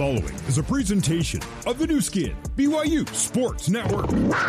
following is a presentation of the new skin, BYU Sports Network.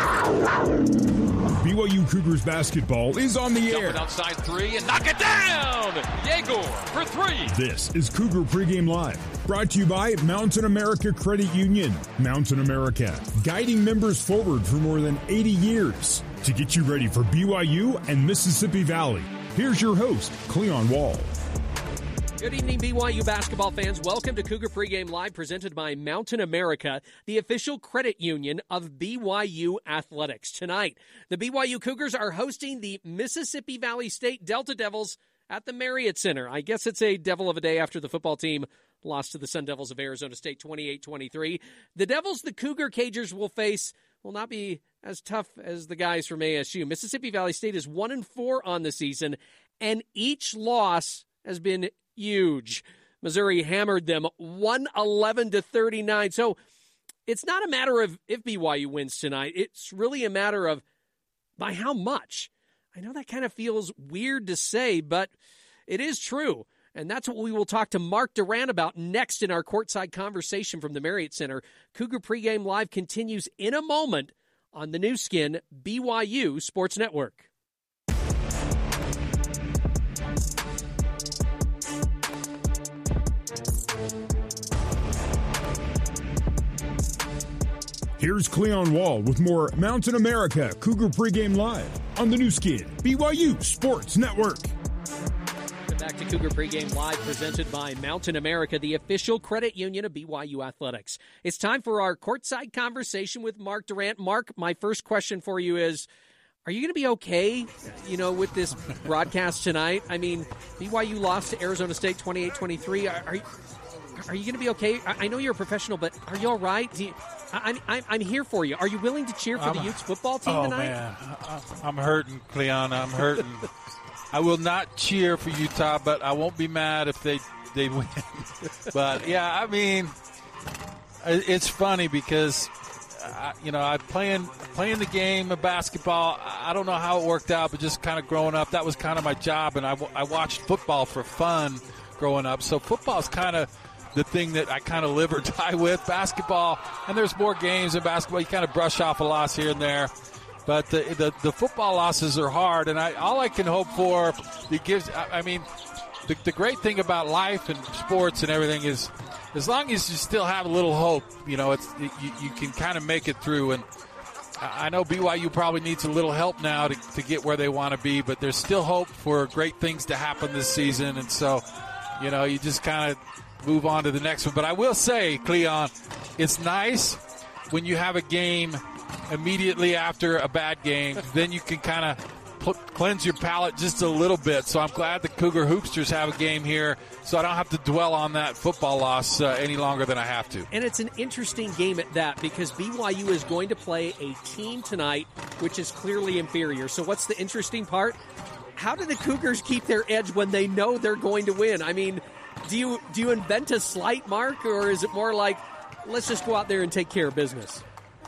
BYU Cougars basketball is on the air. Jumping outside three and knock it down! Yegor for three! This is Cougar Pregame Live, brought to you by Mountain America Credit Union. Mountain America, guiding members forward for more than 80 years. To get you ready for BYU and Mississippi Valley, here's your host, Cleon Wall. Good evening, BYU basketball fans. Welcome to Cougar Pregame Live, presented by Mountain America, the official credit union of BYU Athletics. Tonight, the BYU Cougars are hosting the Mississippi Valley State Delta Devils at the Marriott Center. I guess it's a devil of a day after the football team lost to the Sun Devils of Arizona State 28-23. The Devils the Cougar Cagers will face will not be as tough as the guys from ASU. Mississippi Valley State is 1-4 on the season, and each loss has been huge. Missouri hammered them 111-39. So it's not a matter of if BYU wins tonight. It's really a matter of by how much. I know that kind of feels weird to say, but it is true. And that's what we will talk to Mark Durant about next in our courtside conversation from the Marriott Center. Cougar Pregame Live continues in a moment on the new skin, BYU Sports Network. Here's Cleon Wall with more Mountain America Cougar Pregame Live on the new skin, BYU Sports Network. Back to Cougar Pregame Live, presented by Mountain America, the official credit union of BYU Athletics. It's time for our courtside conversation with Mark Durant. Mark, my first question for you is, are you going to be okay, with this broadcast tonight? I mean, BYU lost to Arizona State 28-23. Are you going to be okay? I know you're a professional, but are you all right? I'm here for you. Are you willing to cheer for the Utes football team tonight? Man, I'm hurting, Cleon. I'm hurting. I will not cheer for Utah, but I won't be mad if they win. But, yeah, I mean, it's funny because, I playing the game of basketball. I don't know how it worked out, but just kind of growing up, that was kind of my job, and I watched football for fun growing up. So football is kind of the thing that I kind of live or die with. Basketball, and there's more games in basketball. You kind of brush off a loss here and there. But the football losses are hard, and all I can hope for, the great thing about life and sports and everything is as long as you still have a little hope, you can kind of make it through. And I know BYU probably needs a little help now to get where they want to be, but there's still hope for great things to happen this season. And so, you just kind of move on to the next one. But I will say, Cleon, it's nice when you have a game immediately after a bad game, then you can kind of cleanse your palate just a little bit. So I'm glad the Cougar Hoopsters have a game here, so I don't have to dwell on that football loss any longer than I have to. And it's an interesting game at that, because BYU is going to play a team tonight which is clearly inferior. So what's the interesting part? How do the Cougars keep their edge when they know they're going to win? I mean, do you invent a slight, Mark, or is it more like, let's just go out there and take care of business?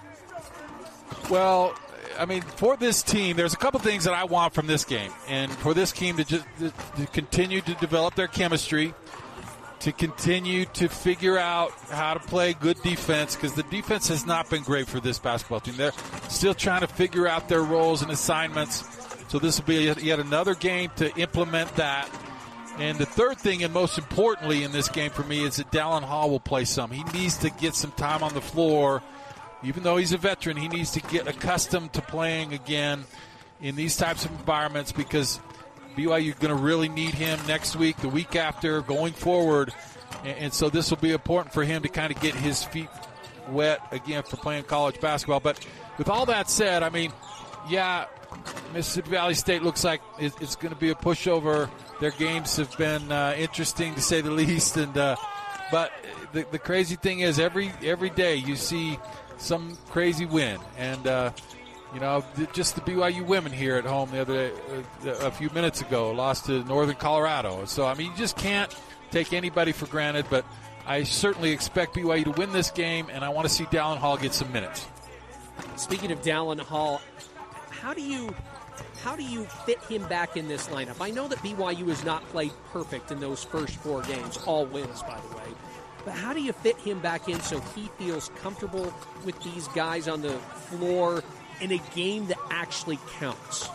Well, I mean, for this team, there's a couple things that I want from this game. And for this team to continue to develop their chemistry, to continue to figure out how to play good defense, because the defense has not been great for this basketball team. They're still trying to figure out their roles and assignments. So this will be yet another game to implement that. And the third thing, and most importantly in this game for me, is that Dallin Hall will play some. He needs to get some time on the floor. Even though he's a veteran, he needs to get accustomed to playing again in these types of environments, because BYU is going to really need him next week, the week after, going forward. And so this will be important for him to kind of get his feet wet again for playing college basketball. But with all that said, I mean, yeah, Mississippi Valley State looks like it's going to be a pushover. Their games have been interesting, to say the least. And but the crazy thing is, every day you see some crazy win. And, just the BYU women here at home the other day, a few minutes ago, lost to Northern Colorado. So, I mean, you just can't take anybody for granted. But I certainly expect BYU to win this game, and I want to see Dallin Hall get some minutes. Speaking of Dallin Hall, how do you fit him back in this lineup? I know that BYU has not played perfect in those first four games, all wins, by the way. but how do you fit him back in so he feels comfortable with these guys on the floor in a game that actually counts?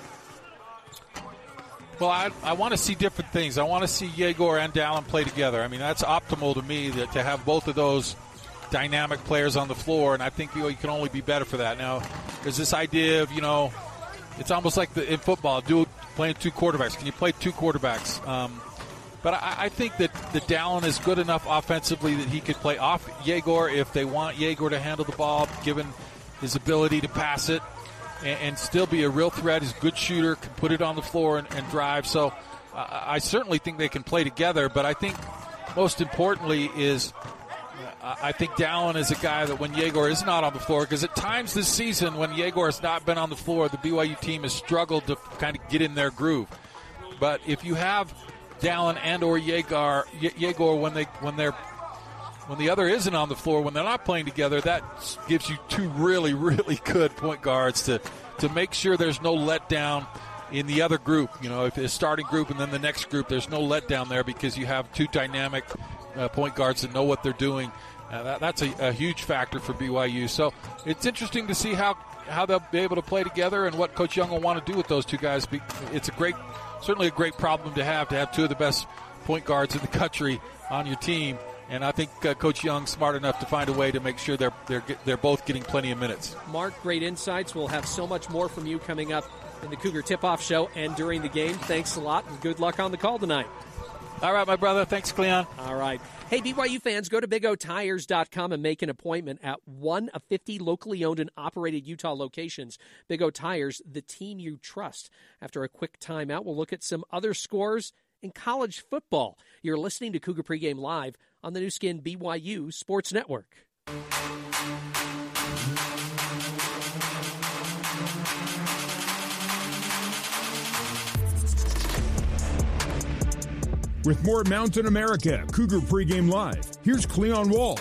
Well, I want to see different things. I want to see Yegor and Dallin play together. I mean, that's optimal to me, that to have both of those dynamic players on the floor, and I think you can only be better for that. Now, there's this idea of, it's almost like in football, playing two quarterbacks. Can you play two quarterbacks? But I think that Dallin is good enough offensively that he could play off Yegor if they want Yegor to handle the ball, given his ability to pass it, and still be a real threat. He's a good shooter, can put it on the floor and drive. So I certainly think they can play together, but I think most importantly is I think Dallin is a guy that when Yegor is not on the floor, because at times this season when Yegor has not been on the floor, the BYU team has struggled to kind of get in their groove. But if you have Dallin and or Yegor when the other isn't on the floor, when they're not playing together, that gives you two really, really good point guards to make sure there's no letdown in the other group. If it's a starting group and then the next group, there's no letdown there because you have two dynamic point guards that know what they're doing. That's a huge factor for BYU. So it's interesting to see how they'll be able to play together and what Coach Young will want to do with those two guys. It's certainly a great problem to have two of the best point guards in the country on your team. And I think Coach Young's smart enough to find a way to make sure they're both getting plenty of minutes. Mark, great insights. We'll have so much more from you coming up in the Cougar Tip-Off Show and during the game. Thanks a lot, and good luck on the call tonight. All right, my brother. Thanks, Cleon. All right. Hey, BYU fans, go to BigOTires.com and make an appointment at one of 50 locally owned and operated Utah locations. Big O Tires, the team you trust. After a quick timeout, we'll look at some other scores in college football. You're listening to Cougar Pregame Live on the new skin BYU Sports Network. With more Mountain America, Cougar Pregame Live, here's Cleon Wall.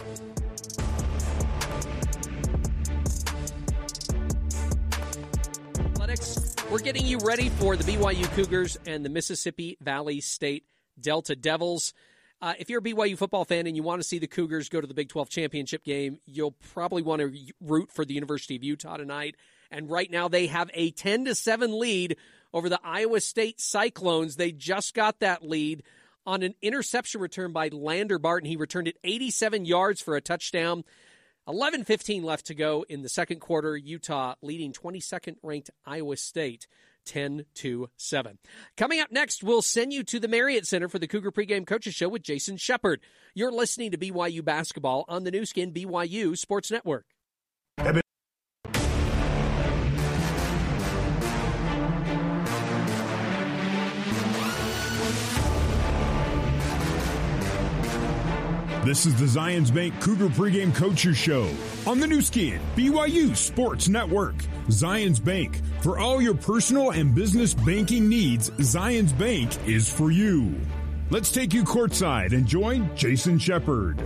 Athletics, we're getting you ready for the BYU Cougars and the Mississippi Valley State Delta Devils. If you're a BYU football fan and you want to see the Cougars go to the Big 12 championship game, you'll probably want to root for the University of Utah tonight. And right now they have a 10-7 lead over the Iowa State Cyclones. They just got that lead on an interception return by Lander Barton. He returned it 87 yards for a touchdown. 11:15 left to go in the second quarter. Utah leading 22nd-ranked Iowa State 10-7. Coming up next, we'll send you to the Marriott Center for the Cougar Pregame Coaches Show with Jason Shepard. You're listening to BYU Basketball on the new skin BYU Sports Network. This is the Zions Bank Cougar Pregame Coaches Show on the new skin BYU Sports Network. Zions Bank, for all your personal and business banking needs, Zions Bank is for you. Let's take you courtside and join Jason Shepard.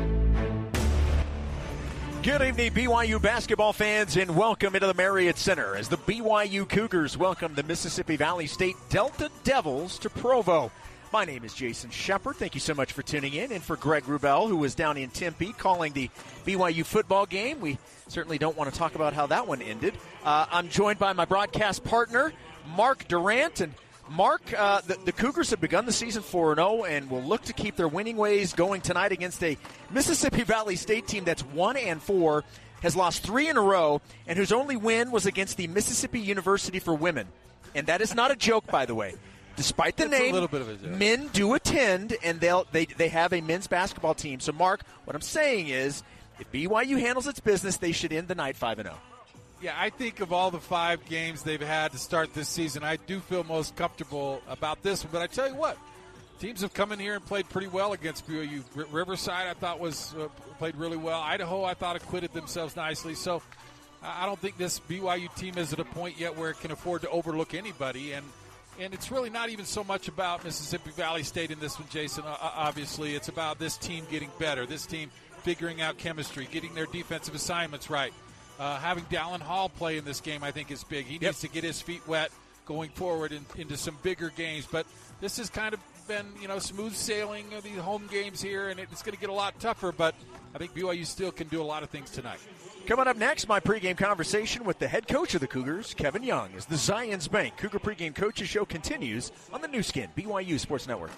Good evening, BYU basketball fans, and welcome into the Marriott Center as the BYU Cougars welcome the Mississippi Valley State Delta Devils to Provo. My name is Jason Shepard. Thank you so much for tuning in. And for Greg Wrubell, who was down in Tempe calling the BYU football game. We certainly don't want to talk about how that one ended. I'm joined by my broadcast partner, Mark Durant. And Mark, the Cougars have begun the season 4-0 and will look to keep their winning ways going tonight against a Mississippi Valley State team that's 1-4, has lost 3 in a row, and whose only win was against the Mississippi University for Women. And that is not a joke, by the way. Despite the name, a little bit of a joke. Men do attend, and they have a men's basketball team. So, Mark, what I'm saying is, if BYU handles its business, they should end the night 5-0. Yeah, I think of all the 5 games they've had to start this season, I do feel most comfortable about this one. But I tell you what, teams have come in here and played pretty well against BYU. Riverside, I thought, played really well. Idaho, I thought, acquitted themselves nicely. So I don't think this BYU team is at a point yet where it can afford to overlook anybody. And it's really not even so much about Mississippi Valley State in this one, Jason. Obviously, it's about this team getting better, this team figuring out chemistry, getting their defensive assignments right. Having Dallin Hall play in this game, I think, is big. He needs to get his feet wet going forward into some bigger games. But this is kind of been, smooth sailing of these home games here, and it's going to get a lot tougher, but I think BYU still can do a lot of things tonight. Coming up next, my pregame conversation with the head coach of the Cougars, Kevin Young, as the Zions Bank Cougar Pregame Coaches Show continues on the new skin, BYU Sports Network.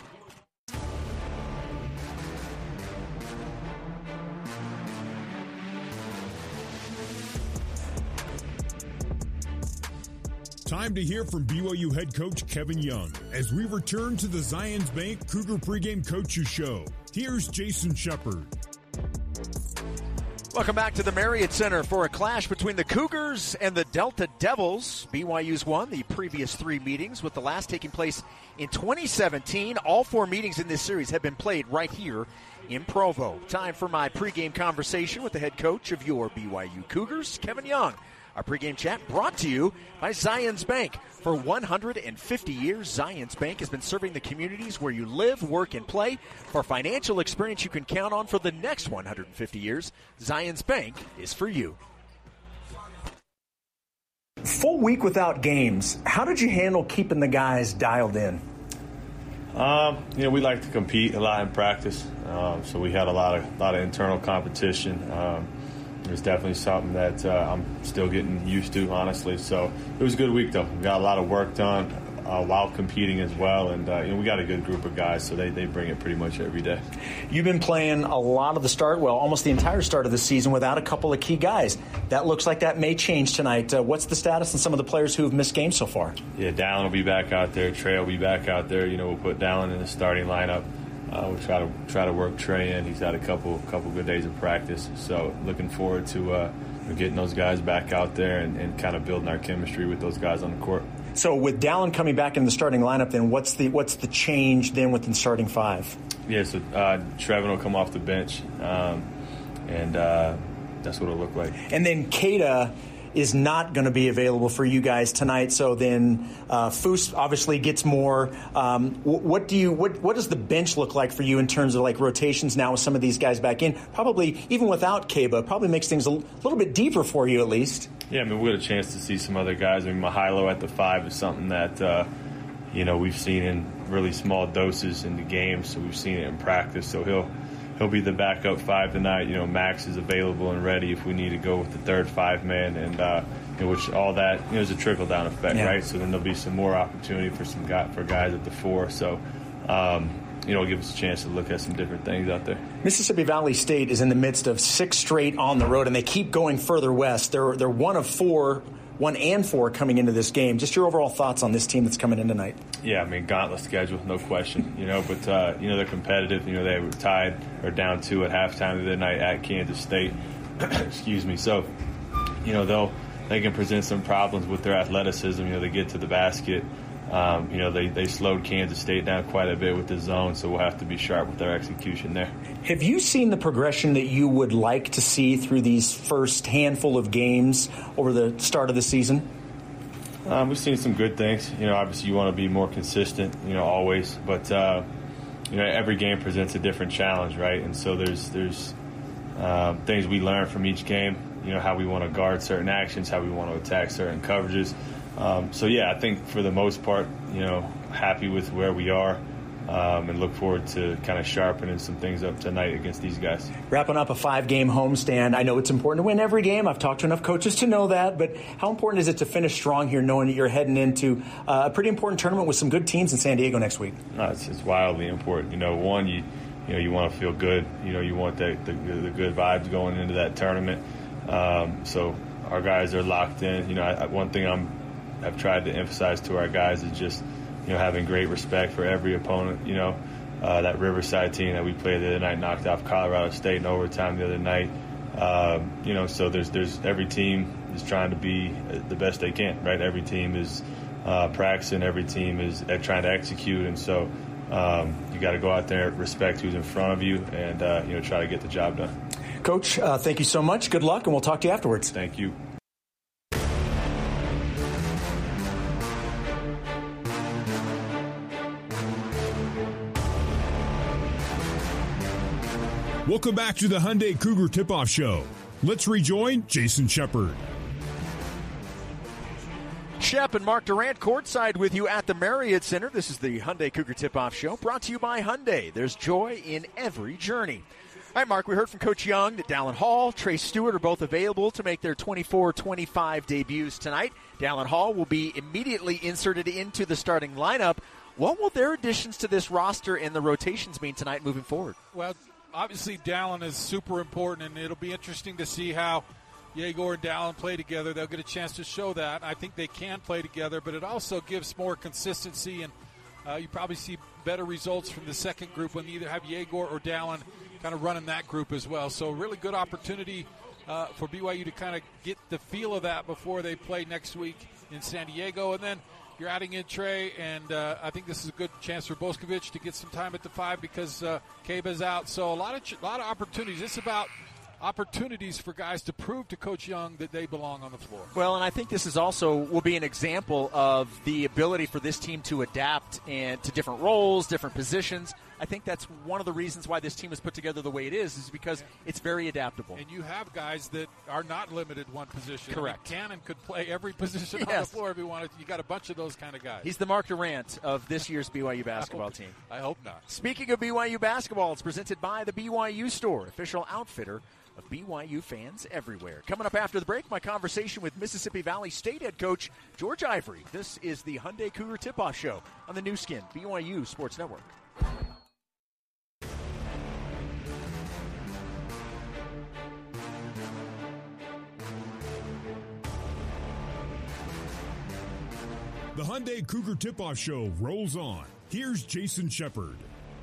Time to hear from BYU head coach Kevin Young as we return to the Zions Bank Cougar Pregame Coaches Show. Here's Jason Shepard. Welcome back to the Marriott Center for a clash between the Cougars and the Delta Devils. BYU's won the previous 3 meetings, with the last taking place in 2017. All 4 meetings in this series have been played right here in Provo. Time for my pregame conversation with the head coach of your BYU Cougars, Kevin Young. Our pregame chat brought to you by Zions Bank. For 150 years, Zions Bank has been serving the communities where you live, work, and play. For financial experience you can count on for the next 150 years, Zions Bank is for you. Full week without games. How did you handle keeping the guys dialed in? We like to compete a lot in practice, so we had a lot of internal competition. It was definitely something that I'm still getting used to, honestly. So it was a good week, though. We got a lot of work done while competing as well, and we got a good group of guys, so they bring it pretty much every day. You've been playing a lot of the start, almost the entire start of the season without a couple of key guys. That looks like that may change tonight. What's the status on some of the players who have missed games so far? Yeah, Dallin will be back out there. Trey will be back out there. We'll put Dallin in the starting lineup. We'll try to work Trey in. He's had a couple good days of practice, so looking forward to getting those guys back out there and kind of building our chemistry with those guys on the court. So with Dallin coming back in the starting lineup, then what's the change then within starting 5? Yeah, so Trevin will come off the bench, and that's what it'll look like. And then Keita is not going to be available for you guys tonight. So then Foose obviously gets more. What does the bench look like for you in terms of like rotations now with some of these guys back in? Probably even without Kaba, probably makes things a little bit deeper for you at least. Yeah, we got a chance to see some other guys. Mihailo at the 5 is something that we've seen in really small doses in the game, so we've seen it in practice. So he'll be the backup 5 tonight. Max is available and ready if we need to go with the third 5-man, and which all that is a trickle down effect, right? So then there'll be some more opportunity for guys at the 4. So it'll give us a chance to look at some different things out there. Mississippi Valley State is in the midst of 6 straight on the road, and they keep going further west. They're 1 and 4 coming into this game. Just your overall thoughts on this team that's coming in tonight? Yeah, gauntlet schedule, no question. But they're competitive. They were tied or down 2 at halftime the other night at Kansas State. Excuse me. So, they can present some problems with their athleticism. They get to the basket. They slowed Kansas State down quite a bit with the zone, so we'll have to be sharp with our execution there. Have you seen the progression that you would like to see through these first handful of games over the start of the season? We've seen some good things. Obviously you want to be more consistent, always. But, every game presents a different challenge, right? And so there's things we learn from each game, how we want to guard certain actions, how we want to attack certain coverages. I think for the most part, happy with where we are. And look forward to kind of sharpening some things up tonight against these guys. Wrapping up a 5-game homestand. I know it's important to win every game. I've talked to enough coaches to know that. But how important is it to finish strong here, knowing that you're heading into a pretty important tournament with some good teams in San Diego next week? It's wildly important. One, you want to feel good. You want the good vibes going into that tournament. So our guys are locked in. One thing I've tried to emphasize to our guys is just having great respect for every opponent. That Riverside team that we played the other night knocked off Colorado State in overtime the other night. So there's every team is trying to be the best they can, right? Every team is practicing. Every team is trying to execute, and so you got to go out there, respect who's in front of you, and try to get the job done. Coach, thank you so much. Good luck, and we'll talk to you afterwards. Thank you. Welcome back to the Hyundai Cougar Tip-Off Show. Let's rejoin Jason Shepard. Shep and Mark Durant courtside with you at the Marriott Center. This is the Hyundai Cougar Tip-Off Show, brought to you by Hyundai. There's joy in every journey. All right, Mark, we heard from Coach Young that Dallin Hall, Trey Stewart are both available to make their 24-25 debuts tonight. Dallin Hall will be immediately inserted into the starting lineup. What will their additions to this roster and the rotations mean tonight moving forward? Well, obviously Dallin is super important, and it'll be interesting to see how Yegor and Dallin play together. They'll get a chance to show that. I think they can play together, but it also gives more consistency, and you probably see better results from the second group when you either have Yegor or Dallin kind of running that group as well. So really good opportunity for BYU to kind of get the feel of that before they play next week in San Diego. And then you're adding in Trey, and I think this is a good chance for Boskovic to get some time at the 5 because Keba's out. So a lot of opportunities. It's about opportunities for guys to prove to Coach Young that they belong on the floor. Well, and I think this is also will be an example of the ability for this team to adapt and to different roles, different positions. I think that's one of the reasons why this team is put together the way it is because it's very adaptable. And you have guys that are not limited one position. Correct. I mean, Cannon could play every position on the floor if he wanted. You got a bunch of those kind of guys. He's the Mark Durant of this year's BYU basketball team. I hope not. Speaking of BYU basketball, it's presented by the BYU Store, official outfitter of BYU fans everywhere. Coming up after the break, my conversation with Mississippi Valley State head coach George Ivory. This is the Hyundai Cougar Tip-Off Show on the new skin, BYU Sports Network. The Hyundai Cougar Tip-Off Show rolls on. Here's Jason Shepard.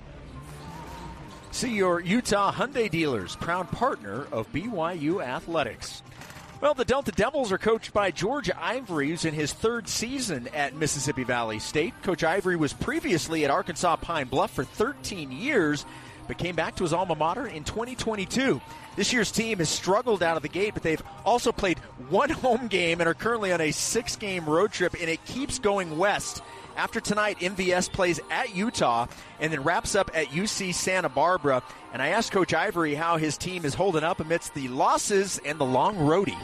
See your Utah Hyundai dealers, proud partner of BYU Athletics. Well, the Delta Devils are coached by George Ivory, who's in his third season at Mississippi Valley State. Coach Ivory was previously at Arkansas Pine Bluff for 13 years, but came back to his alma mater in 2022. This year's team has struggled out of the gate, but they've also played one home game and are currently on a 6-game road trip, and it keeps going west. After tonight, MVS plays at Utah and then wraps up at UC Santa Barbara. And I asked Coach Ivory how his team is holding up amidst the losses and the long roadie.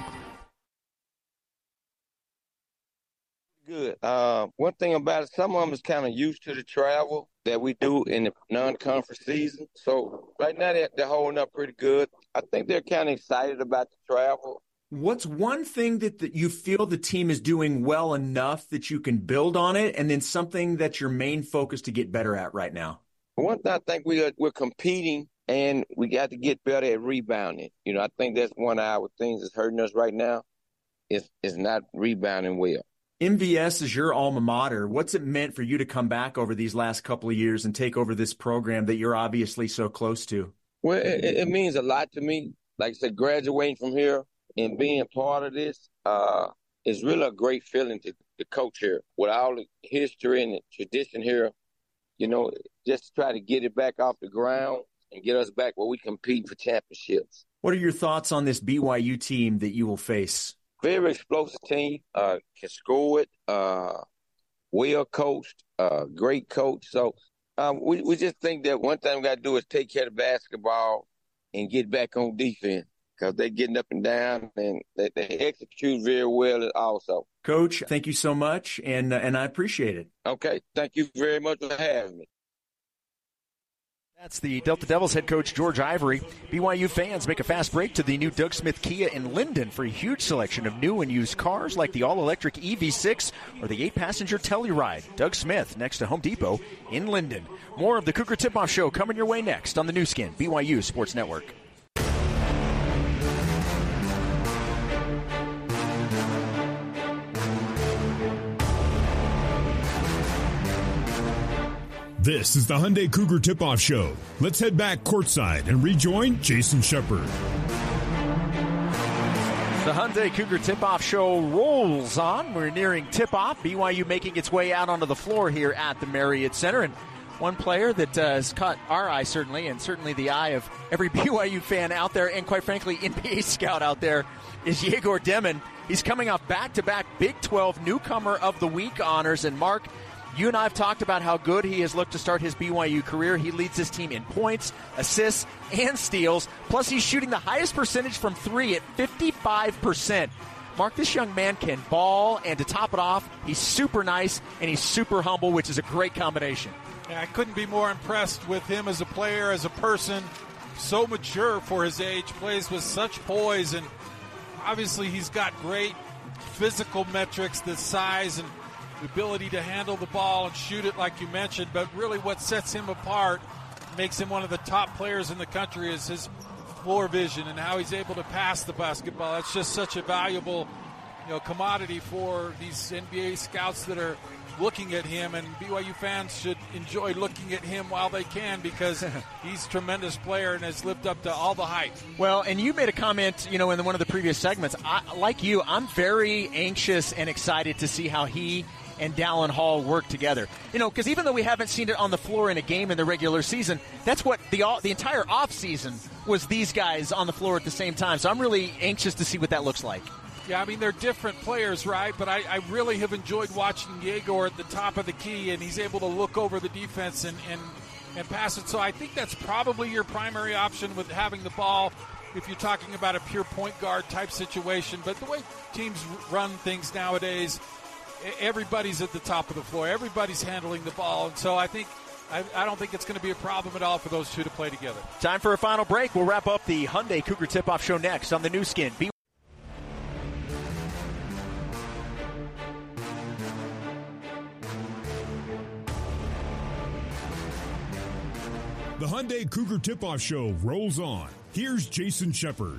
Good. One thing about it, some of them is kind of used to the travel that we do in the non-conference season. So right now they're holding up pretty good. I think they're kind of excited about the travel. What's one thing that you feel the team is doing well enough that you can build on it, and then something that's your main focus to get better at right now? One thing I think we're competing, and we got to get better at rebounding. You know, I think that's one of our things that's hurting us right now is not rebounding well. MVS is your alma mater. What's it meant for you to come back over these last couple of years and take over this program that you're obviously so close to? Well, it means a lot to me. Like I said, graduating from here and being part of this is really a great feeling to coach here. With all the history and the tradition here, you know, just to try to get it back off the ground and get us back where we compete for championships. What are your thoughts on this BYU team that you will face? Very explosive team, can score it, well coached, great coach. So we just think that one thing we got to do is take care of basketball and get back on defense because they're getting up and down and they execute very well also. Coach, thank you so much, and I appreciate it. Okay, thank you very much for having me. That's the Delta Devils head coach, George Ivory. BYU fans, make a fast break to the new Doug Smith Kia in Linden for a huge selection of new and used cars like the all-electric EV6 or the 8-passenger Telluride. Doug Smith, next to Home Depot in Linden. More of the Cougar Tip-Off Show coming your way next on the new skin, BYU Sports Network. This is the Hyundai Cougar Tip-Off Show. Let's head back courtside and rejoin Jason Shepard. The Hyundai Cougar Tip-Off Show rolls on. We're nearing tip-off. BYU making its way out onto the floor here at the Marriott Center. And one player that has caught our eye, certainly, and certainly the eye of every BYU fan out there, and quite frankly, NBA scout out there, is Yegor Demon. He's coming off back-to-back Big 12 Newcomer of the Week honors. And Mark, you and I have talked about how good he has looked to start his BYU career. He leads his team in points, assists, and steals. Plus, he's shooting the highest percentage from three at 55%. Mark, this young man can ball, and to top it off, he's super nice and he's super humble, which is a great combination. Yeah, I couldn't be more impressed with him as a player, as a person. So mature for his age, plays with such poise, and obviously he's got great physical metrics, the size and the ability to handle the ball and shoot it like you mentioned. But really what sets him apart, makes him one of the top players in the country, is his floor vision and how he's able to pass the basketball. It's just such a valuable, commodity for these NBA scouts that are looking at him, and BYU fans should enjoy looking at him while they can, because he's a tremendous player and has lived up to all the hype. Well, and you made a comment, in one of the previous segments. Like you, I'm very anxious and excited to see how he and Dallin Hall work together. Because even though we haven't seen it on the floor in a game in the regular season, that's what the entire offseason was, these guys on the floor at the same time. So I'm really anxious to see what that looks like. Yeah, I mean, they're different players, right? But I really have enjoyed watching Yegor at the top of the key, and he's able to look over the defense and pass it. So I think that's probably your primary option with having the ball if you're talking about a pure point guard type situation. But the way teams run things nowadays, everybody's at the top of the floor. Everybody's handling the ball. And so I don't think it's going to be a problem at all for those two to play together. Time for a final break. We'll wrap up the Hyundai Cougar Tip-Off Show next on the new skin. The Hyundai Cougar Tip-Off Show rolls on. Here's Jason Shepard.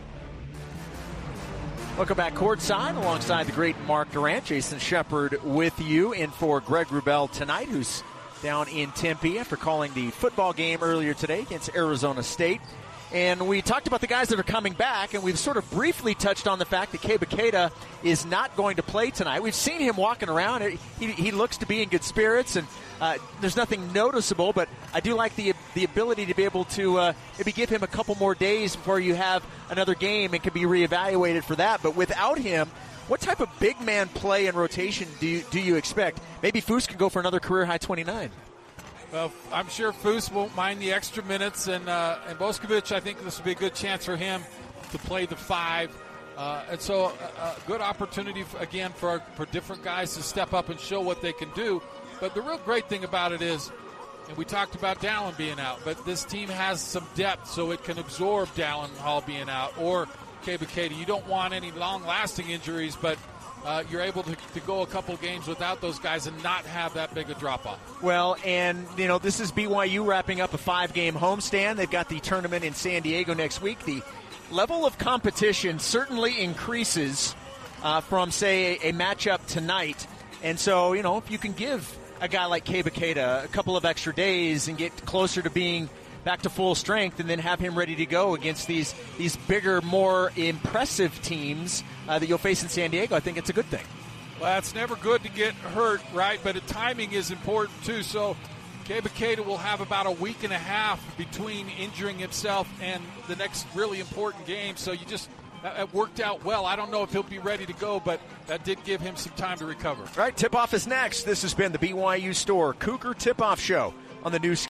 Welcome back courtside alongside the great Mark Durrant. Jason Shepard with you, in for Greg Wrubell tonight, who's down in Tempe after calling the football game earlier today against Arizona State. And we talked about the guys that are coming back, and we've sort of briefly touched on the fact that Keba Keita is not going to play tonight. We've seen him walking around. He looks to be in good spirits, and there's nothing noticeable, but I do like the ability to be able to maybe give him a couple more days before you have another game and can be reevaluated for that. But without him, what type of big man play and rotation do you expect? Maybe Foose can go for another career-high 29. Well, I'm sure Foose won't mind the extra minutes, and Boskovic, I think this will be a good chance for him to play the 5. And so a good opportunity, again, for different guys to step up and show what they can do. But the real great thing about it is, and we talked about Dallin being out, but this team has some depth, so it can absorb Dallin Hall being out or Keba Keita. You don't want any long-lasting injuries, but you're able to go a couple games without those guys and not have that big a drop-off. Well, and, this is BYU wrapping up a 5-game homestand. They've got the tournament in San Diego next week. The level of competition certainly increases from, say, a matchup tonight. And so, if you can give a guy like Keba Keita a couple of extra days and get closer to being back to full strength, and then have him ready to go against these bigger, more impressive teams that you'll face in San Diego, I think it's a good thing. Well, it's never good to get hurt, right? But timing is important, too. So Keba Keita will have about a week and a half between injuring himself and the next really important game. So that worked out well. I don't know if he'll be ready to go, but that did give him some time to recover. All right, tip-off is next. This has been the BYU Store Cougar Tip-Off Show on the new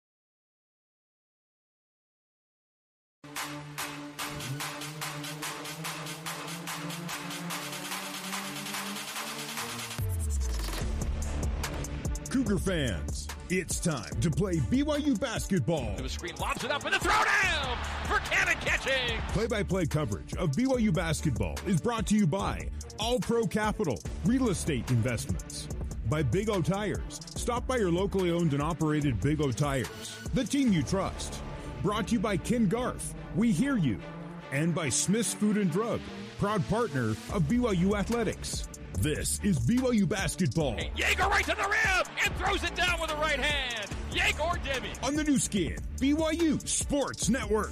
Cougar fans, it's time to play BYU basketball. The screen lobs it up and the throwdown for Cannon catching. Play-by-play coverage of BYU basketball is brought to you by All Pro Capital, Real Estate Investments, by Big O Tires. Stop by your locally owned and operated Big O Tires, the team you trust. Brought to you by Ken Garff, We Hear You, and by Smith's Food and Drug, proud partner of BYU Athletics. This is BYU basketball. Yegor right to the rim and throws it down with the right hand. Yegor Demi. On the new skin, BYU Sports Network.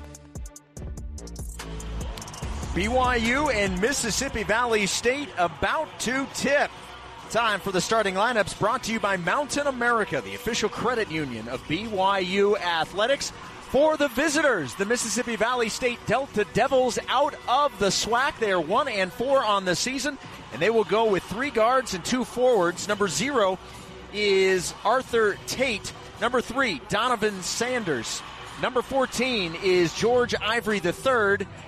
BYU and Mississippi Valley State about to tip. Time for the starting lineups, brought to you by Mountain America, the official credit union of BYU Athletics. For the visitors, the Mississippi Valley State Delta Devils out of the SWAC. They are 1-4 on the season, and they will go with 3 guards and 2 forwards. Number 0 is Arthur Tate. Number 3, Donovan Sanders. Number 14 is George Ivory III.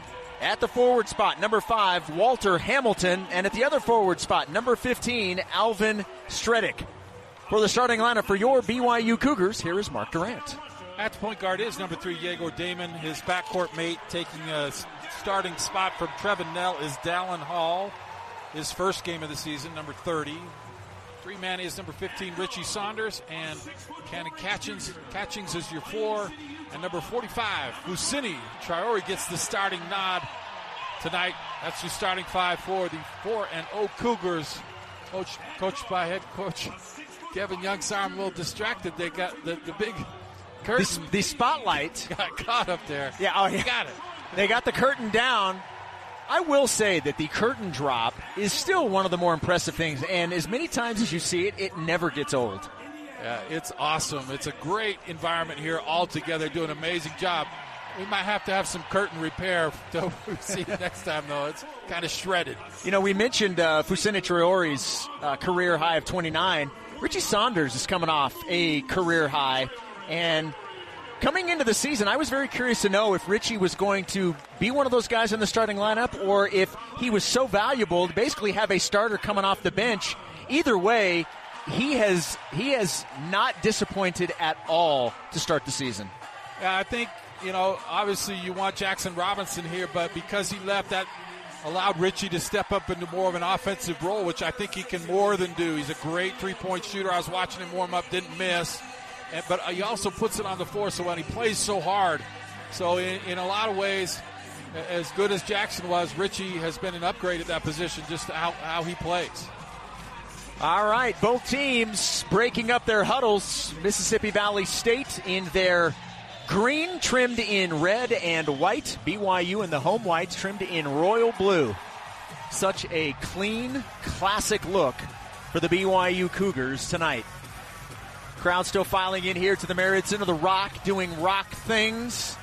At the forward spot, number 5, Walter Hamilton. And at the other forward spot, number 15, Alvin Stredick. For the starting lineup for your BYU Cougars, here is Mark Durant. At the point guard is number 3, Yegor Damon. His backcourt mate taking a starting spot from Trevin Nell is Dallin Hall. His first game of the season, number 30. 3-man is number 15, Richie Saunders. And Cannon Catchings is your 4. And number 45, Fusini Traore gets the starting nod tonight. That's your starting 5 for the 4-0 Cougars. Coached by head coach Kevin Young. Sorry, I'm a little distracted. They got the big curtain. The spotlight got caught up there. Yeah, Got it. They got the curtain down. I will say that the curtain drop is still one of the more impressive things, and as many times as you see it, it never gets old. Yeah, it's awesome. It's a great environment here all together. Do an amazing job. We might have to have some curtain repair till we see it next time, though. It's kind of shredded. You know, we mentioned Fusini Traore's career high of 29. Richie Saunders is coming off a career high, and coming into the season, I was very curious to know if Richie was going to be one of those guys in the starting lineup or if he was so valuable to basically have a starter coming off the bench. Either way, he has not disappointed at all to start the season. Yeah, I think, obviously you want Jackson Robinson here, but because he left, that allowed Richie to step up into more of an offensive role, which I think he can more than do. He's a great three-point shooter. I was watching him warm up, didn't miss. But he also puts it on the floor, so when he plays so hard. So in a lot of ways, as good as Jackson was, Richie has been an upgrade at that position, just how he plays. All right, both teams breaking up their huddles. Mississippi Valley State in their green, trimmed in red and white. BYU in the home whites, trimmed in royal blue. Such a clean, classic look for the BYU Cougars tonight. Crowd still filing in here to the Marriott Center, the Rock, doing Rock things.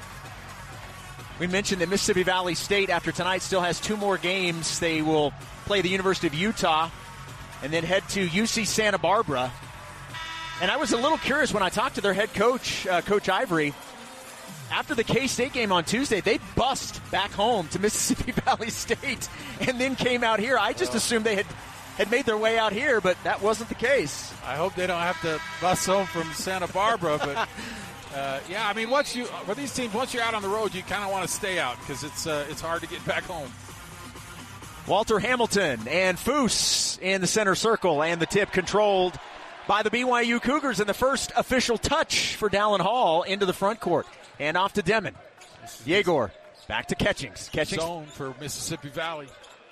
We mentioned that Mississippi Valley State, after tonight, still has 2 more games. They will play the University of Utah and then head to UC Santa Barbara. And I was a little curious when I talked to their head coach, Coach Ivory. After the K-State game on Tuesday, they bust back home to Mississippi Valley State and then came out here. I just assumed they had made their way out here, but that wasn't the case. I hope they don't have to bus home from Santa Barbara, but yeah, I mean, for these teams, once you're out on the road, you kind of want to stay out because it's hard to get back home. Walter Hamilton and Foose in the center circle, and the tip controlled by the BYU Cougars, and the first official touch for Dallin Hall into the front court. And off to Demon. Yegor back to Catchings. Zone for Mississippi Valley.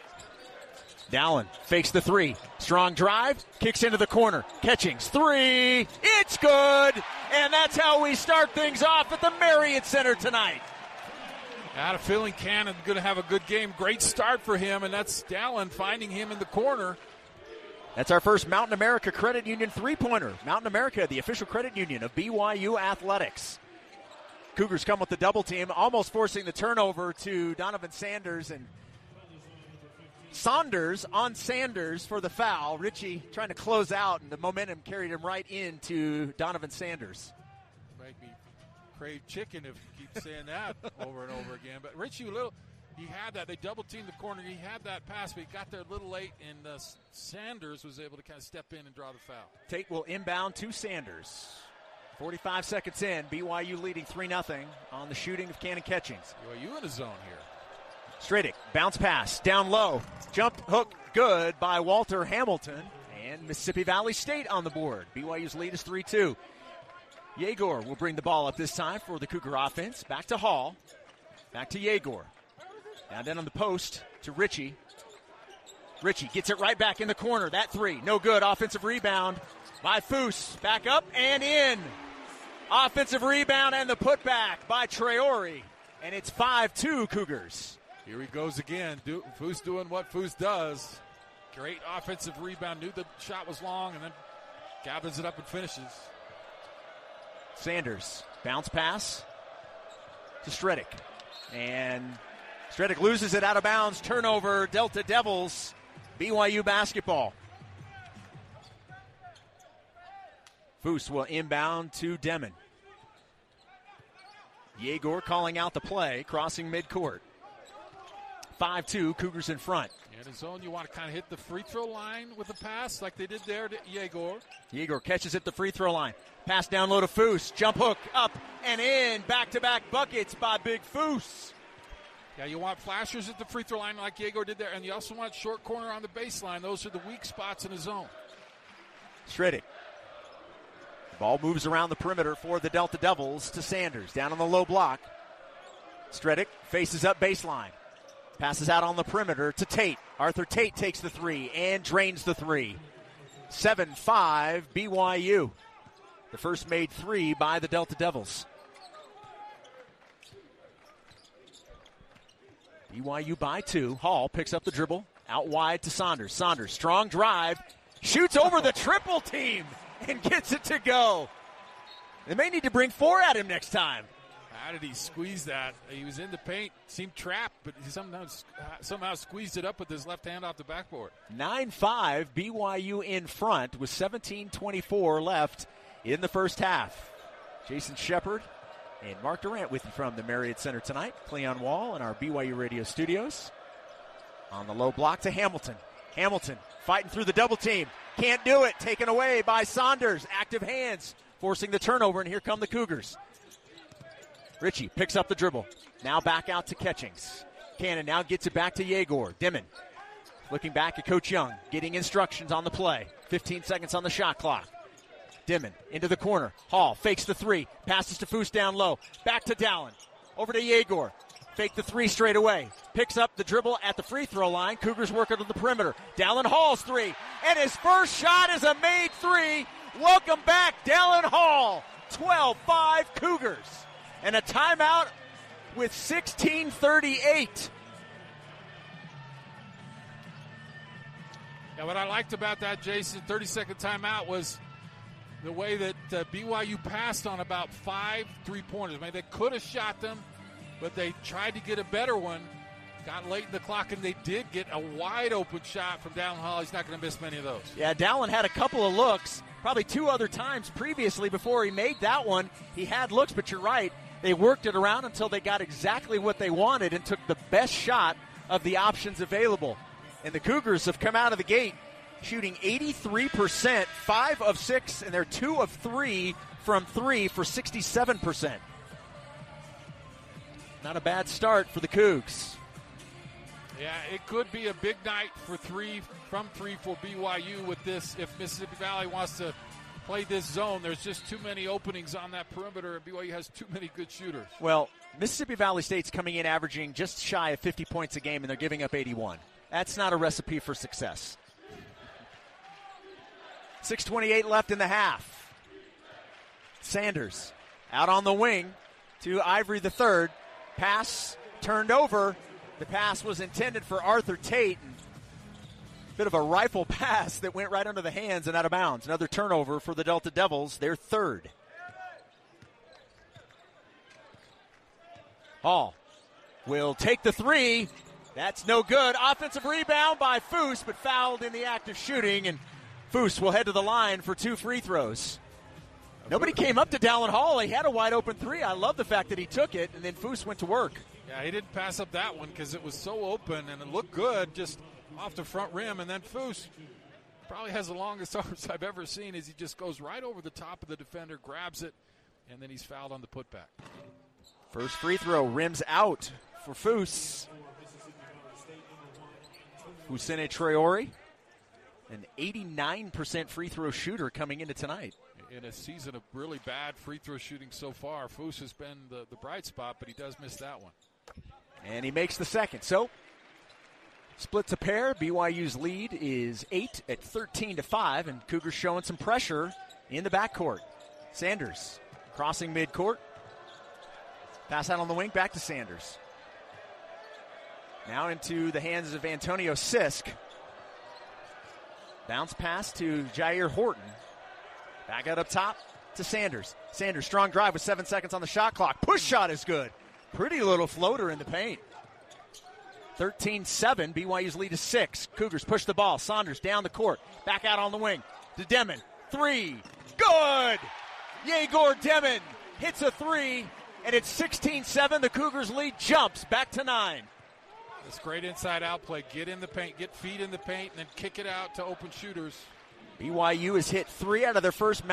Dallin fakes the 3. Strong drive. Kicks into the corner. Catchings. 3. It's good. And that's how we start things off at the Marriott Center tonight. I had a feeling Cannon's going to have a good game. Great start for him, and that's Dallin finding him in the corner. That's our first Mountain America Credit Union three-pointer. Mountain America, the official credit union of BYU Athletics. Cougars come with the double team, almost forcing the turnover to Donovan Sanders, and Saunders on Sanders for the foul. Richie trying to close out, and the momentum carried him right into Donovan Sanders. Make me crave chicken if you keep saying that over and over again. But Richie, he had that. They double-teamed the corner. He had that pass, but he got there a little late, and Sanders was able to kind of step in and draw the foul. Tate will inbound to Sanders. 45 seconds in, BYU leading 3-0 on the shooting of Cannon Catchings. BYU in the zone here. Stradick, bounce pass, down low. Jump hook, good by Walter Hamilton. And Mississippi Valley State on the board. BYU's lead is 3-2. Yegor will bring the ball up this time for the Cougar offense. Back to Hall. Back to Yegor. Now down on the post to Richie. Richie gets it right back in the corner. That 3, no good. Offensive rebound by Foose. Back up and in. Offensive rebound and the putback by Traore. And it's 5-2 Cougars. Here he goes again. Foose doing what Foose does. Great offensive rebound. Knew the shot was long and then gathers it up and finishes. Sanders, bounce pass to Stredick. And Stredick loses it out of bounds. Turnover, Delta Devils. BYU basketball. Foose will inbound to Demon. Yegor calling out the play, crossing midcourt. 5-2, Cougars in front. In a zone, you want to kind of hit the free throw line with the pass like they did there to Yegor. Yegor catches at the free throw line. Pass down low to Foose. Jump hook up and in. Back-to-back buckets by Big Foose. Yeah, you want flashers at the free throw line like Yegor did there, and you also want short corner on the baseline. Those are the weak spots in the zone. Stredick. Ball moves around the perimeter for the Delta Devils to Sanders. Down on the low block. Stredick faces up baseline. Passes out on the perimeter to Tate. Arthur Tate takes the three and drains the three. 7-5 BYU. The first made three by the Delta Devils. BYU by 2. Hall picks up the dribble. Out wide to Saunders. Saunders, strong drive. Shoots over the triple team and gets it to go. They may need to bring 4 at him next time. How did he squeeze that? He was in the paint, seemed trapped, but he somehow squeezed it up with his left hand off the backboard. 9-5, BYU in front with 17:24 left in the first half. Jason Shepard and Mark Durant with you from the Marriott Center tonight. Cleon Wall in our BYU radio studios. On the low block to Hamilton. Hamilton fighting through the double team. Can't do it. Taken away by Saunders. Active hands forcing the turnover, and here come the Cougars. Ritchie picks up the dribble. Now back out to Catchings. Cannon now gets it back to Yegor. Dimon looking back at Coach Young, getting instructions on the play. 15 seconds on the shot clock. Dimon into the corner. Hall fakes the three. Passes to Foose down low. Back to Dallin. Over to Yegor. Fake the three straight away. Picks up the dribble at the free throw line. Cougars working to the perimeter. Dallin Hall's three. And his first shot is a made three. Welcome back, Dallin Hall. 12-5 Cougars. And a timeout with 16:38. Yeah, what I liked about that, Jason, 30-second timeout was the way that BYU passed on about 5 3-pointers. I mean, they could have shot them, but they tried to get a better one. Got late in the clock, and they did get a wide-open shot from Dallin Hall. He's not going to miss many of those. Yeah, Dallin had a couple of looks, probably 2 other times previously before he made that one. He had looks, but you're right. They worked it around until they got exactly what they wanted and took the best shot of the options available. And the Cougars have come out of the gate shooting 83%, 5 of 6, and they're 2 of 3 from 3 for 67%. Not a bad start for the Cougs. Yeah, it could be a big night for from three for BYU with this. If Mississippi Valley wants to play this zone, there's just too many openings on that perimeter, and BYU has too many good shooters. Well, Mississippi Valley State's coming in averaging just shy of 50 points a game, and they're giving up 81. That's not a recipe for success. 6:28 left in the half. Sanders out on the wing to Ivory III. Pass turned over. The pass was intended for Arthur Tate. Bit of a rifle pass that went right under the hands and out of bounds. Another turnover for the Delta Devils, their third. Hall will take the three. That's no good. Offensive rebound by Foose, but fouled in the act of shooting, and Foose will head to the line for 2 free throws. Nobody came up to Dallin Hall. He had a wide open three. I love the fact that he took it, and then Foose went to work. Yeah, he didn't pass up that one because it was so open, and it looked good just off the front rim. And then Foose probably has the longest arms I've ever seen as he just goes right over the top of the defender, grabs it, and then he's fouled on the putback. First free throw rims out for Foose. Fousseyni Traore, an 89% free throw shooter coming into tonight. In a season of really bad free throw shooting so far, Foose has been the bright spot, but he does miss that one. And he makes the second. So, splits a pair. BYU's lead is 8 at 13-5, and Cougars showing some pressure in the backcourt. Sanders crossing midcourt. Pass out on the wing, back to Sanders. Now into the hands of Antonio Sisk. Bounce pass to Jair Horton. Back out up top to Sanders. Sanders, strong drive with 7 seconds on the shot clock. Push shot is good. Pretty little floater in the paint. 13-7, BYU's lead is 6. Cougars push the ball. Saunders down the court. Back out on the wing to Demon. 3. Good! Yegor Demon hits a 3, and it's 16-7. The Cougars lead jumps back to 9. It's great inside-out play. Get in the paint, get feet in the paint, and then kick it out to open shooters. BYU has hit 3 out of their first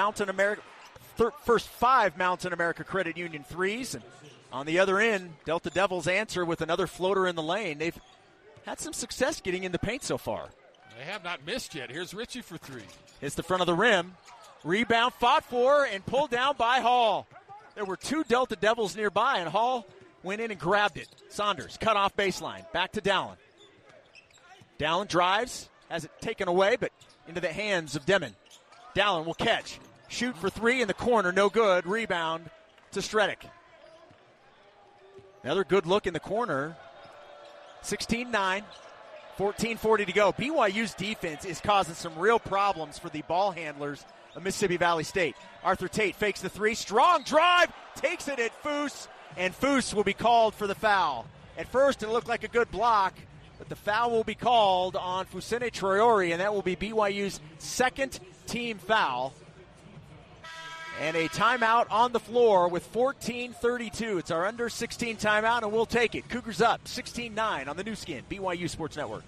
5 Mountain America Credit Union threes. And on the other end, Delta Devils answer with another floater in the lane. They've had some success getting in the paint so far. They have not missed yet. Here's Richie for 3. Hits the front of the rim. Rebound fought for and pulled down by Hall. There were 2 Delta Devils nearby, and Hall went in and grabbed it. Saunders cut off baseline. Back to Dallin. Dallin drives, has it taken away, but into the hands of Demon. Dallin will catch. Shoot for 3 in the corner. No good. Rebound to Stredick. Another good look in the corner. 16-9. 14:40 to go. BYU's defense is causing some real problems for the ball handlers of Mississippi Valley State. Arthur Tate fakes the 3. Strong drive. Takes it at Foose. And Foose will be called for the foul. At first, it looked like a good block, but the foul will be called on Fousseyni Traore, and that will be BYU's second team foul. And a timeout on the floor with 14:32. It's our under 16 timeout, and we'll take it. Cougars up 16-9 on the new skin, BYU Sports Network.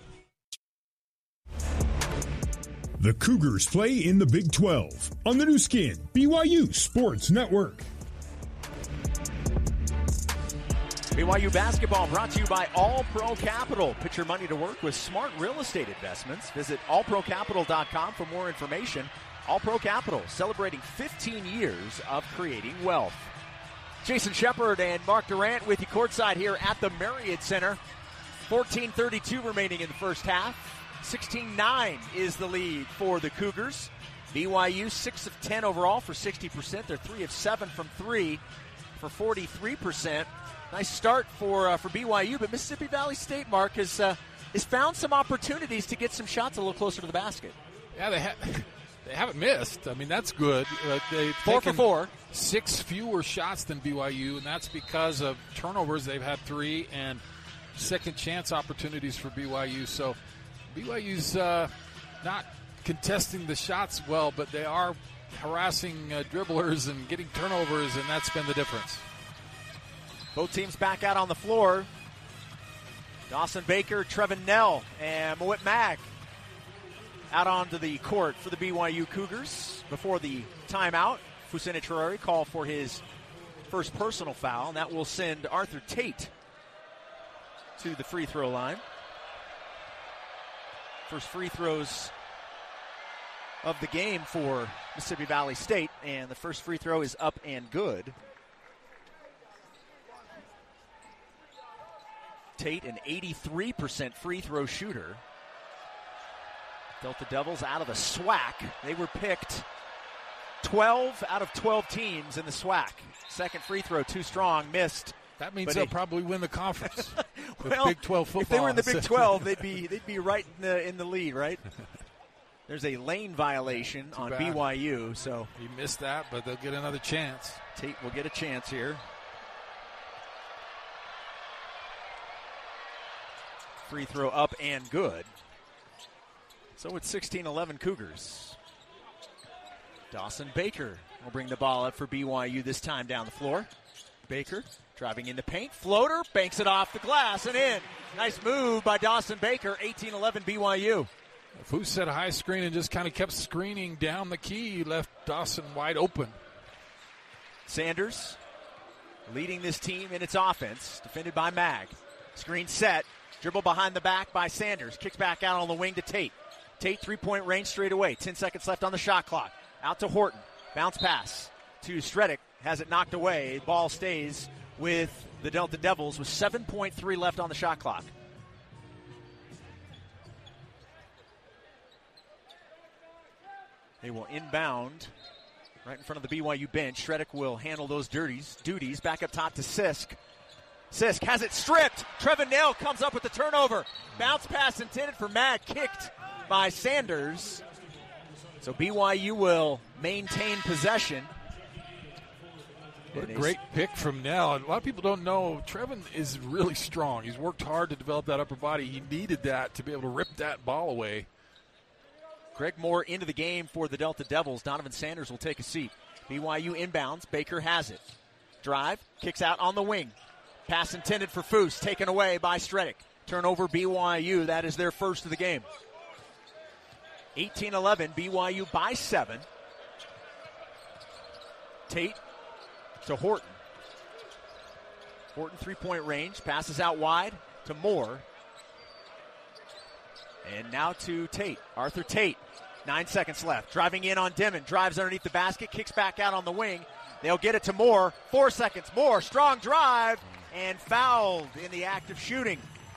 The Cougars play in the Big 12 on the new skin, BYU Sports Network. BYU basketball brought to you by All Pro Capital. Put your money to work with smart real estate investments. Visit allprocapital.com for more information. All Pro Capital, celebrating 15 years of creating wealth. Jason Shepard and Mark Durant with you courtside here at the Marriott Center. 14:32 remaining in the first half. 16-9 is the lead for the Cougars. BYU 6 of 10 overall for 60%. They're 3 of 7 from 3 for 43%. Nice start for BYU, but Mississippi Valley State, Mark, has found some opportunities to get some shots a little closer to the basket. Yeah, they haven't missed. I mean, that's good. They've 4 for 4. 6 fewer shots than BYU, and that's because of turnovers. They've had 3 and second chance opportunities for BYU. So BYU's not contesting the shots well, but they are harassing dribblers and getting turnovers, and that's been the difference. Both teams back out on the floor. Dawson Baker, Trevin Nell, and Mawit Mag out onto the court for the BYU Cougars. Before the timeout, Fousseyni Traore called for his first personal foul, and that will send Arthur Tate to the free throw line. First free throws of the game for Mississippi Valley State, and the first free throw is up and good. Tate, an 83% free throw shooter. Delta Devils out of the SWAC. They were picked 12 out of 12 teams in the SWAC. Second free throw, too strong, missed. That means they'll probably win the conference. Well, Big 12 football. If they were in the Big 12, they'd be right in the lead, right? There's a lane violation on BYU, so he missed that, but they'll get another chance. Tate will get a chance here. Free throw up and good. So it's 16-11 Cougars. Dawson Baker will bring the ball up for BYU this time down the floor. Baker driving into paint. Floater, banks it off the glass and in. Nice move by Dawson Baker, 18-11 BYU. Foose set a high screen and just kind of kept screening down the key, left Dawson wide open. Sanders leading this team in its offense, defended by Mag. Screen set. Dribble behind the back by Sanders. Kicks back out on the wing to Tate. Tate, three-point range straight away. 10 seconds left on the shot clock. Out to Horton. Bounce pass to Stredick. Has it knocked away. Ball stays with the Delta Devils with 7.3 left on the shot clock. They will inbound right in front of the BYU bench. Stredick will handle those duties. Back up top to Sisk. Sisk has it stripped. Trevin Nell comes up with the turnover. Bounce pass intended for Mag, kicked by Sanders. So BYU will maintain possession. What a great pick from Nell. And a lot of people don't know Trevin is really strong. He's worked hard to develop that upper body. He needed that to be able to rip that ball away. Greg Moore into the game for the Delta Devils. Donovan Sanders will take a seat. BYU inbounds. Baker has it. Drive. Kicks out on the wing. Pass intended for Foose. Taken away by Stredick. Turnover BYU. That is their first of the game. 18-11, BYU by 7. Tate to Horton. Horton three-point range, passes out wide to Moore. And now to Tate, Arthur Tate. 9 seconds left, driving in on Dimon, drives underneath the basket, kicks back out on the wing. They'll get it to Moore, 4 seconds, Moore, strong drive, and fouled in the act of shooting.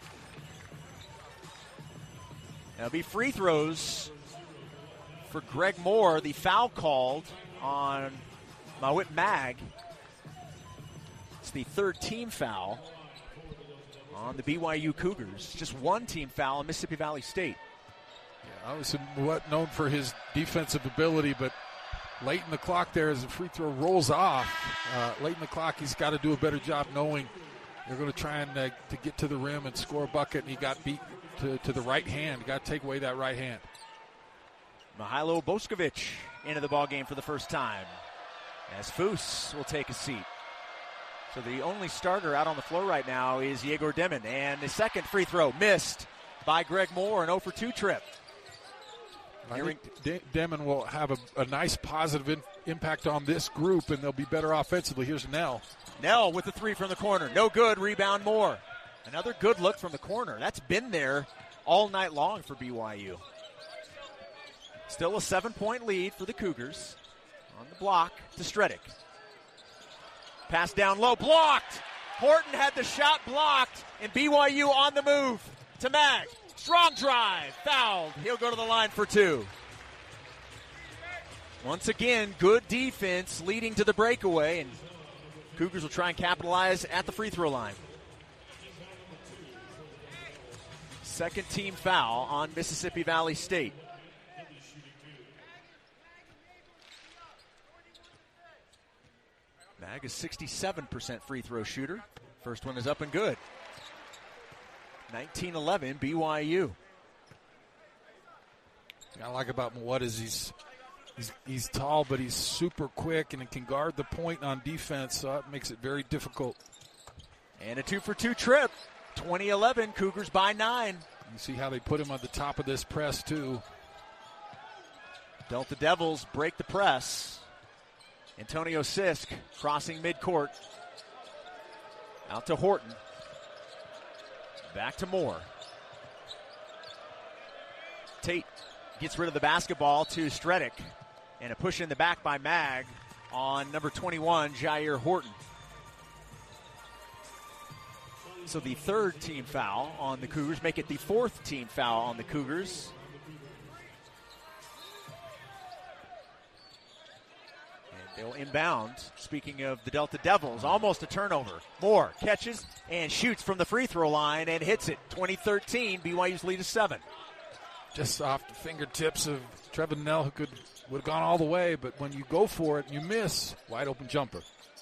There'll be free throws for Greg Moore. The foul called on Mawit Mag. It's the third team foul on the BYU Cougars. Just one team foul on Mississippi Valley State. Yeah, obviously known for his defensive ability, but late in the clock there as the free throw rolls off, late in the clock he's got to do a better job knowing they're going to try and to get to the rim and score a bucket, and he got beat to the right hand. Got to take away that right hand. Mihailo Boskovic into the ballgame for the first time as Foose will take a seat. So the only starter out on the floor right now is Yegor Dimon. And the second free throw missed by Greg Moore, an 0-for-2 trip. I think Dimon will have a nice positive impact on this group, and they'll be better offensively. Here's Nell. Nell with the three from the corner. No good. Rebound Moore. Another good look from the corner. That's been there all night long for BYU. Still a 7-point lead for the Cougars. On the block to Stredick. Pass down low, blocked. Horton had the shot blocked, and BYU on the move to Mag. Strong drive, fouled. He'll go to the line for 2. Once again, good defense leading to the breakaway, and Cougars will try and capitalize at the free throw line. Second team foul on Mississippi Valley State. Mag is 67% free throw shooter. First one is up and good. 19-11 BYU. What I like about Mawut is he's tall, but he's super quick and can guard the point on defense, so that makes it very difficult. And a 2-for-2 trip. 20-11, Cougars by 9. You see how they put him on the top of this press, too. Delta Devils break the press. Antonio Sisk crossing midcourt. Out to Horton. Back to Moore. Tate gets rid of the basketball to Stredick. And a push in the back by Mag on number 21, Jair Horton. So the third team foul on the Cougars, make it the fourth team foul on the Cougars. And they'll inbound. Speaking of the Delta Devils, almost a turnover. Moore catches and shoots from the free throw line and hits it. 2013, BYU's lead is 7. Just off the fingertips of Trevin Nell, who would have gone all the way, but when you go for it and you miss, wide open jumper.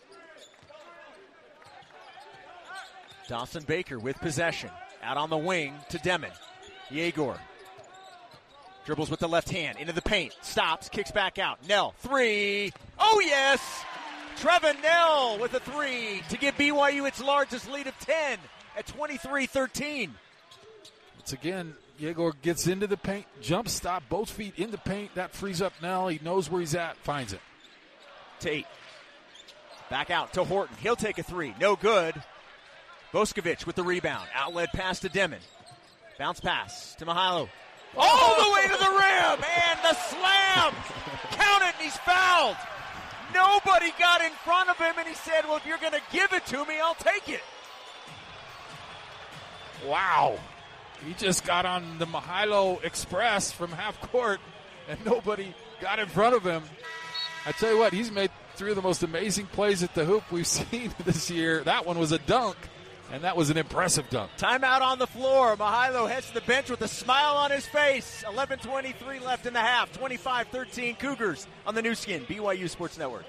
Dawson Baker with possession. Out on the wing to Demon. Yegor. Dribbles with the left hand into the paint. Stops, kicks back out. Nell, 3. Oh, yes! Trevin Nell with a 3 to give BYU its largest lead of 10 at 23-13. Once again, Yegor gets into the paint, jump stop, both feet in the paint. That frees up Nell. He knows where he's at, finds it. Tate. Back out to Horton. He'll take a 3. No good. Boskovic with the rebound. Outlet pass to Demon. Bounce pass to Mihailo. All the way to the rim, and the slam. Count it, and he's fouled. Nobody got in front of him, and he said, well, if you're going to give it to me, I'll take it. Wow. He just got on the Mihailo Express from half court, and nobody got in front of him. I tell you what, he's made 3 of the most amazing plays at the hoop we've seen this year. That one was a dunk, and that was an impressive dunk. Timeout on the floor. Mihailo heads to the bench with a smile on his face. 11:23 left in the half. 25-13 Cougars on the new skin, BYU Sports Network.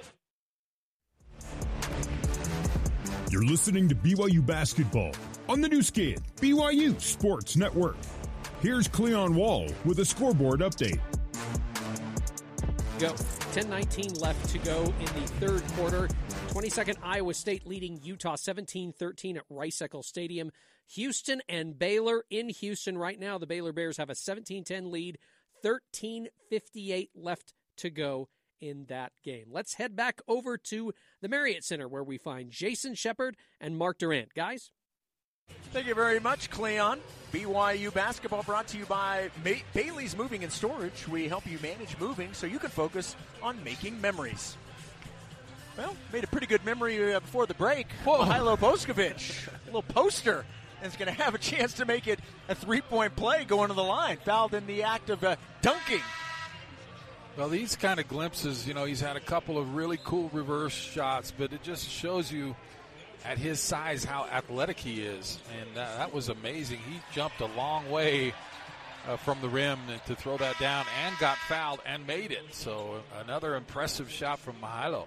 You're listening to BYU Basketball on the new skin, BYU Sports Network. Here's Cleon Wall with a scoreboard update. Go. 10:19 left to go in the third quarter. 22nd, Iowa State leading Utah 17-13 at Rice-Eccles Stadium. Houston and Baylor in Houston right now. The Baylor Bears have a 17-10 lead, 13:58 left to go in that game. Let's head back over to the Marriott Center where we find Jason Shepard and Mark Durant. Guys? Thank you very much, Cleon. BYU basketball brought to you by Bailey's Moving and Storage. We help you manage moving so you can focus on making memories. Well, made a pretty good memory before the break. Mihailo Boskovic, a little poster, and is going to have a chance to make it a three-point play going to the line. Fouled in the act of dunking. Well, these kind of glimpses, he's had a couple of really cool reverse shots, but it just shows you at his size how athletic he is. And that was amazing. He jumped a long way from the rim to throw that down and got fouled and made it. So another impressive shot from Mihailo.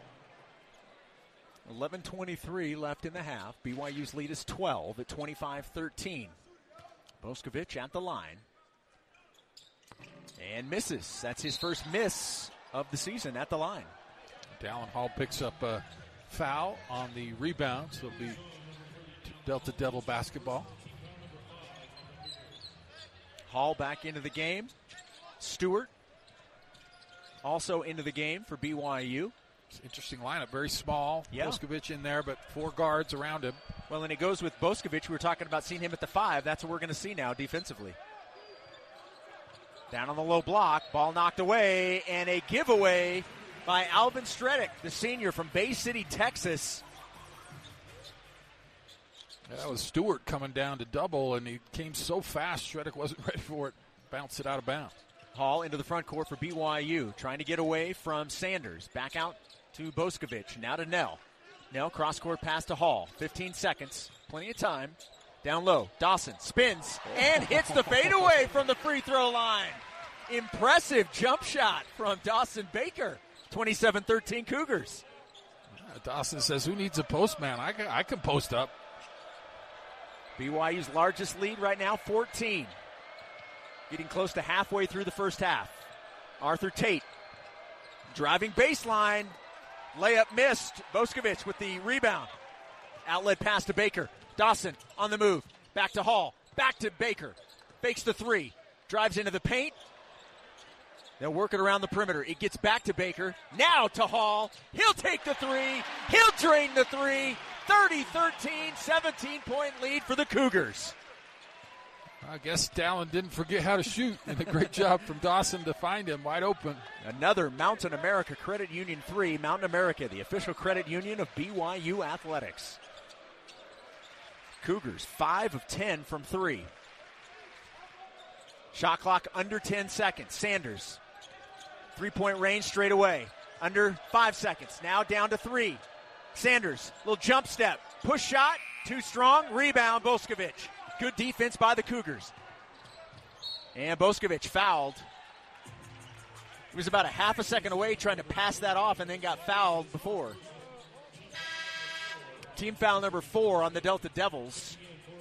11:23 left in the half. BYU's lead is 12 at 25-13. Boskovic at the line. And misses. That's his first miss of the season at the line. Dallin Hall picks up a foul on the rebound, so it'll be Delta Devil basketball. Hall back into the game. Stewart also into the game for BYU. It's an interesting lineup, very small. Yeah. Boskovic in there, but four guards around him. Well, and it goes with Boskovic. We were talking about seeing him at the 5. That's what we're going to see now defensively. Down on the low block, ball knocked away, and a giveaway by Alvin Stredick, the senior from Bay City, Texas. That was Stewart coming down to double, and he came so fast, Stredick wasn't ready for it. Bounced it out of bounds. Hall into the front court for BYU, trying to get away from Sanders. Back out to Boskovic, now to Nell. Nell, cross-court pass to Hall. 15 seconds, plenty of time. Down low, Dawson spins and hits the fadeaway from the free throw line. Impressive jump shot from Dawson Baker. 27-13 Cougars. Dawson says, who needs a postman? I can post up. BYU's largest lead right now, 14. Getting close to halfway through the first half. Arthur Tate driving baseline. Layup missed. Boskovic with the rebound. Outlet pass to Baker. Dawson on the move. Back to Hall. Back to Baker. Fakes the three. Drives into the paint. They'll work it around the perimeter. It gets back to Baker. Now to Hall. He'll take the three. He'll drain the three. 30-13, 17-point lead for the Cougars. I guess Dallin didn't forget how to shoot. And a great job from Dawson to find him wide open. Another Mountain America Credit Union 3. Mountain America, the official credit union of BYU Athletics. Cougars 5 of 10 from 3. Shot clock under 10 seconds. Sanders, 3-point range straight away. Under 5 seconds. Now down to 3. Sanders, little jump step. Push shot, too strong. Rebound, Boskovic. Good defense by the Cougars. And Boskovic fouled. He was about a half a second away trying to pass that off and then got fouled before. Team foul number 4 on the Delta Devils.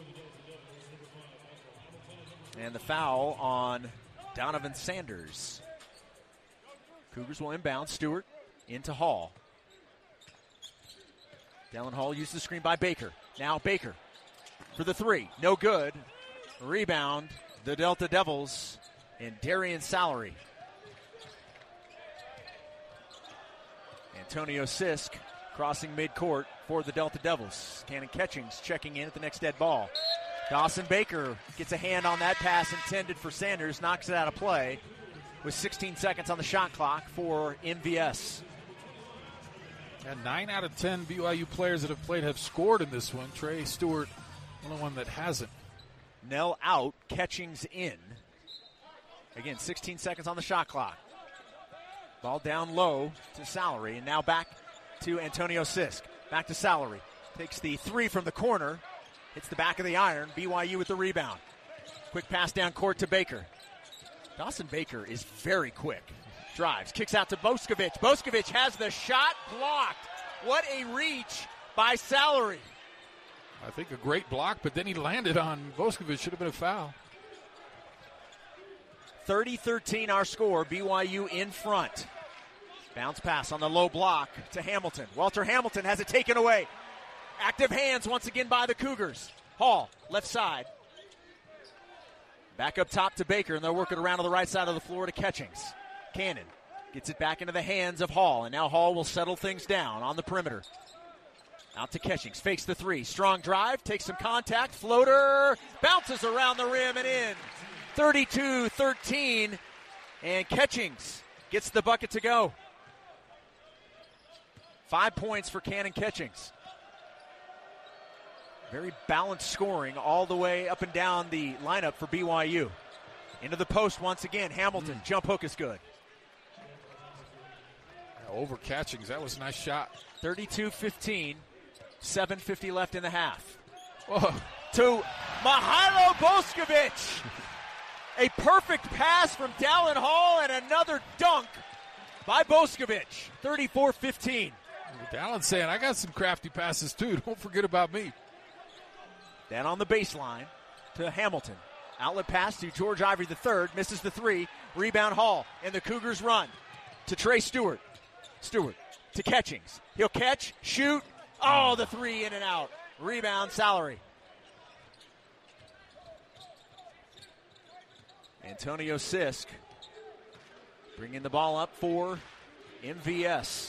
And the foul on Donovan Sanders. Cougars will inbound. Stewart into Hall. Dallin Hall used the screen by Baker. Now Baker for the 3. No good. Rebound, the Delta Devils, and Darian Salary. Antonio Sisk crossing midcourt for the Delta Devils. Cannon Catchings checking in at the next dead ball. Dawson Baker gets a hand on that pass intended for Sanders, knocks it out of play with 16 seconds on the shot clock for MVS. And 9 out of 10 BYU players that have played have scored in this one. Trey Stewart, only one that hasn't. Nell out, Catchings in. Again, 16 seconds on the shot clock. Ball down low to Salary, and now back to Antonio Sisk. Back to Salary. Takes the 3 from the corner. Hits the back of the iron. BYU with the rebound. Quick pass down court to Baker. Dawson Baker is very quick. Drives, kicks out to Boskovic. Boskovic has the shot blocked. What a reach by Salary. I think a great block, but then he landed on Boskovic. Should have been a foul. 30-13 our score. BYU in front. Bounce pass on the low block to Hamilton. Walter Hamilton has it taken away. Active hands once again by the Cougars. Hall, left side. Back up top to Baker, and they'll work it around to the right side of the floor to Catchings. Cannon gets it back into the hands of Hall, and now Hall will settle things down on the perimeter. Out to Catchings, fakes the three. Strong drive, takes some contact, floater, bounces around the rim and in. 32-13, and Catchings gets the bucket to go. 5 points for Cannon Catchings. Very balanced scoring all the way up and down the lineup for BYU. Into the post once again. Hamilton, jump hook is good. Over Catchings, that was a nice shot. 32-15, 7:50 left in the half. Whoa. To Mihailo Boskovic. A perfect pass from Dallin Hall and another dunk by Boskovic. 34-15. Dallin's saying, I got some crafty passes too. Don't forget about me. Then on the baseline to Hamilton. Outlet pass to George Ivory III. Misses the three. Rebound Hall. And the Cougars run to Trey Stewart. Stewart to Catchings. He'll catch, shoot. Oh, the three in and out. Rebound Salary. Antonio Sisk bringing the ball up for MVS.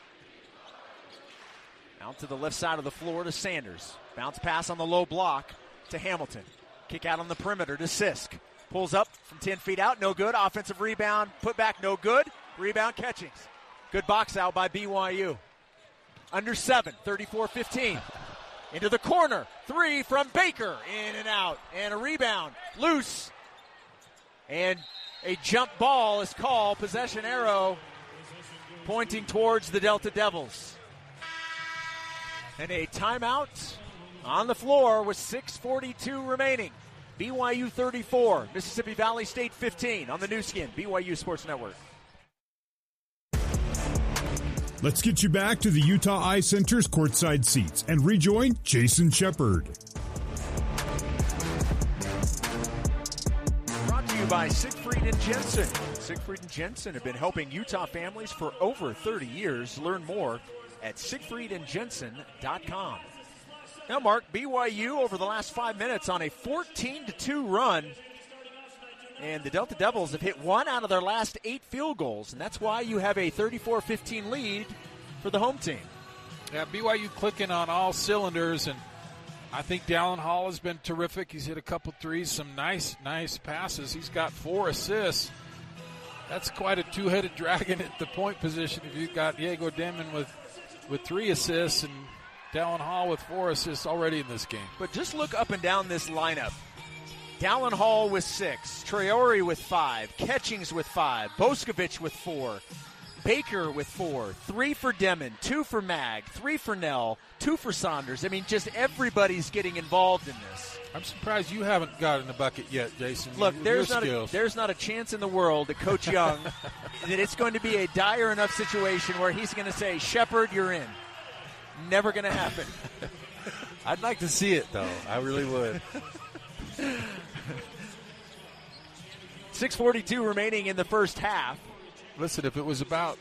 Out to the left side of the floor to Sanders. Bounce pass on the low block to Hamilton. Kick out on the perimeter to Sisk. Pulls up from 10 feet out, no good. Offensive rebound, put back, no good. Rebound Catchings. Good box out by BYU. Under 7, 34-15. Into the corner, three from Baker. In and out, and a rebound. Loose. And a jump ball is called. Possession arrow pointing towards the Delta Devils. And a timeout on the floor with 6:42 remaining. BYU 34, Mississippi Valley State 15 on the new skin, BYU Sports Network. Let's get you back to the Utah Eye Center's courtside seats and rejoin Jason Shepard. Brought to you by Siegfried and Jensen. Siegfried and Jensen have been helping Utah families for over 30 years. Learn more at siegfriedandjensen.com. Now, Mark, BYU over the last 5 minutes on a 14-2 run. And the Delta Devils have hit 1 out of their last 8 field goals. And that's why you have a 34-15 lead for the home team. Yeah, BYU clicking on all cylinders. And I think Dallin Hall has been terrific. He's hit a couple threes, some nice passes. He's got 4 assists. That's quite a two-headed dragon at the point position. If you've got Diego Demon with 3 assists and Dallin Hall with 4 assists already in this game. But just look up and down this lineup. Dallin Hall with 6, Traore with 5, Catchings with 5, Boskovic with 4, Baker with 4, 3 for Demon, 2 for Mag, 3 for Nell, 2 for Saunders. I mean, just everybody's getting involved in this. I'm surprised you haven't gotten a bucket yet, Jason. Look, there's not a chance in the world that Coach Young that it's going to be a dire enough situation where he's going to say, Shepard, you're in. Never going to happen. I'd like to see it, though. I really would. 6:42 remaining in the first half. Listen, if it was about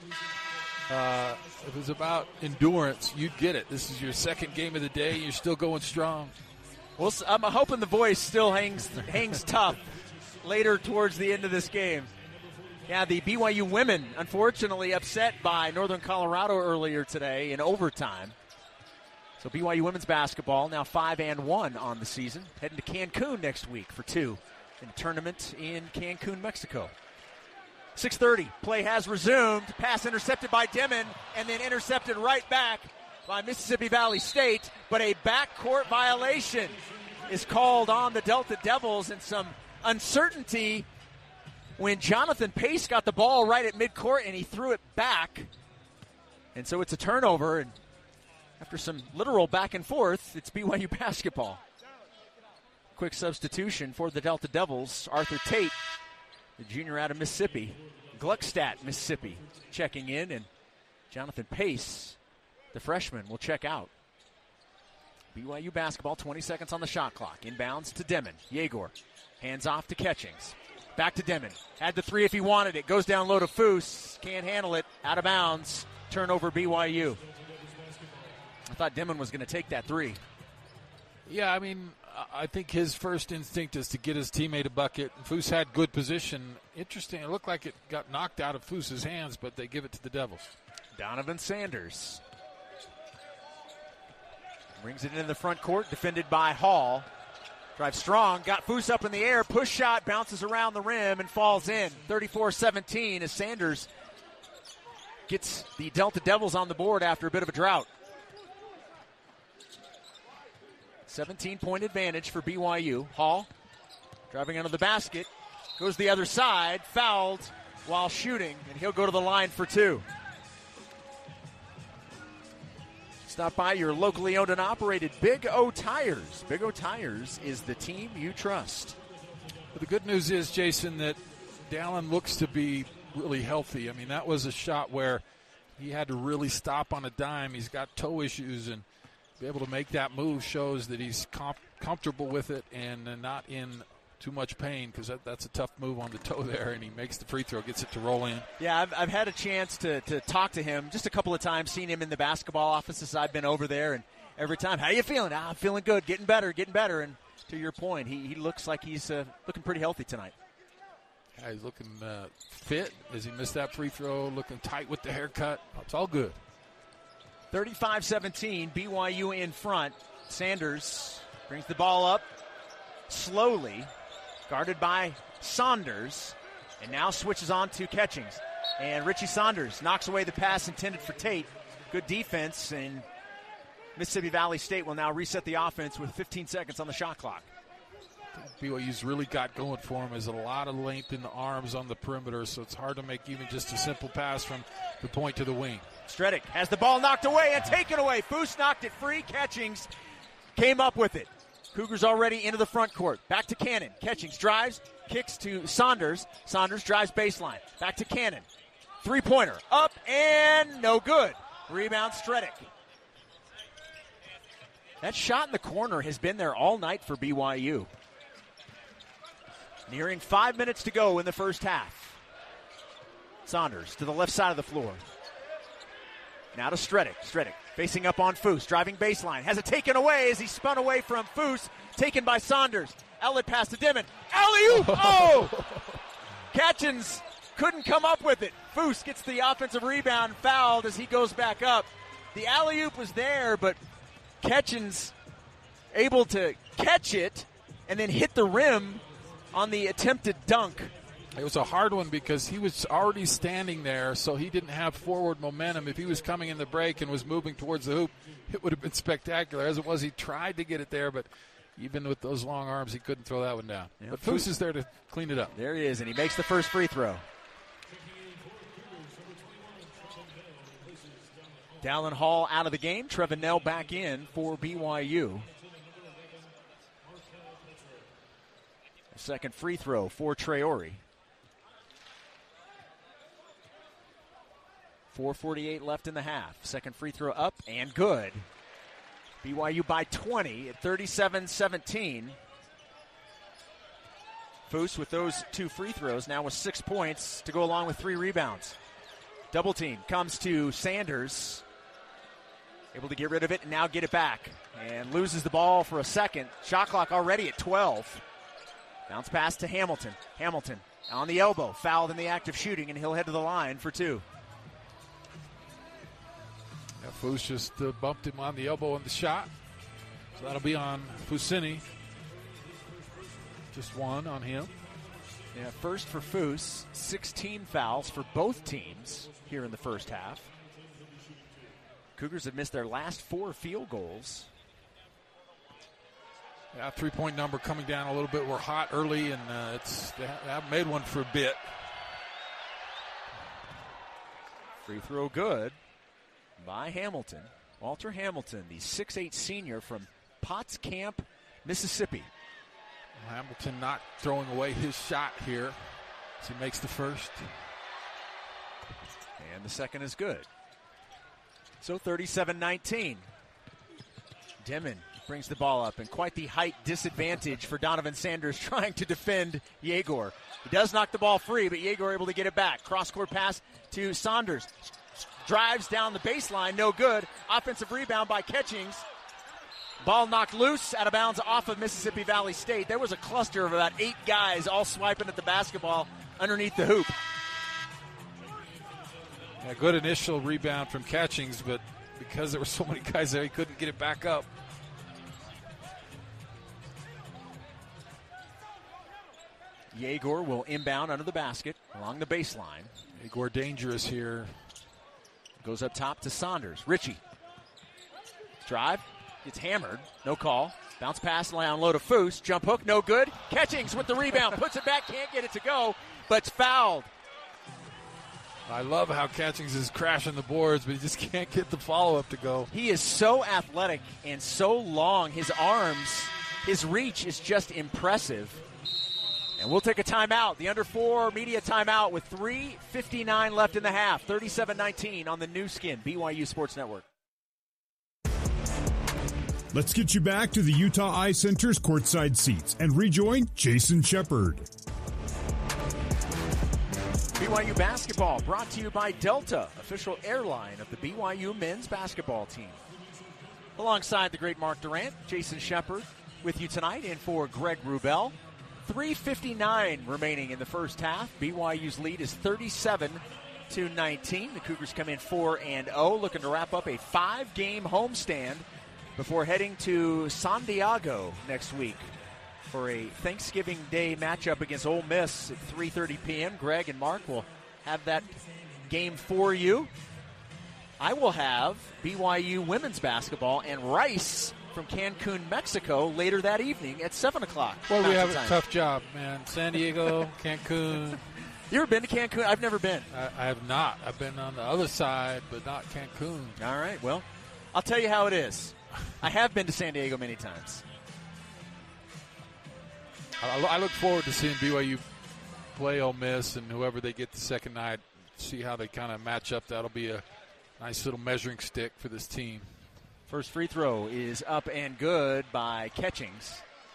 endurance, you'd get it. This is your second game of the day. You're still going strong. Well, I'm hoping the voice still hangs tough later towards the end of this game. Yeah, the BYU women, unfortunately, upset by Northern Colorado earlier today in overtime. So BYU women's basketball now 5-1 on the season, heading to Cancun next week for 2 in the tournament in Cancun, Mexico. 6:30, play has resumed. Pass intercepted by Demon, and then intercepted right back by Mississippi Valley State. But a backcourt violation is called on the Delta Devils, and some uncertainty when Jonathan Pace got the ball right at midcourt and he threw it back. And so it's a turnover, and after some literal back and forth, it's BYU basketball. Quick substitution for the Delta Devils. Arthur Tate, the junior out of Mississippi. Gluckstadt, Mississippi, checking in, and Jonathan Pace, the freshman, will check out. BYU basketball, 20 seconds on the shot clock. Inbounds to Demon. Yegor hands off to Catchings. Back to Demon. Had the 3 if he wanted it. Goes down low to Foose. Can't handle it. out of bounds. Turnover BYU. I thought Dimon was going to take that three. Yeah, I mean, I think his first instinct is to get his teammate a bucket. Foose had good position. Interesting, it looked like it got knocked out of Foose's hands, but they give it to the Devils. Donovan Sanders brings it in the front court, defended by Hall. Drives strong, got Foose up in the air, push shot, bounces around the rim and falls in. 34-17 as Sanders gets the Delta Devils on the board after a bit of a drought. 17-point advantage for BYU. Hall driving under the basket, goes the other side, fouled while shooting, and he'll go to the line for two. Stop by your locally owned and operated Big O Tires. Big O Tires is the team you trust. But the good news is, Jason, that Dallin looks to be really healthy. I mean, that was a shot where he had to really stop on a dime. He's got toe issues, and be able to make that move shows that he's comfortable with it and not in too much pain, because that's a tough move on the toe there, and he makes the free throw, gets it to roll in. Yeah, I've had a chance to talk to him just a couple of times, seen him in the basketball offices. I've been over there, and every time, how you feeling? I'm feeling good, getting better. And to your point, he looks like he's looking pretty healthy tonight. Yeah, he's looking fit as he missed that free throw, looking tight with the haircut. It's all good. 35-17, BYU in front. Sanders brings the ball up slowly, guarded by Saunders, and now switches on to Catchings. And Richie Saunders knocks away the pass intended for Tate. Good defense, and Mississippi Valley State will now reset the offense with 15 seconds on the shot clock. BYU's really got going for him. There's a lot of length in the arms on the perimeter, so it's hard to make even just a simple pass from the point to the wing. Stredick has the ball knocked away and taken away. Foose knocked it free. Catchings came up with it. Cougars already into the front court. Back to Cannon. Catchings drives, kicks to Saunders. Saunders drives baseline. Back to Cannon. Three-pointer. Up and no good. Rebound Stredick. That shot in the corner has been there all night for BYU. Nearing 5 minutes to go in the first half. Saunders to the left side of the floor. Now to Stredick. Stredick facing up on Foose, driving baseline. Has it taken away as he spun away from Foose. Taken by Saunders. Outlet pass to Dimon. Alley-oop! Oh! Catchings couldn't come up with it. Foose gets the offensive rebound, fouled as he goes back up. The alley-oop was there, but Catchings able to catch it and then hit the rim on the attempted dunk. It was a hard one because he was already standing there, so he didn't have forward momentum. If he was coming in the break and was moving towards the hoop, it would have been spectacular. As it was, he tried to get it there, but even with those long arms, he couldn't throw that one down. Yeah, but Foose is there to clean it up. There he is, and he makes the first free throw. Dallin Hall out of the game. Trevin Nell back in for BYU. A second free throw for Traore. 4:48 left in the half. Second free throw up and good. BYU by 20 at 37-17. Foose with those two free throws now with 6 points to go along with 3 rebounds. Double team comes to Sanders. Able to get rid of it and now get it back. And loses the ball for a second. Shot clock already at 12. Bounce pass to Hamilton. Hamilton on the elbow. Fouled in the act of shooting, and he'll head to the line for 2. Yeah, Foose just bumped him on the elbow in the shot. So that'll be on Fusini. Just one on him. Yeah, first for Foose. 16 fouls for both teams here in the first half. Cougars have missed their last 4 field goals. Yeah, 3-point number coming down a little bit. We're hot early, and they haven't made one for a bit. Free throw good by Hamilton. Walter Hamilton, the 6'8 senior from Potts Camp, Mississippi. Well, Hamilton not throwing away his shot here as he makes the first. And the second is good. So 37-19. Dimon brings the ball up, and quite the height disadvantage for Donovan Sanders trying to defend Yegor. He does knock the ball free, but Yegor able to get it back. Cross-court pass to Saunders. Drives down the baseline, no good. Offensive rebound by Catchings. Ball knocked loose, out of bounds off of Mississippi Valley State. There was a cluster of about 8 guys all swiping at the basketball underneath the hoop. Yeah, good initial rebound from Catchings, but because there were so many guys there, he couldn't get it back up. Yegor will inbound under the basket along the baseline. Yegor dangerous here. Goes up top to Saunders. Ritchie. Drive. Gets hammered. No call. Bounce pass down low to Foose. Jump hook. No good. Catchings with the rebound. Puts it back. Can't get it to go. But it's fouled. I love how Catchings is crashing the boards, but he just can't get the follow-up to go. He is so athletic and so long. His arms, his reach is just impressive. And we'll take a timeout. The under 4 media timeout with 3:59 left in the half. 37-19 on the new skin, BYU Sports Network. Let's get you back to the Utah Eye Center's courtside seats and rejoin Jason Shepard. BYU basketball brought to you by Delta, official airline of the BYU men's basketball team. Alongside the great Mark Durant, Jason Shepard with you tonight, and for Greg Wrubell. 3:59 remaining in the first half. BYU's lead is 37-19. The Cougars come in 4-0, looking to wrap up a 5-game homestand before heading to San Diego next week for a Thanksgiving Day matchup against Ole Miss at 3:30 p.m. Greg and Mark will have that game for you. I will have BYU women's basketball and Rice from Cancun, Mexico later that evening at 7 o'clock. Well, we have a tough job, man. San Diego, Cancun. You ever been to Cancun? I've never been. I have not. I've been on the other side, but not Cancun. All right, well, I'll tell you how it is. I have been to San Diego many times. I look forward to seeing BYU play Ole Miss, and whoever they get the second night, see how they kind of match up. That'll be a nice little measuring stick for this team. First free throw is up and good by Catchings.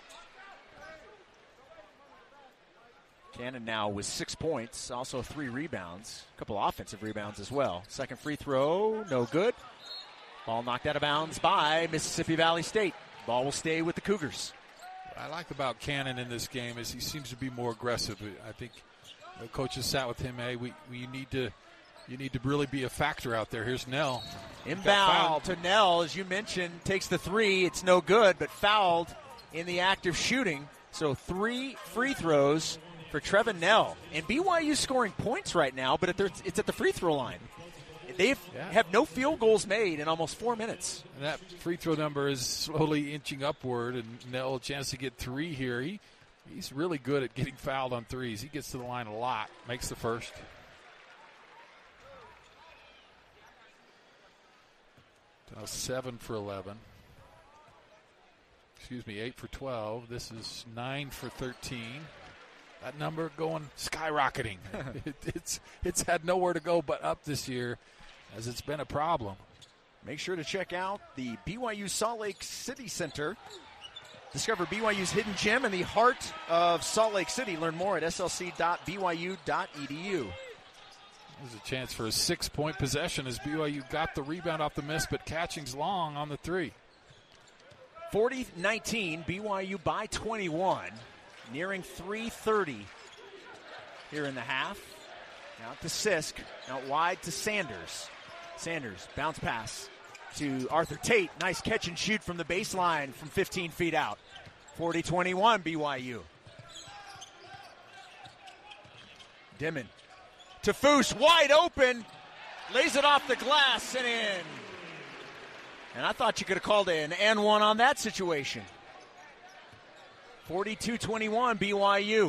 Cannon now with 6 points, also 3 rebounds, a couple offensive rebounds as well. Second free throw, no good. Ball knocked out of bounds by Mississippi Valley State. Ball will stay with the Cougars. What I like about Cannon in this game is he seems to be more aggressive. I think the coaches sat with him. Hey, you need to really be a factor out there. Here's Nell. Inbound to Nell, as you mentioned, takes the 3. It's no good, but fouled in the act of shooting. So 3 free throws for Trevin Nell. And BYU's scoring points right now, but it's at the free throw line. They have no field goals made in almost 4 minutes. And that free throw number is slowly inching upward, and Nell a chance to get 3 here. He's really good at getting fouled on threes. He gets to the line a lot, makes the first. Now 7 for 11. Excuse me, 8 for 12. This is 9 for 13. That number going skyrocketing. It's had nowhere to go but up this year, as it's been a problem. Make sure to check out the BYU Salt Lake City Center. Discover BYU's hidden gem in the heart of Salt Lake City. Learn more at slc.byu.edu. There's a chance for a 6-point possession as BYU got the rebound off the miss, but Catchings long on the 3. 40-19, BYU by 21. Nearing 3:30 here in the half. Out to Sisk. Out wide to Sanders. Sanders, bounce pass to Arthur Tate. Nice catch and shoot from the baseline from 15 feet out. 40-21 BYU. Dimon to Foose, wide open. Lays it off the glass and in. And I thought you could have called an N1 on that situation. 42-21 BYU.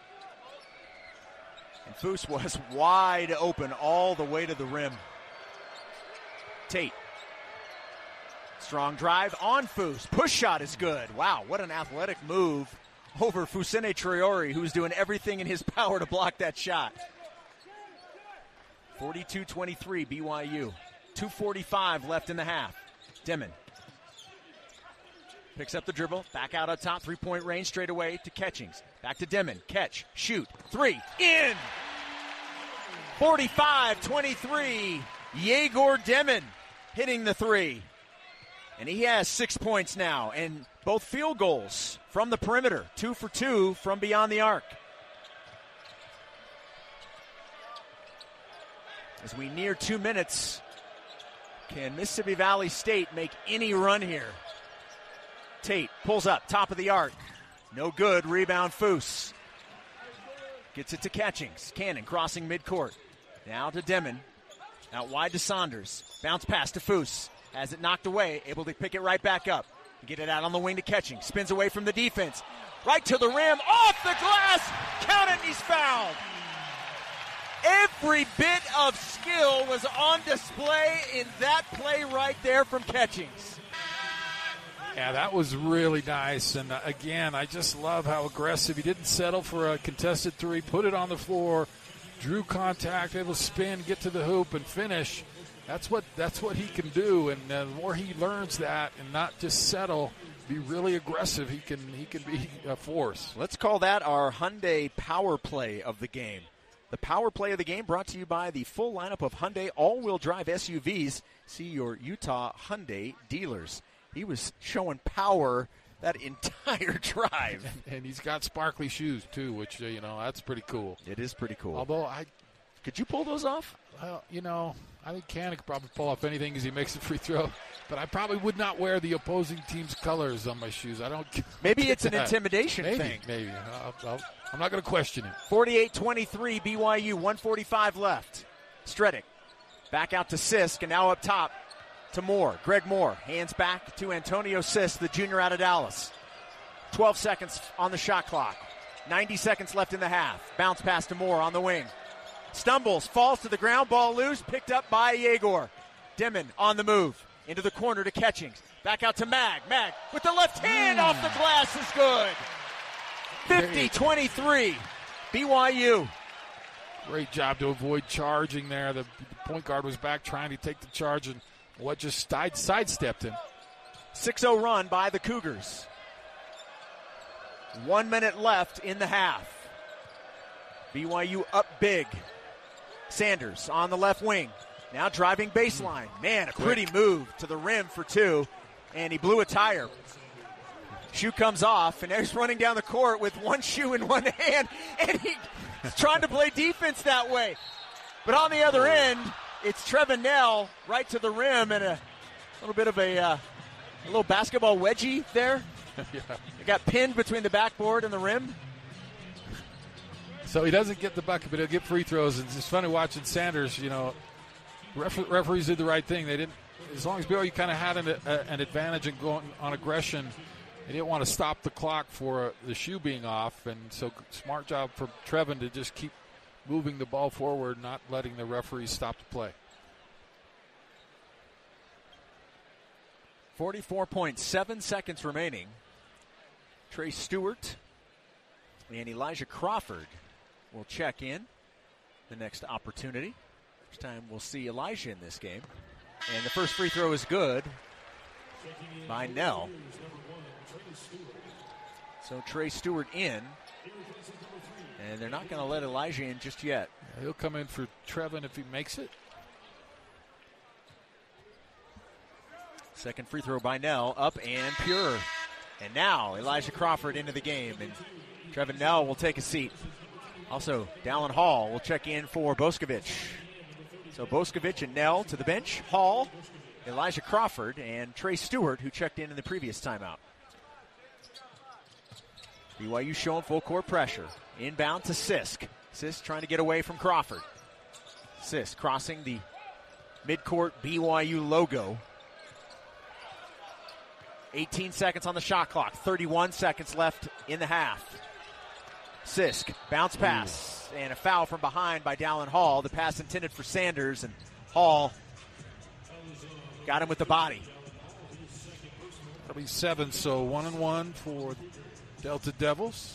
And Foose was wide open all the way to the rim. Tate. Strong drive on Foose. Push shot is good. Wow, what an athletic move over Fousseyni Traore, who's doing everything in his power to block that shot. 42-23 BYU. 2:45 left in the half. Dimon. Picks up the dribble, back out on top, three-point range, straight away to Catchings. Back to Dimon, catch, shoot, three, in! 45-23, Yegor Dimon hitting the three. And he has 6 points now, and both field goals from the perimeter, 2 for 2 from beyond the arc. As we near 2 minutes, can Mississippi Valley State make any run here? Tate pulls up, top of the arc. No good, rebound Foose. Gets it to Catchings. Cannon crossing midcourt. Now to Dimon. Out wide to Saunders. Bounce pass to Foose. Has it knocked away, able to pick it right back up. Get it out on the wing to Catchings. Spins away from the defense. Right to the rim, off the glass. Count it, and he's fouled. Every bit of skill was on display in that play right there from Catchings. Yeah, that was really nice. And again, I just love how aggressive. He didn't settle for a contested three, put it on the floor, drew contact, able to spin, get to the hoop, and finish. That's what he can do. And the more he learns that and not just settle, be really aggressive, he can be a force. Let's call that our Hyundai power play of the game. The power play of the game brought to you by the full lineup of Hyundai all-wheel drive SUVs. See your Utah Hyundai dealers. He was showing power that entire drive. And he's got sparkly shoes, too, which, that's pretty cool. It is pretty cool. Although could you pull those off? Well, I think Cannon could probably pull off anything because he makes a free throw. But I probably would not wear the opposing team's colors on my shoes. I don't. Maybe it's an intimidation thing. Maybe. I'm not going to question it. 48-23, BYU, 1:45 left. Stredick back out to Sisk, and now up top to Moore. Greg Moore hands back to Antonio Sisk, the junior out of Dallas. 12 seconds on the shot clock. 90 seconds left in the half. Bounce pass to Moore on the wing. Stumbles, falls to the ground, ball loose, picked up by Yegor. Dimon on the move. Into the corner to Catchings. Back out to Mag. Mag with the left hand off the glass is good. 50-23, BYU. Great job to avoid charging there. The point guard was back trying to take the charge, and just sidestepped him. 6-0 run by the Cougars. 1 minute left in the half. BYU up big. Sanders on the left wing. Now driving baseline. Man, a pretty move to the rim for two. And he blew a tire. Shoe comes off, and he's running down the court with one shoe in one hand. And he's trying to play defense that way. But on the other end, it's Trevin Knell right to the rim, and a little bit of a little basketball wedgie there. Yeah. It got pinned between the backboard and the rim. So he doesn't get the bucket, but he'll get free throws. And it's funny watching Sanders, referees did the right thing. They didn't, as long as BYU kind of had an advantage in going on aggression, they didn't want to stop the clock for the shoe being off. And so smart job for Trevin to just keep moving the ball forward, not letting the referees stop the play. 44.7 seconds remaining. Trey Stewart and Elijah Crawford will check in the next opportunity. First time we'll see Elijah in this game. And the first free throw is good by Knell. So Trey Stewart in. And they're not going to let Elijah in just yet. He'll come in for Trevin if he makes it. Second free throw by Knell, up and pure. And now Elijah Crawford into the game, and Trevin Knell will take a seat. Also, Dallin Hall will check in for Boskovic. So Boskovic and Knell to the bench. Hall, Elijah Crawford, and Trey Stewart, who checked in the previous timeout. BYU showing full court pressure. Inbound to Sisk. Sisk trying to get away from Crawford. Sisk crossing the midcourt BYU logo. 18 seconds on the shot clock. 31 seconds left in the half. Sisk, bounce pass, and a foul from behind by Dallin Hall. The pass intended for Sanders, and Hall got him with the body. That'll be 7, so 1-1 for Delta Devils.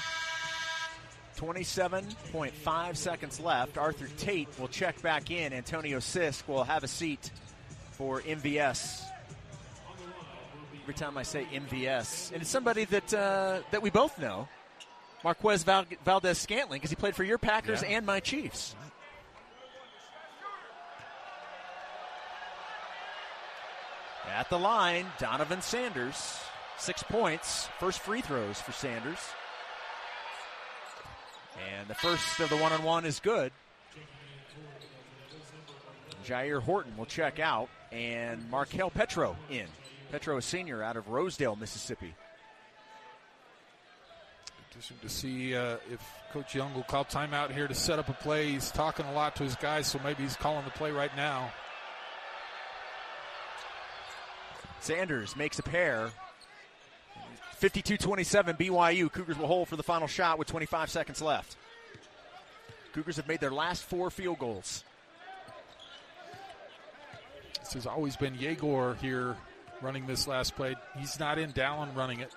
27.5 seconds left. Arthur Tate will check back in. Antonio Sisk will have a seat for MVS. every time I say MVS. And it's somebody that we both know, Marquez Valdez-Scantling, because he played for your Packers and my Chiefs. At the line, Donovan Sanders, 6 points, first free throws for Sanders. And the first of the one-on-one is good. Jair Horton will check out, and Markel Petro in. Petro, a senior out of Rosedale, Mississippi. Interesting to see if Coach Young will call timeout here to set up a play. He's talking a lot to his guys, so maybe he's calling the play right now. Sanders makes a pair. 52-27 BYU. Cougars will hold for the final shot with 25 seconds left. Cougars have made their last 4 field goals. This has always been Yegor here running this last play. He's not in. Dallin running it.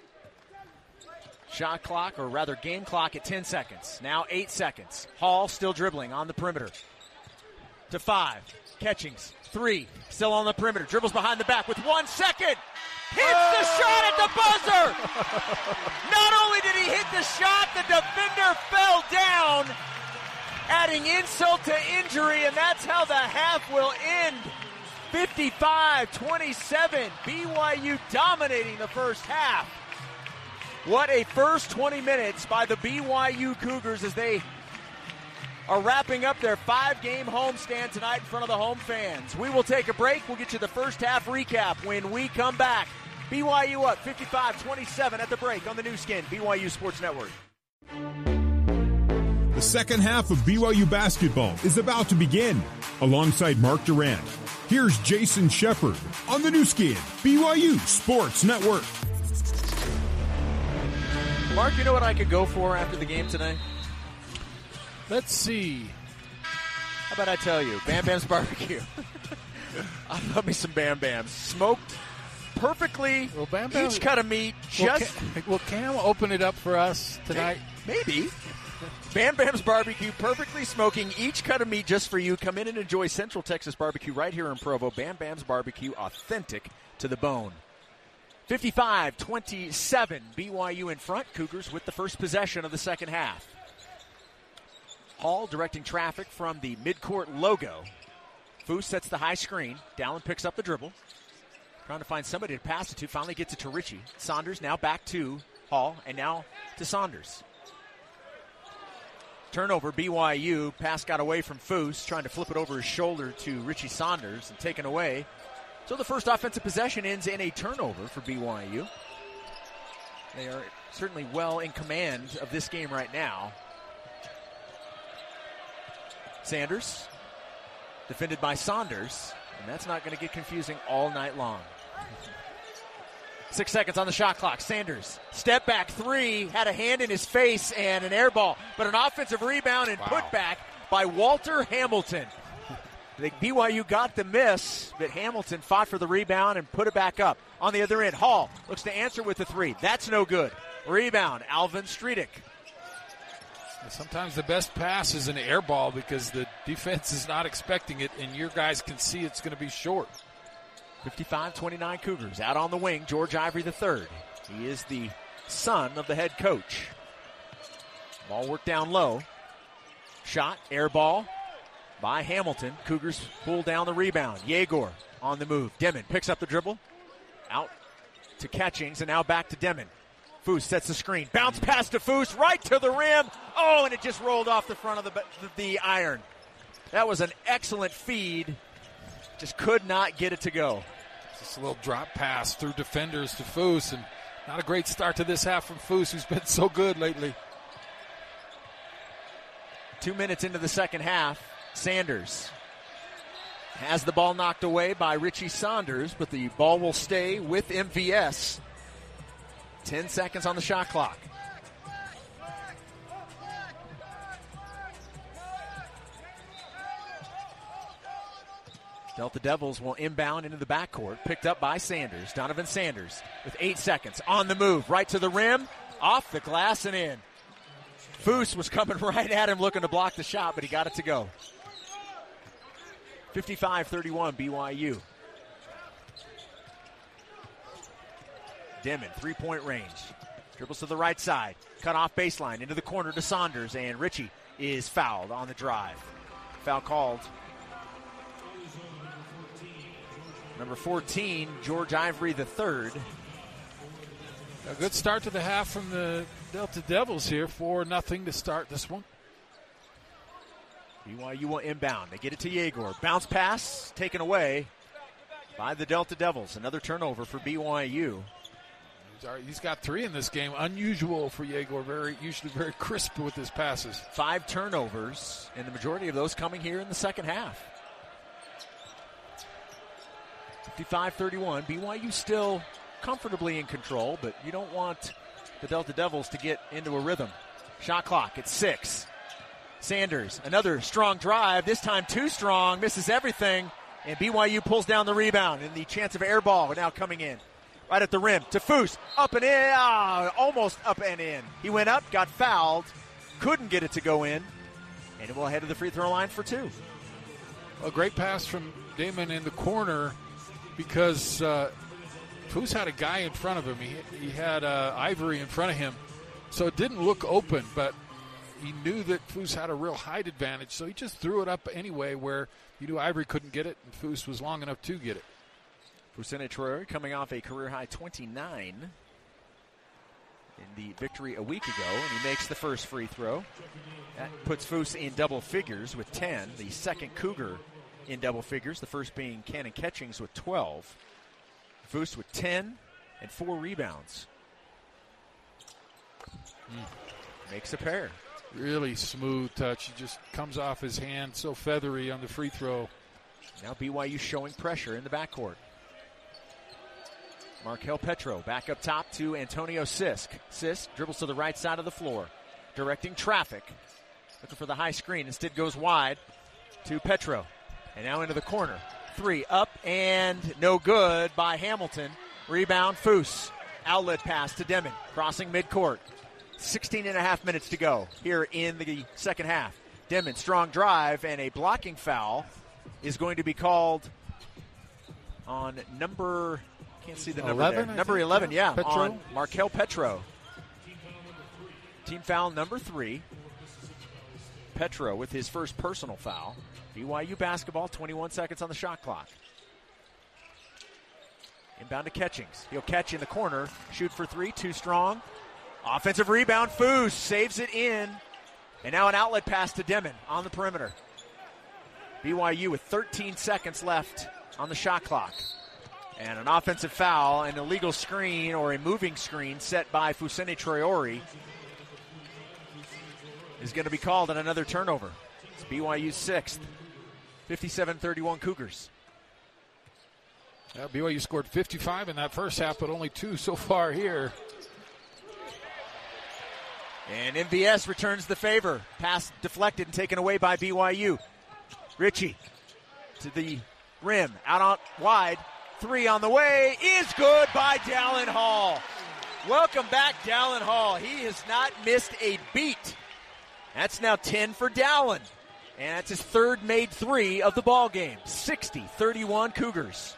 Shot clock, or rather game clock, at 10 seconds. Now 8 seconds. Hall still dribbling on the perimeter. To 5. Catchings. 3. Still on the perimeter. Dribbles behind the back with 1 second. Hits the shot at the buzzer. Not only did he hit the shot, the defender fell down, adding insult to injury, and that's how the half will end. 55-27. BYU dominating the first half. What a first 20 minutes by the BYU Cougars as they are wrapping up their 5-game homestand tonight in front of the home fans. We will take a break. We'll get you the first half recap when we come back. BYU up 55-27 at the break on the new skin, BYU Sports Network. The second half of BYU basketball is about to begin. Alongside Mark Durant, here's Jason Shepard on the new skin, BYU Sports Network. Mark, you know what I could go for after the game tonight? Let's see. How about I tell you, Bam Bam's Barbecue. I love me some Bam Bams. Smoked perfectly, Bam Bam, each cut of meat. Will Cam open it up for us tonight? Maybe. Bam Bam's Barbecue, perfectly smoking each cut of meat just for you. Come in and enjoy Central Texas barbecue right here in Provo. Bam Bam's Barbecue, authentic to the bone. 55-27, BYU in front. Cougars with the first possession of the second half. Hall directing traffic from the midcourt logo. Foose sets the high screen. Dallin picks up the dribble. Trying to find somebody to pass it to. Finally gets it to Richie. Saunders now back to Hall, and now to Saunders. Turnover, BYU. Pass got away from Foose, trying to flip it over his shoulder to Richie Saunders and taken away. So the first offensive possession ends in a turnover for BYU. They are certainly well in command of this game right now. Sanders, defended by Saunders, and that's not going to get confusing all night long. 6 seconds on the shot clock. Sanders, step back 3, had a hand in his face and an air ball, but an offensive rebound and put back by Walter Hamilton. I think BYU got the miss, but Hamilton fought for the rebound and put it back up. On the other end, Hall looks to answer with the 3. That's no good. Rebound, Alvin Streetic. Sometimes the best pass is an air ball because the defense is not expecting it, and your guys can see it's going to be short. 55-29 Cougars. Out on the wing, George Ivory III. He is the son of the head coach. Ball worked down low. Shot, air ball by Hamilton. Cougars pull down the rebound. Yegor on the move. Demon picks up the dribble. Out to Catchings, and now back to Demon. Foose sets the screen. Bounce pass to Foose, right to the rim. Oh, and it just rolled off the front of the iron. That was an excellent feed. Just could not get it to go. Just a little drop pass through defenders to Foose, and not a great start to this half from Foose, who's been so good lately. 2 minutes into the second half, Sanders has the ball knocked away by Richie Saunders, but the ball will stay with MVS. 10 seconds on the shot clock. Delta Devils will inbound into the backcourt, picked up by Sanders. Donovan Sanders with 8 seconds on the move, right to the rim, off the glass and in. Foose was coming right at him looking to block the shot, but he got it to go. 55-31 BYU. Dimon, three-point range. Dribbles to the right side. Cut off baseline into the corner to Saunders, and Richie is fouled on the drive. Foul called. Number 14, George Ivory III. A good start to the half from the Delta Devils here, 4-0 to start this one. BYU will inbound. They get it to Yegor. Bounce pass taken away by the Delta Devils. Another turnover for BYU. He's got 3 in this game. Unusual for Yegor. Usually very crisp with his passes. 5 turnovers, and the majority of those coming here in the second half. 55-31. BYU still comfortably in control, but you don't want the Delta Devils to get into a rhythm. Shot clock at 6. Sanders, another strong drive, this time too strong, misses everything, and BYU pulls down the rebound, and the chance of air ball now coming in. Right at the rim to Foose, up and in, almost up and in. He went up, got fouled, couldn't get it to go in, and it will head to the free throw line for 2. A great pass from Damon in the corner because Foose had a guy in front of him. He had Ivory in front of him, so it didn't look open, but he knew that Foose had a real height advantage, so he just threw it up anyway where he knew Ivory couldn't get it, and Foose was long enough to get it. Fousseyni Traore coming off a career-high 29 in the victory a week ago, and he makes the first free throw. That puts Foose in double figures with 10, the second Cougar in double figures, the first being Cannon Catchings with 12. Foose with 10 and 4 rebounds. Makes a pair. Really smooth touch. He just comes off his hand, so feathery on the free throw. Now BYU showing pressure in the backcourt. Markel Petro back up top to Antonio Sisk. Sisk dribbles to the right side of the floor, directing traffic. Looking for the high screen. Instead goes wide to Petro. And now into the corner. 3 up and no good by Hamilton. Rebound Foose. Outlet pass to Demon. Crossing midcourt. 16 and a half minutes to go here in the second half. Demon, strong drive, and a blocking foul is going to be called on number, can't see the number 11, there. Number 11, yeah, Petro? on Markel Petro. Team foul number 3. Petro with his first personal foul. BYU basketball, 21 seconds on the shot clock. Inbound to Catchings. He'll catch in the corner, shoot for 3, too strong. Offensive rebound, Foose saves it in. And now an outlet pass to Demon on the perimeter. BYU with 13 seconds left on the shot clock. And an offensive foul, an illegal screen or a moving screen set by Fousseyni Traore is going to be called on another turnover. It's BYU's 6th. 57-31 Cougars. BYU scored 55 in that first half, but only 2 so far here. And MVS returns the favor. Pass deflected and taken away by BYU. Richie to the rim, out on wide. 3 on the way is good by Dallin Hall. Welcome back, Dallin Hall. He has not missed a beat. That's now 10 for Dallin. And that's his third made 3 of the ball game. 60-31 Cougars.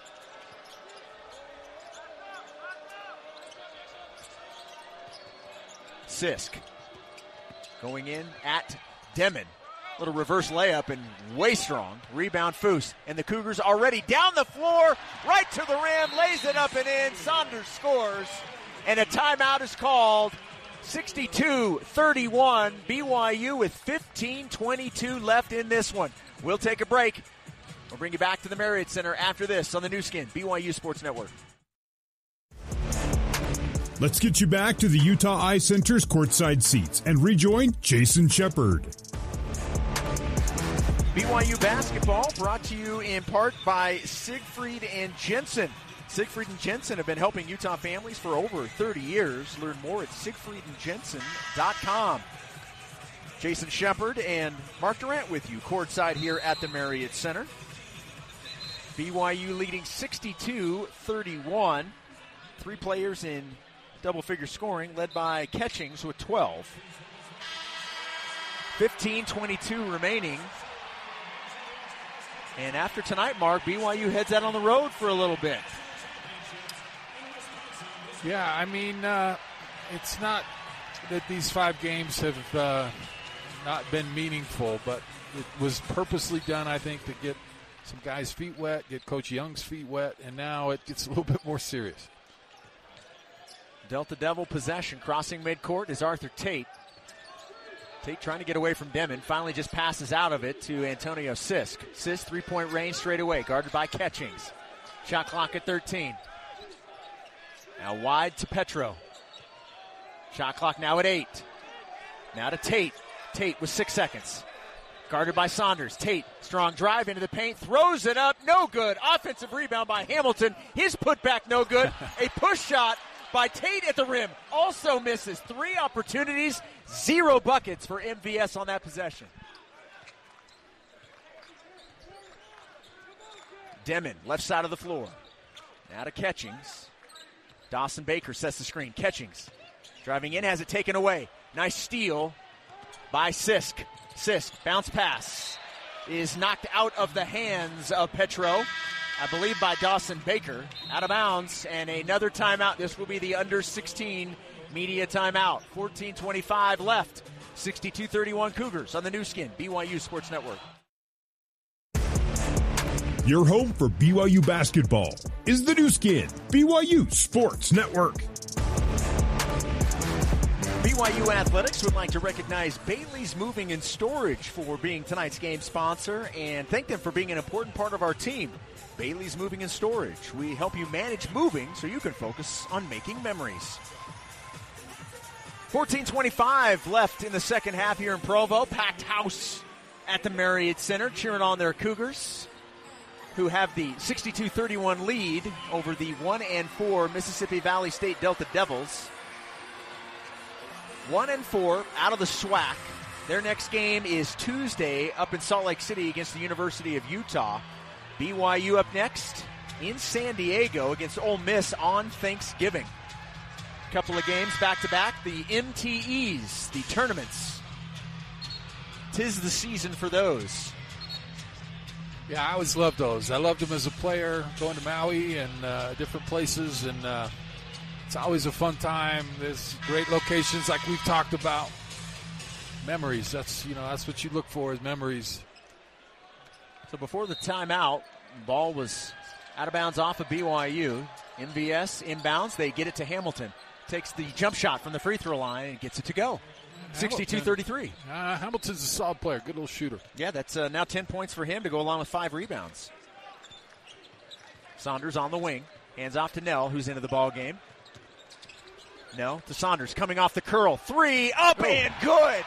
Sisk going in at Demon. Little reverse layup and way strong. Rebound Foose. And the Cougars already down the floor, right to the rim, lays it up and in. Saunders scores. And a timeout is called. 62-31. BYU with 15:22 left in this one. We'll take a break. We'll bring you back to the Marriott Center after this on the new skin, BYU Sports Network. Let's get you back to the Utah Eye Center's courtside seats and rejoin Jason Shepard. BYU basketball brought to you in part by Siegfried and Jensen. Siegfried and Jensen have been helping Utah families for over 30 years. Learn more at siegfriedandjensen.com. Jason Shepard and Mark Durant with you courtside here at the Marriott Center. BYU leading 62-31. 3 players in double-figure scoring, led by Catchings with 12. 15:22 remaining. And after tonight, Mark, BYU heads out on the road for a little bit. Yeah, I mean, it's not that these 5 games have not been meaningful, but it was purposely done, I think, to get some guys' feet wet, get Coach Young's feet wet, and now it gets a little bit more serious. Delta Devil possession. Crossing midcourt is Arthur Tate. Tate trying to get away from Demon. Finally just passes out of it to Antonio Sisk. Sisk, three-point range straight away, guarded by Catchings. Shot clock at 13. Now wide to Petro. Shot clock now at 8. Now to Tate. Tate with 6 seconds. Guarded by Saunders. Tate, strong drive into the paint, throws it up, no good. Offensive rebound by Hamilton. His putback no good. A push shot by Tate at the rim. Also misses. 3 opportunities, 0 buckets for MVS on that possession. Demon, left side of the floor. Now to Catchings. Dawson Baker sets the screen. Catchings driving in, has it taken away. Nice steal by Sisk. Sisk, bounce pass, is knocked out of the hands of Petro, I believe by Dawson Baker. Out of bounds, and another timeout. This will be the under 16 media timeout. 14:25 left. 62-31 Cougars on the new skin, BYU Sports Network. Your home for BYU basketball is the new skin, BYU Sports Network. BYU Athletics would like to recognize Bailey's Moving and Storage for being tonight's game sponsor and thank them for being an important part of our team. Bailey's Moving and Storage. We help you manage moving so you can focus on making memories. 14:25 left in the second half here in Provo. Packed house at the Marriott Center cheering on their Cougars, who have the 62-31 lead over the 1-4 Mississippi Valley State Delta Devils. 1-4 out of the SWAC. Their next game is Tuesday up in Salt Lake City against the University of Utah. BYU up next in San Diego against Ole Miss on Thanksgiving. Couple of games back-to-back. The MTEs, the tournaments. 'Tis the season for those. Yeah, I always loved those. I loved them as a player, going to Maui and different places, and it's always a fun time. There's great locations like we've talked about. Memories, that's what you look for is memories. So before the timeout, ball was out of bounds off of BYU. MVS inbounds, they get it to Hamilton. Takes the jump shot from the free throw line and gets it to go. 62-33. Hamilton's a solid player, good little shooter. Yeah, that's now 10 points for him to go along with 5 rebounds. Saunders on the wing. Hands off to Nell, who's into the ball game. Nell to Saunders, coming off the curl. 3, up and good.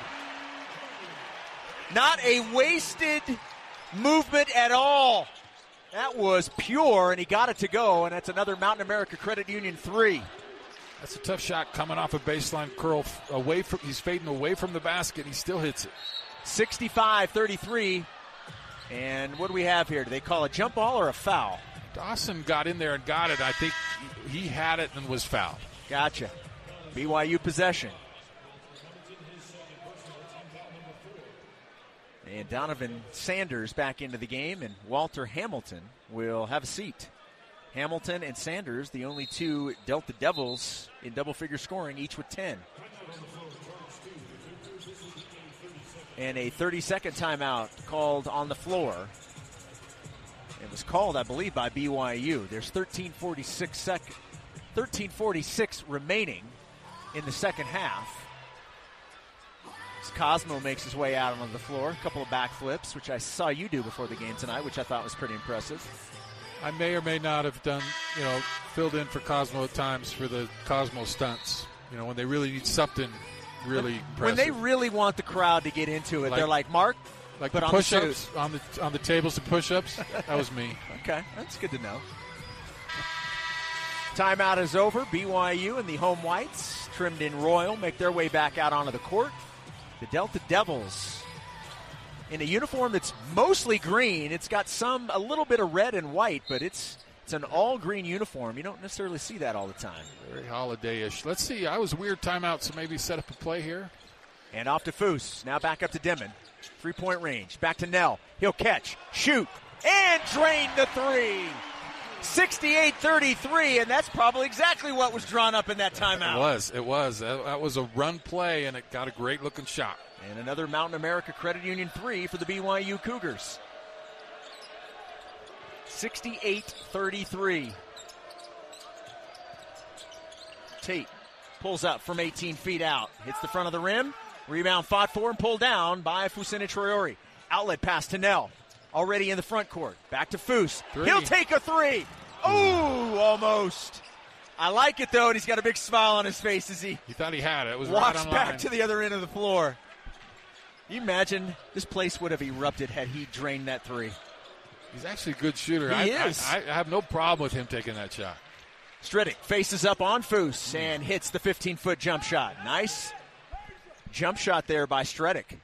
Not a wasted movement at all. That was pure, and he got it to go, and that's another Mountain America Credit Union 3. That's a tough shot coming off a baseline curl away from. He's fading away from the basket. He still hits it. 65-33. And what do we have here? Do they call a jump ball or a foul? Dawson got in there and got it. I think he had it and was fouled. Gotcha. BYU possession. And Donovan Sanders back into the game, and Walter Hamilton will have a seat. Hamilton and Sanders, the only 2 Delta Devils in double-figure scoring, each with 10. And a 30-second timeout called on the floor. It was called, I believe, by BYU. There's 13:46 remaining in the second half. As Cosmo makes his way out on the floor, a couple of backflips, which I saw you do before the game tonight, which I thought was pretty impressive. I may or may not have done, filled in for Cosmo at times for the Cosmo stunts. When they really need something really impressive. When they really want the crowd to get into it, they're like, Mark, like put the on push-ups on the tables of push-ups. That was me. Okay, that's good to know. Timeout is over. BYU and the home whites, trimmed in royal, make their way back out onto the court. The Delta Devils in a uniform that's mostly green. It's got a little bit of red and white, but it's an all-green uniform. You don't necessarily see that all the time. Very holiday-ish. Let's see. I was a weird timeout, so maybe set up a play here. And off to Foose. Now back up to Demon. 3-point range. Back to Nell. He'll catch, shoot, and drain the 3. 68-33, and that's probably exactly what was drawn up in that timeout. It was. That was a run play, and it got a great-looking shot. And another Mountain America Credit Union 3 for the BYU Cougars. 68-33. Tate pulls up from 18 feet out. Hits the front of the rim. Rebound fought for and pulled down by Fousseyni Traore. Outlet pass to Nell. Already in the front court. Back to Foose. He'll take a three. Oh, almost. I like it, though, and he's got a big smile on his face as he thought he had it. It was walks right on back line. to the other end of the floor. Can you imagine? This place would have erupted had he drained that three. He's actually a good shooter. He is. I have no problem with him taking that shot. Stredick faces up on Foose and hits the 15-foot jump shot. Nice jump shot there by Stredick.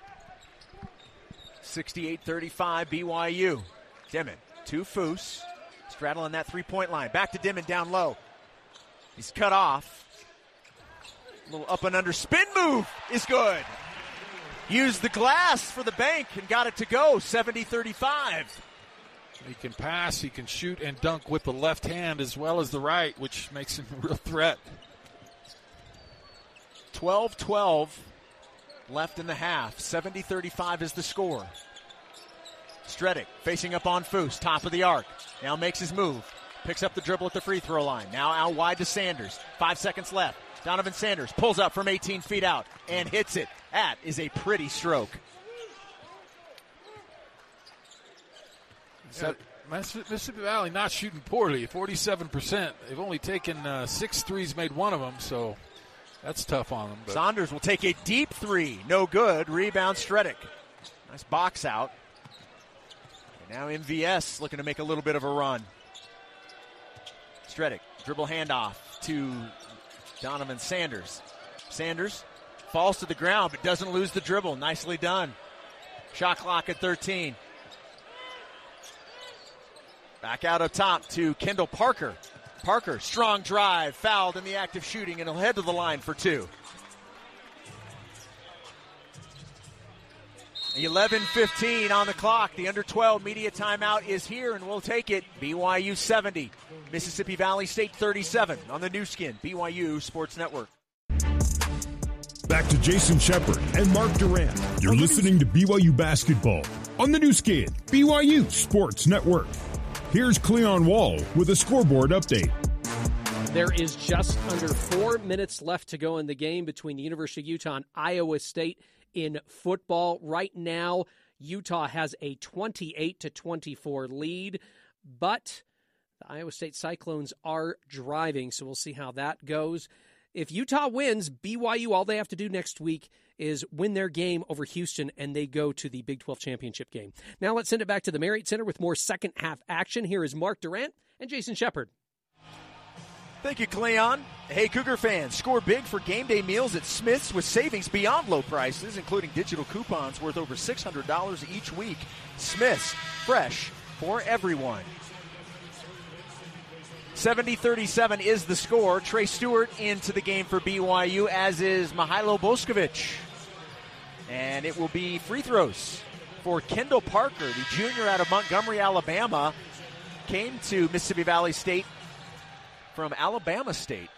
68-35 BYU. Dimon to Foose. Straddling that three-point line. Back to Dimon down low. He's cut off. A little up and under spin move is good. Used the glass for the bank and got it to go. 70-35. He can pass, he can shoot and dunk with the left hand as well as the right, which makes him a real threat. 12-12 left in the half. 70-35 is the score. Stredick facing up on Foose, top of the arc. Now makes his move. Picks up the dribble at the free throw line. Now out wide to Sanders. 5 seconds left. Donovan Sanders pulls up from 18 feet out and hits it. That is a pretty stroke. Mississippi Valley not shooting poorly, 47%. They've only taken 6 threes, made one of them, so that's tough on them. But Saunders will take a deep three. No good. Rebound Stredick. Nice box out. And now MVS looking to make a little bit of a run. Stredick, dribble handoff to Donovan Sanders. Sanders falls to the ground but doesn't lose the dribble. Nicely done. Shot clock at 13. Back out up top to Kendall Parker. Parker, strong drive, fouled in the act of shooting, and he'll head to the line for two. 11:15 on the clock. The under-12 media timeout is here, and we'll take it. BYU 70, Mississippi Valley State 37 on the new skin, BYU Sports Network. Back to Jason Shepard and Mark Durant. You're listening to BYU Basketball on the new skin, BYU Sports Network. Here's Cleon Wall with a scoreboard update. There is just under 4 minutes left to go in the game between the University of Utah and Iowa State in football. Right now, Utah has a 28-24 lead, but the Iowa State Cyclones are driving, so we'll see how that goes. If Utah wins, BYU, all they have to do next week is win their game over Houston, and they go to the Big 12 championship game. Now let's send it back to the Marriott Center with more second half action. Here is Mark Durant and Jason Shepard. Thank you, Cleon. Hey, Cougar fans, score big for game day meals at Smith's with savings beyond low prices, including digital coupons worth over $600 each week. Smith's, fresh for everyone. 70-37 is the score. Trey Stewart into the game for BYU, as is Mihailo Boskovic. And it will be free throws for Kendall Parker, the junior out of Montgomery, Alabama. Came to Mississippi Valley State from Alabama State.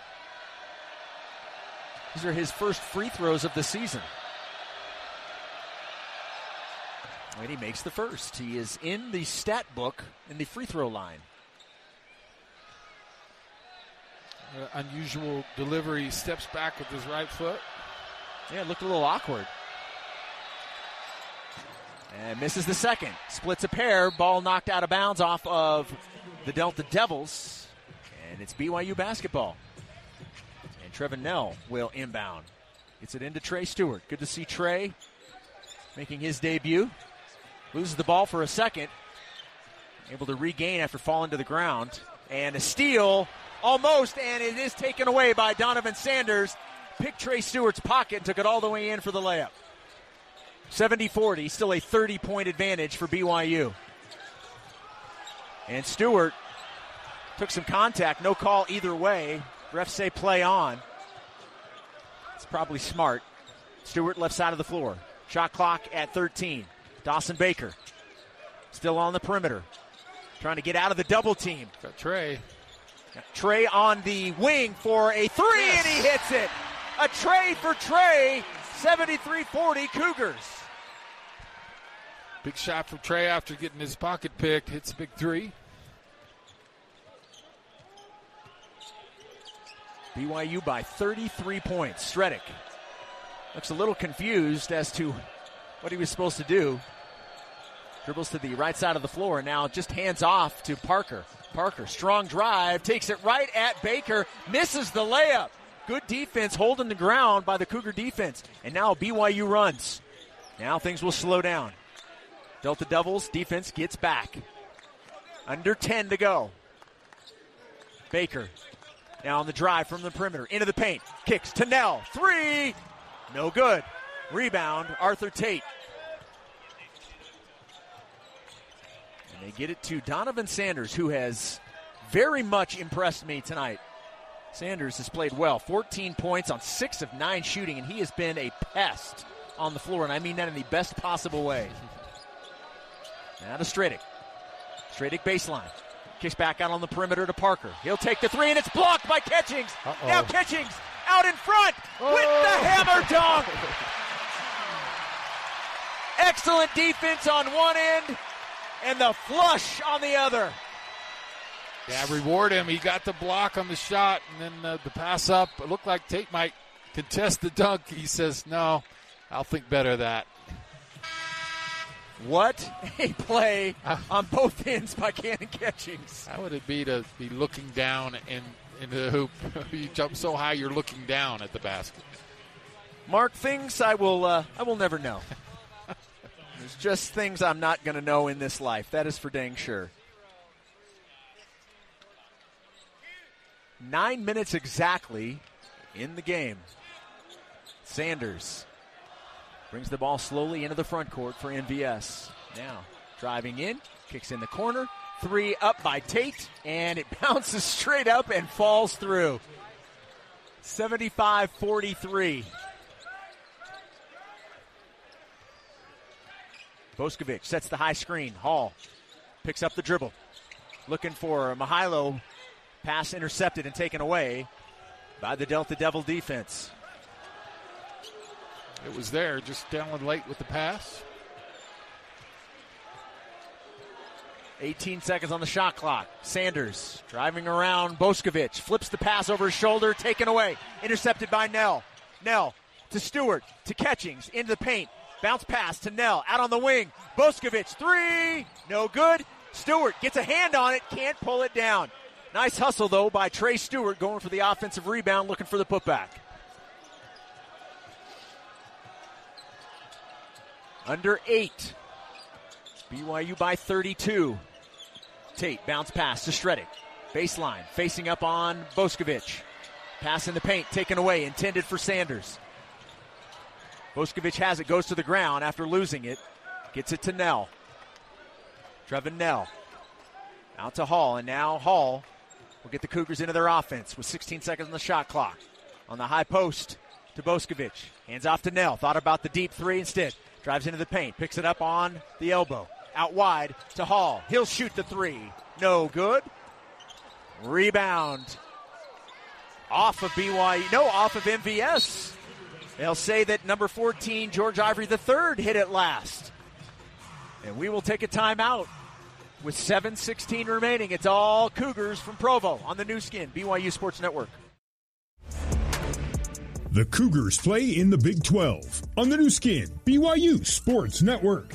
These are his first free throws of the season. And he makes the first. He is in the stat book in the free throw line. Unusual delivery, steps back with his right foot. Yeah, it looked a little awkward. And misses the second. Splits a pair. Ball knocked out of bounds off of the Delta Devils. And it's BYU basketball. And Trevin Nell will inbound. Gets it into Trey Stewart. Good to see Trey making his debut. Loses the ball for a second. Able to regain after falling to the ground. And a steal. Almost, and it is taken away by Donovan Sanders. Picked Trey Stewart's pocket and took it all the way in for the layup. 70-40, still a 30-point advantage for BYU. And Stewart took some contact, no call either way. Refs say play on. It's probably smart. Stewart left side of the floor. Shot clock at 13. Dawson Baker still on the perimeter. trying to get out of the double team. Got Trey. Trey on the wing for a three, and he hits it. A tray for Trey, 73-40 Cougars. Big shot from Trey after getting his pocket picked. Hits a big three. BYU by 33 points. Stredick looks a little confused as to what he was supposed to do. Dribbles to the right side of the floor and now just hands off to Parker. Parker, strong drive, takes it right at Baker, misses the layup. Good defense holding the ground by the Cougar defense. And now BYU runs. Now things will slow down. Delta Devils defense gets back. Under 10 to go. Baker now on the drive from the perimeter. Into the paint. Kicks to Nell. Three. No good. Rebound, Arthur Tate. And they get it to Donovan Sanders, who has very much impressed me tonight. Sanders has played well. 14 points on 6 of 9 shooting, and he has been a pest on the floor, and I mean that in the best possible way. Now to Stredick. Stredick baseline. Kicks back out on the perimeter to Parker. He'll take the three, and it's blocked by Catchings. Uh-oh. Now Catchings out in front with the hammer dunk. Excellent defense on one end and the flush on the other. Yeah, reward him. He got the block on the shot, and then the pass up. It looked like Tate might contest the dunk. He says, no, I'll think better of that. What a play on both ends by Cannon Catchings. How would it be to be looking down into the hoop? You jump so high you're looking down at the basket. Mark, things I will never know. There's just things I'm not going to know in this life. That is for dang sure. 9 minutes exactly in the game. Sanders brings the ball slowly into the front court for MVS. Now driving in, kicks in the corner. Three up by Tate, and it bounces straight up and falls through. 75-43. Boskovic sets the high screen. Hall picks up the dribble. Looking for Mihailo. Pass intercepted and taken away by the Delta Devil defense. It was there, just down late with the pass. 18 seconds on the shot clock. Sanders driving around Boskovic. Flips the pass over his shoulder, taken away. Intercepted by Nell. Nell to Stewart, to Catchings, into the paint. Bounce pass to Nell, out on the wing. Boskovic, three, no good. Stewart gets a hand on it, can't pull it down. Nice hustle, though, by Trey Stewart, going for the offensive rebound, looking for the putback. Under 8. BYU by 32. Tate, bounce pass to Stredick. Baseline, facing up on Boskovic. Pass in the paint, taken away, intended for Sanders. Boskovic has it, goes to the ground after losing it. Gets it to Nell. Trevin Nell. Out to Hall, and now Hall will get the Cougars into their offense with 16 seconds on the shot clock. On the high post to Boskovic. Hands off to Nell. Thought about the deep three instead. Drives into the paint. Picks it up on the elbow. Out wide to Hall. He'll shoot the three. No good. Rebound. Off of BYU. No, off of MVS. They'll say that number 14, George Ivory III, hit it last. And we will take a timeout. With 7:16 remaining, it's all Cougars from Provo on the new skin, BYU Sports Network. The Cougars play in the Big 12 on the new skin, BYU Sports Network.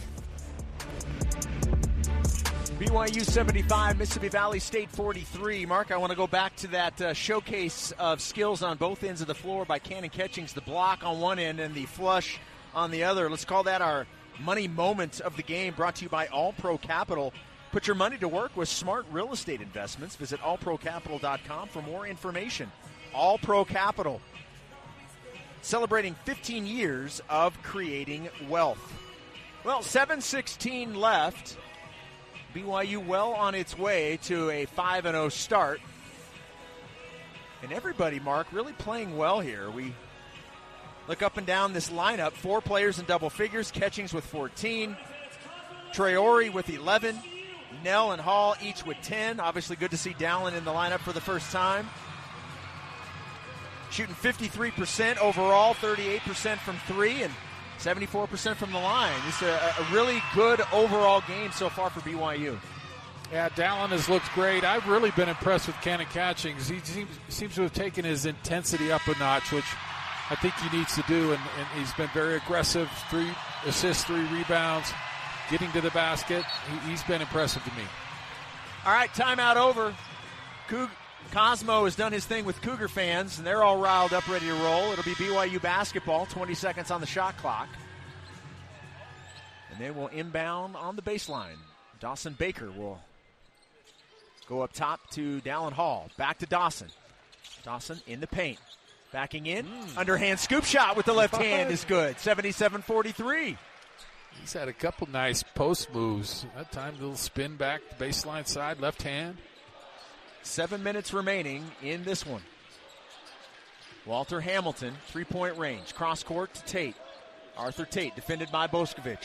BYU 75, Mississippi Valley State 43. Mark, I want to go back to that showcase of skills on both ends of the floor by Cannon Catchings, the block on one end and the flush on the other. Let's call that our money moment of the game, brought to you by All Pro Capital. Put your money to work with smart real estate investments. Visit allprocapital.com for more information. All Pro Capital, celebrating 15 years of creating wealth. Well, 7:16 left. BYU well on its way to a 5-0 start. And everybody, Mark, really playing well here. We look up and down this lineup. 4 players in double figures. Catchings with 14. Traore with 11. Nell and Hall each with 10. Obviously good to see Dallin in the lineup for the first time. Shooting 53% overall, 38% from three, and 74% from the line. It's a really good overall game so far for BYU. Yeah, Dallin has looked great. I've really been impressed with Cannon Catchings. He seems to have taken his intensity up a notch, which I think he needs to do, and he's been very aggressive. 3 assists, 3 rebounds, getting to the basket. He's been impressive to me. All right, timeout over. Cosmo has done his thing with Cougar fans, and they're all riled up, ready to roll. It'll be BYU basketball, 20 seconds on the shot clock. And they will inbound on the baseline. Dawson Baker will go up top to Dallin Hall. Back to Dawson. Dawson in the paint. Backing in. Underhand scoop shot with the left hand is good. 77-43. He's had a couple nice post moves. That time, a little spin back, baseline side, left hand. 7 minutes remaining in this one. Walter Hamilton, 3-point range. Cross court to Tate. Arthur Tate defended by Boskovic.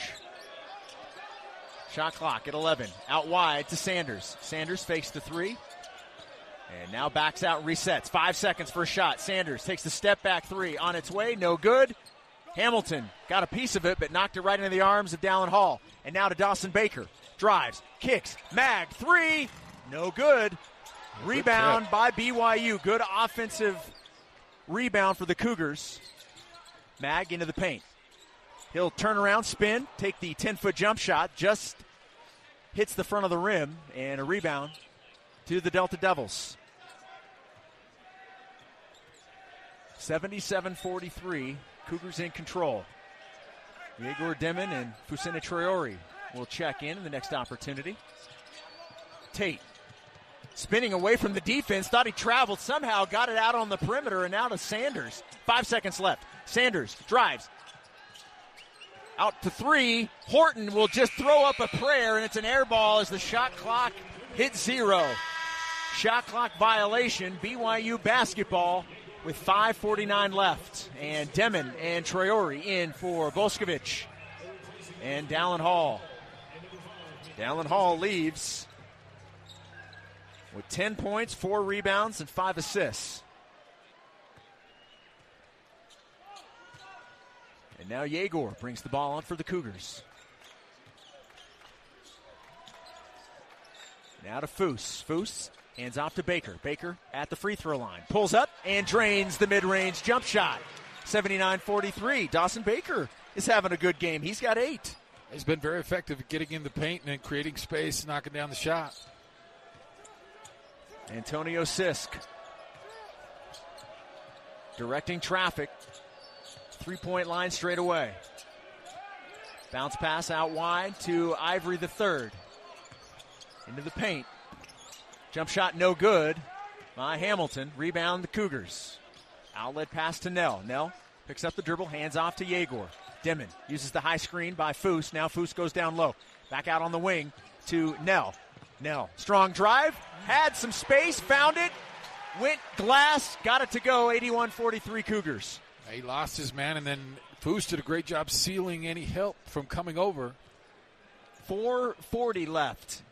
Shot clock at 11. Out wide to Sanders. Sanders fakes the 3. And now backs out and resets. 5 seconds for a shot. Sanders takes the step back 3. On its way, no good. Hamilton got a piece of it, but knocked it right into the arms of Dallin Hall. And now to Dawson Baker. Drives, kicks, mag, 3. No good. Rebound by BYU. Good offensive rebound for the Cougars. Mag into the paint. He'll turn around, spin, take the 10-foot jump shot. Just hits the front of the rim, and a rebound to the Delta Devils. 77-43. Cougars in control. Yegor Demon and Fusina Traore will check in the next opportunity. Tate spinning away from the defense, thought he traveled, somehow got it out on the perimeter, and now to Sanders. 5 seconds left. Sanders drives. Out to 3. Horton will just throw up a prayer, and it's an air ball as the shot clock hits 0. Shot clock violation. BYU basketball with 5:49 left. And Demon and Traore in for Boskovic and Dallin Hall. Dallin Hall leaves with 10 points, 4 rebounds, and 5 assists. And now Yegor brings the ball on for the Cougars. Now to Foose. Foose hands off to Baker. Baker at the free throw line. Pulls up and drains the mid-range jump shot. 79-43. Dawson Baker is having a good game. He's got 8. He's been very effective at getting in the paint and then creating space, knocking down the shot. Antonio Sisk directing traffic. 3-point line straight away. Bounce pass out wide to Ivory the third. Into the paint. Jump shot no good by Hamilton. Rebound the Cougars. Outlet pass to Nell. Nell picks up the dribble, hands off to Yegor. Demon uses the high screen by Foose. Now Foose goes down low. Back out on the wing to Nell. Nell, strong drive, had some space, found it, went glass, got it to go. 81-43 Cougars. He lost his man, and then Foose did a great job sealing any help from coming over. 4:40 left.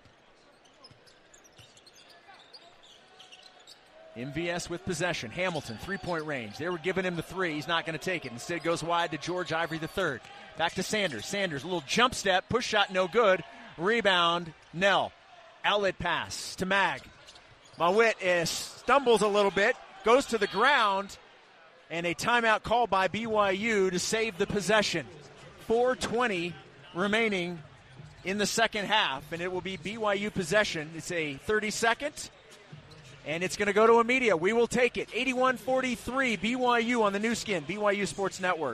MVS with possession. Hamilton, 3-point range. They were giving him the 3. He's not going to take it. Instead goes wide to George Ivory III. Back to Sanders. Sanders, a little jump step. Push shot, no good. Rebound, Nell. Outlet pass to Mag. Mawit stumbles a little bit. Goes to the ground. And a timeout call by BYU to save the possession. 4:20 remaining in the second half. And it will be BYU possession. It's a 30-second. And it's going to go to a media. We will take it. 81-43 BYU on the new skin, BYU Sports Network.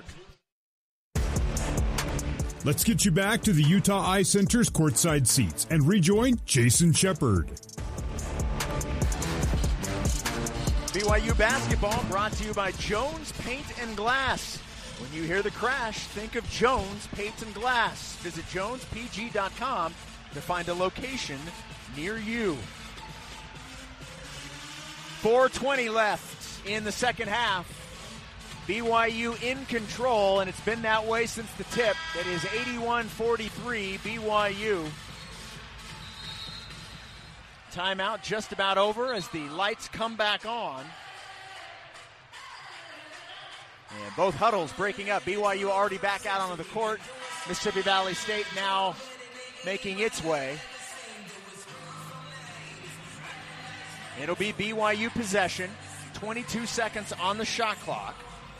Let's get you back to the Utah Eye Center's courtside seats and rejoin Jason Shepard. BYU basketball brought to you by Jones Paint and Glass. When you hear the crash, think of Jones Paint and Glass. Visit jonespg.com to find a location near you. 4:20 left in the second half. BYU in control, and it's been that way since the tip. It is 81-43 BYU. Timeout just about over as the lights come back on. And both huddles breaking up. BYU already back out onto the court. Mississippi Valley State now making its way. It'll be BYU possession. 22 seconds on the shot clock.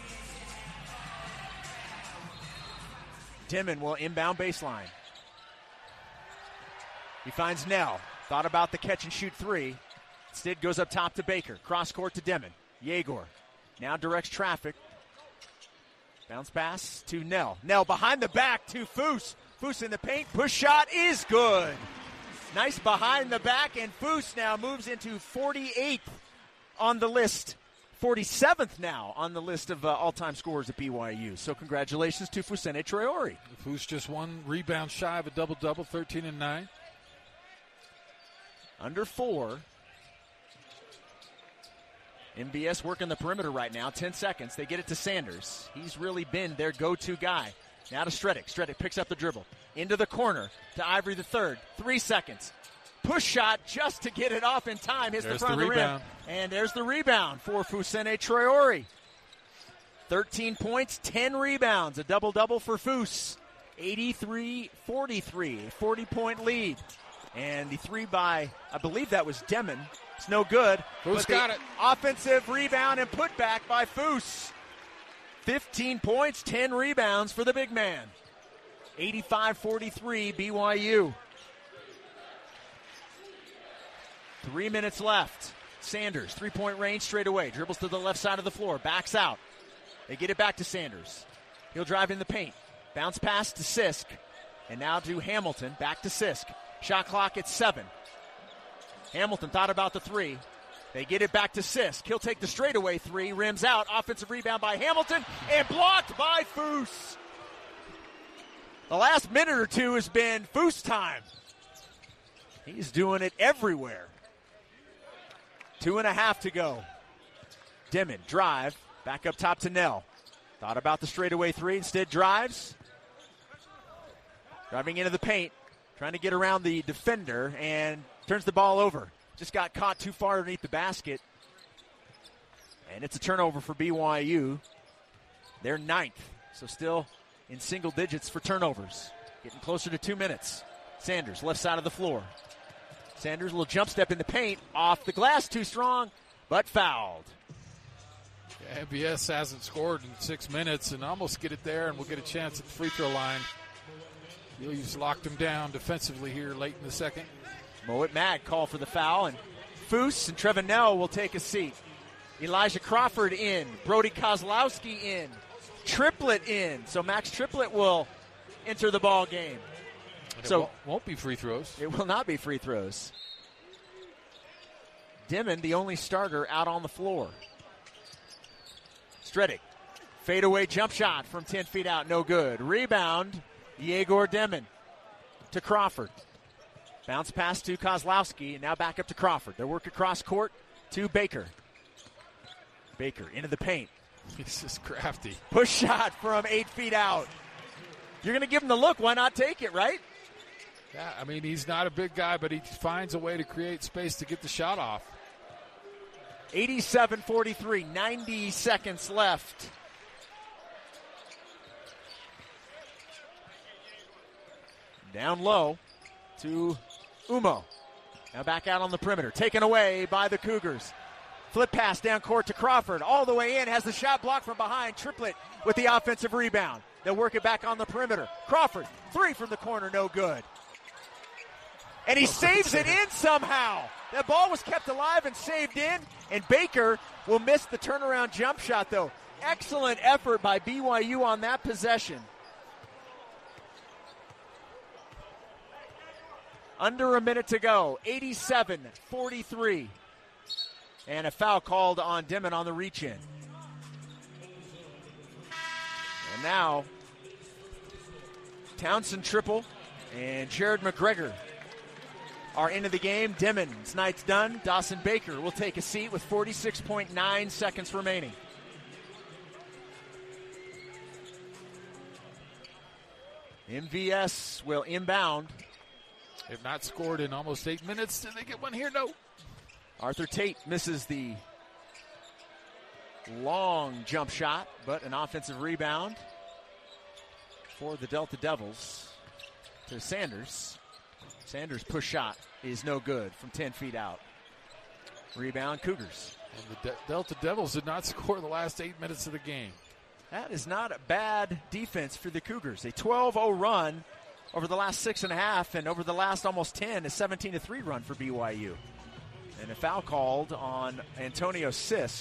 Dimon will inbound baseline. He finds Nell. Thought about the catch and shoot three. Instead goes up top to Baker. Cross court to Dimon. Yegor now directs traffic. Bounce pass to Nell. Nell behind the back to Foose. Foose in the paint. Push shot is good. Nice behind the back, and Foose now moves into 48th on the list. 47th now on the list of all-time scorers at BYU. So congratulations to Fousseyni Traore. Foose just one rebound shy of a double-double, 13 and 9. Under 4. MVS working the perimeter right now. 10 seconds. They get it to Sanders. He's really been their go-to guy. Now to Stredick. Stredick picks up the dribble. Into the corner to Ivory the third. 3 seconds. Push shot just to get it off in time. Hits the front of the rim. And there's the rebound for Fousseyni Traore. 13 points, 10 rebounds. A double-double for Foose. 83-43. A 40-point lead. And the three by, I believe that was Demon. It's no good. Foose got it. Offensive rebound and putback by Foose. 15 points, 10 rebounds for the big man. 85-43 BYU. 3 minutes left. Sanders, three-point range straight away. Dribbles to the left side of the floor. Backs out. They get it back to Sanders. He'll drive in the paint. Bounce pass to Sisk. And now to Hamilton. Back to Sisk. Shot clock at 7. Hamilton thought about the three. They get it back to Sisk. He'll take the straightaway three. Rims out. Offensive rebound by Hamilton. And blocked by Foose. The last minute or two has been Foose time. He's doing it everywhere. 2.5 to go. Dimon, drive. Back up top to Nell. Thought about the straightaway three. Instead drives. Driving into the paint. Trying to get around the defender and turns the ball over. Just got caught too far underneath the basket. And it's a turnover for BYU. They're 9th. So still in single digits for turnovers. Getting closer to 2 minutes. Sanders, left side of the floor. Sanders, a little jump step in the paint. Off the glass, too strong, but fouled. Yeah, MVS hasn't scored in 6 minutes and almost get it there, and we'll get a chance at the free throw line. BYU's locked him down defensively here late in the second. Moet Mag call for the foul, and Foose and Trevin Nell will take a seat. Elijah Crawford in. Brody Kozlowski in. Triplett in. So Max Triplett will enter the ball game. So it won't be free throws. It will not be free throws. Dimon, the only starter out on the floor. Stredick. Fadeaway jump shot from 10 feet out. No good. Rebound. Yegor Dimon to Crawford. Bounce pass to Kozlowski, and now back up to Crawford. They work across court to Baker. Baker into the paint. He's just crafty. Push shot from 8 feet out. You're going to give him the look. Why not take it, right? Yeah, I mean, he's not a big guy, but he finds a way to create space to get the shot off. 87-43, 90 seconds left. Down low to Umo. Now back out on the perimeter. Taken away by the Cougars. Flip pass down court to Crawford. All the way in. Has the shot blocked from behind. Triplett with the offensive rebound. They'll work it back on the perimeter. Crawford, three from the corner, no good. And he saves it in somehow. That ball was kept alive and saved in. And Baker will miss the turnaround jump shot, though. Excellent effort by BYU on that possession. Under a minute to go. 87-43. And a foul called on Dimon on the reach-in. And now, Townsend Triple and Jared McGregor are into the game. Dimon's night's done. Dawson Baker will take a seat with 46.9 seconds remaining. MVS will inbound. They've not scored in almost 8 minutes. Did they get one here? No. Arthur Tate misses the long jump shot, but an offensive rebound for the Delta Devils to Sanders. Sanders' push shot is no good from 10 feet out. Rebound, Cougars. And the Delta Devils did not score the last 8 minutes of the game. That is not a bad defense for the Cougars. A 12-0 run over the last 6.5, and over the last almost 10, a 17-3 run for BYU. And a foul called on Antonio Sisk.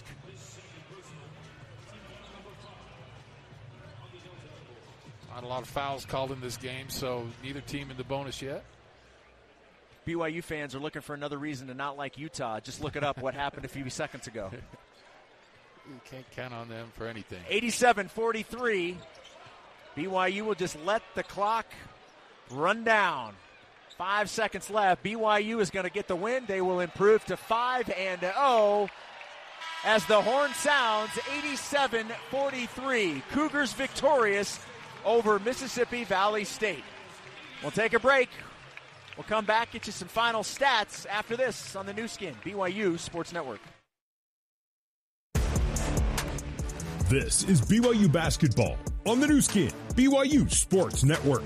Not a lot of fouls called in this game, so neither team in the bonus yet. BYU fans are looking for another reason to not like Utah. Just look it up what happened a few seconds ago. You can't count on them for anything. 87-43. BYU will just let the clock run down. 5 seconds left. BYU is going to get the win. They will improve to 5-0 as the horn sounds. 87-43. Cougars victorious over Mississippi Valley State. We'll take a break. We'll come back, get you some final stats after this on the new skin, BYU Sports Network. This is BYU Basketball on the new skin, BYU Sports Network.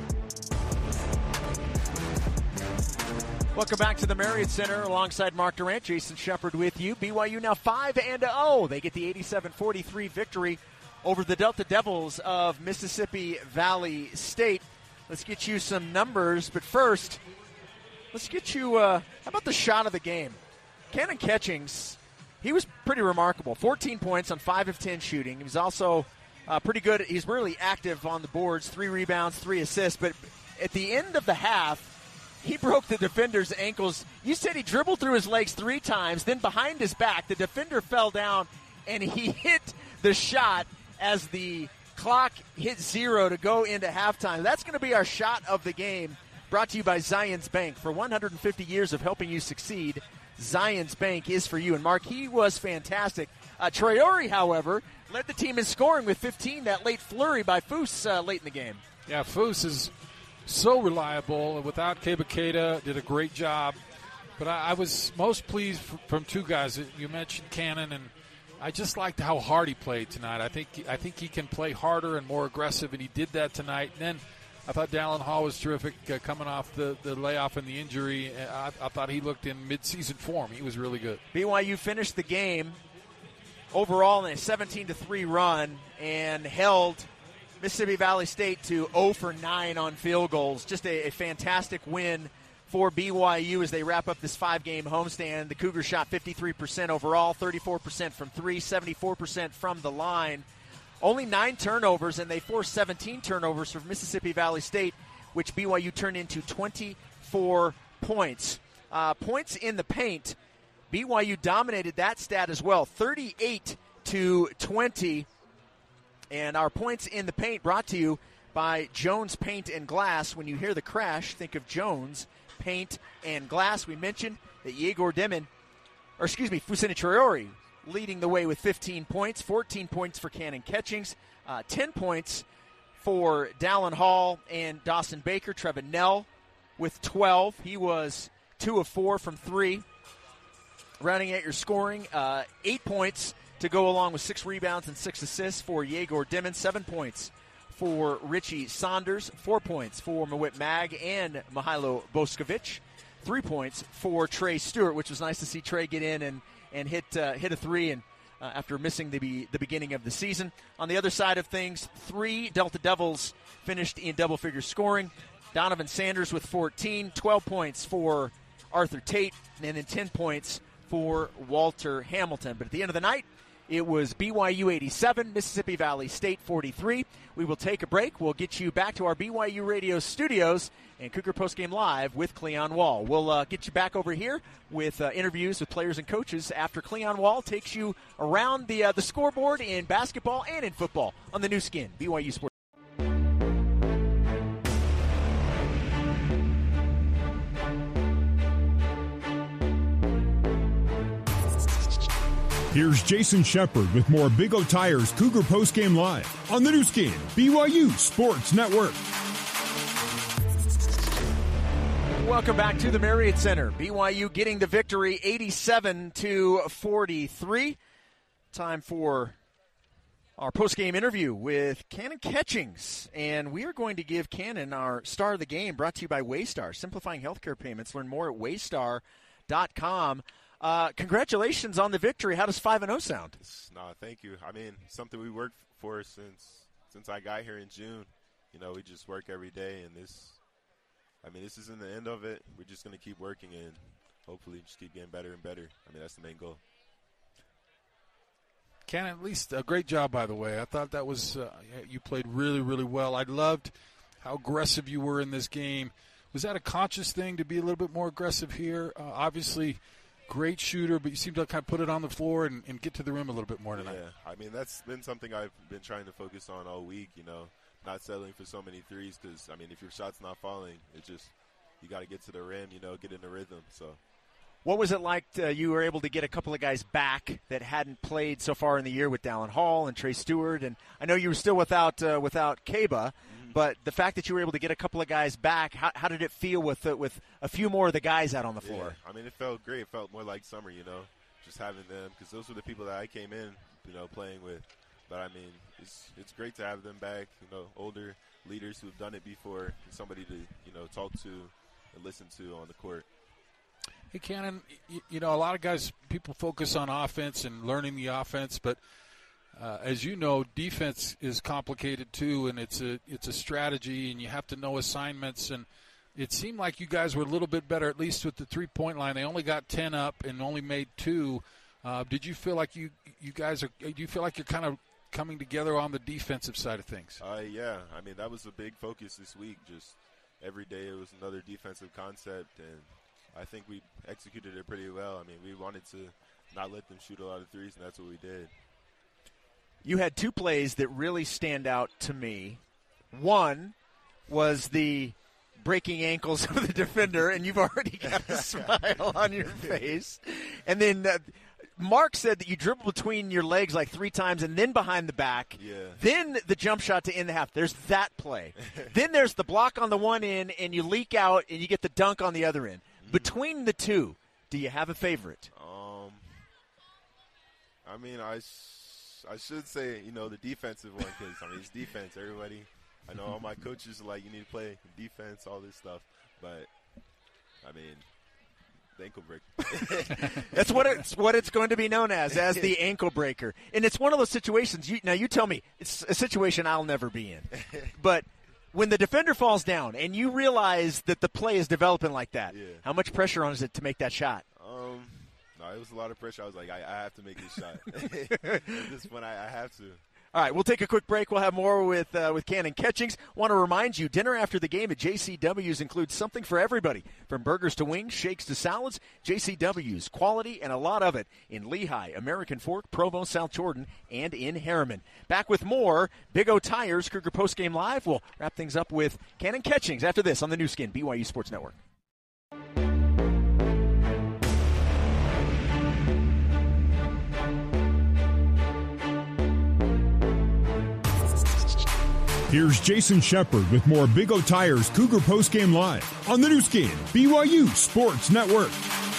Welcome back to the Marriott Center alongside Mark Durant, Jason Shepard with you. BYU now 5-0. They get the 87-43 victory over the Delta Devils of Mississippi Valley State. Let's get you some numbers, but first, let's get you, how about the shot of the game? Cannon Catchings, he was pretty remarkable. 14 points on 5 of 10 shooting. He was also pretty good. He's really active on the boards, 3 rebounds, 3 assists. But at the end of the half, he broke the defender's ankles. You said he dribbled through his legs 3 times, then behind his back, the defender fell down, and he hit the shot as the clock hit 0 to go into halftime. That's going to be our shot of the game, brought to you by Zions Bank. For 150 years of helping you succeed, Zions Bank is for you. And, Mark, he was fantastic. Traore, however, led the team in scoring with 15, that late flurry by Foose late in the game. Yeah, Foose is so reliable. Without Kebakeda, did a great job. But I was most pleased from 2 guys. You mentioned Cannon, and I just liked how hard he played tonight. I think he can play harder and more aggressive, and he did that tonight. And then I thought Dallin Hall was terrific coming off the layoff and the injury. I thought he looked in midseason form. He was really good. BYU finished the game overall in a 17-3 run and held Mississippi Valley State to 0 for 9 on field goals. Just a fantastic win for BYU as they wrap up this 5-game homestand. The Cougars shot 53% overall, 34% from 3, 74% from the line. Only 9 turnovers, and they forced 17 turnovers for Mississippi Valley State, which BYU turned into 24 points. Points in the paint, BYU dominated that stat as well, 38-20. And our points in the paint brought to you by Jones Paint and Glass. When you hear the crash, think of Jones Paint and Glass. We mentioned that Fousseyni Traore leading the way with 15 points, 14 points for Cannon Catchings, 10 points for Dallin Hall and Dawson Baker. Trevin Nell with 12. He was 2 of 4 from 3. Rounding out your scoring, 8 points to go along with 6 rebounds and 6 assists for Yegor Dimon, 7 points for Richie Saunders, 4 points for Mawit Mag and Mihailo Boskovic, 3 points for Trey Stewart, which was nice to see Trey get in and hit a 3 and after missing the beginning of the season. On the other side of things, 3 Delta Devils finished in double-figure scoring. Donovan Sanders with 14, 12 points for Arthur Tate, and then 10 points for Walter Hamilton. But at the end of the night, it was BYU 87, Mississippi Valley State 43. We will take a break. We'll get you back to our BYU Radio studios and Cougar Postgame Live with Cleon Wall. We'll get you back over here with interviews with players and coaches after Cleon Wall takes you around the scoreboard in basketball and in football on the new skin, BYU Sports. Here's Jason Shepard with more Big O Tires Cougar Postgame Live on the new skin, BYU Sports Network. Welcome back to the Marriott Center. BYU getting the victory 87-43. Time for our post-game interview with Cannon Catchings. And we are going to give Cannon our star of the game, brought to you by Waystar. Simplifying healthcare payments. Learn more at waystar.com. Congratulations on the victory. How does 5-0 sound? No, thank you. I mean, something we worked for since I got here in June. You know, we just work every day, and this isn't the end of it. We're just going to keep working and hopefully just keep getting better and better. I mean, that's the main goal. Cannon, at least a great job, by the way. I thought that was you played really, really well. I loved how aggressive you were in this game. Was that a conscious thing to be a little bit more aggressive here? Obviously, great shooter, but you seemed to kind of put it on the floor and get to the rim a little bit more tonight. Yeah, I mean, that's been something I've been trying to focus on all week, you know. Not settling for so many threes because, I mean, if your shot's not falling, it's just you got to get to the rim, you know, get in the rhythm. So, what was it like you were able to get a couple of guys back that hadn't played so far in the year with Dallin Hall and Trey Stewart? And I know you were still without Kaba, but the fact that you were able to get a couple of guys back, how did it feel with a few more of the guys out on the floor? Yeah, I mean, it felt great. It felt more like summer, you know, just having them because those were the people that I came in, you know, playing with. But, I mean, it's great to have them back, you know, older leaders who have done it before, and somebody to, you know, talk to and listen to on the court. Hey, Cannon, you know, a lot of guys, people focus on offense and learning the offense, but as you know, defense is complicated too, and it's a strategy, and you have to know assignments. And it seemed like you guys were a little bit better, at least with the three-point line. They only got 10 up and only made 2. Did you feel like you guys are? Do you feel like you're kind of coming together on the defensive side of things? Yeah. I mean, that was a big focus this week. Just every day it was another defensive concept, and I think we executed it pretty well. I mean, we wanted to not let them shoot a lot of threes, and that's what we did. You had 2 plays that really stand out to me. One was the breaking ankles of the defender, and you've already got a smile on your face. And then Mark said that you dribble between your legs like 3 times and then behind the back. Yeah. Then the jump shot to end the half. There's that play. Then there's the block on the one end, and you leak out, and you get the dunk on the other end. Between the 2, do you have a favorite? I mean, I should say, you know, the defensive one because, I mean, it's defense. Everybody, I know all my coaches are like, you need to play defense, all this stuff. But, I mean, the ankle breaker. That's what it's going to be known as the ankle breaker. And it's one of those situations. You tell me, it's a situation I'll never be in. But when the defender falls down and you realize that the play is developing like that, how much pressure on is it to make that shot? No, it was a lot of pressure. I was like, I have to make this shot. At this point, I have to. All right, we'll take a quick break. We'll have more with Cannon Catchings. Want to remind you, dinner after the game at JCW's includes something for everybody, from burgers to wings, shakes to salads. JCW's, quality and a lot of it in Lehigh, American Fork, Provo, South Jordan, and in Harriman. Back with more Big O Tires, Cougar Postgame Live. We'll wrap things up with Cannon Catchings after this on the new skin, BYU Sports Network. Here's Jason Shepard with more Big O Tires Cougar Postgame Live on the new skin, BYU Sports Network.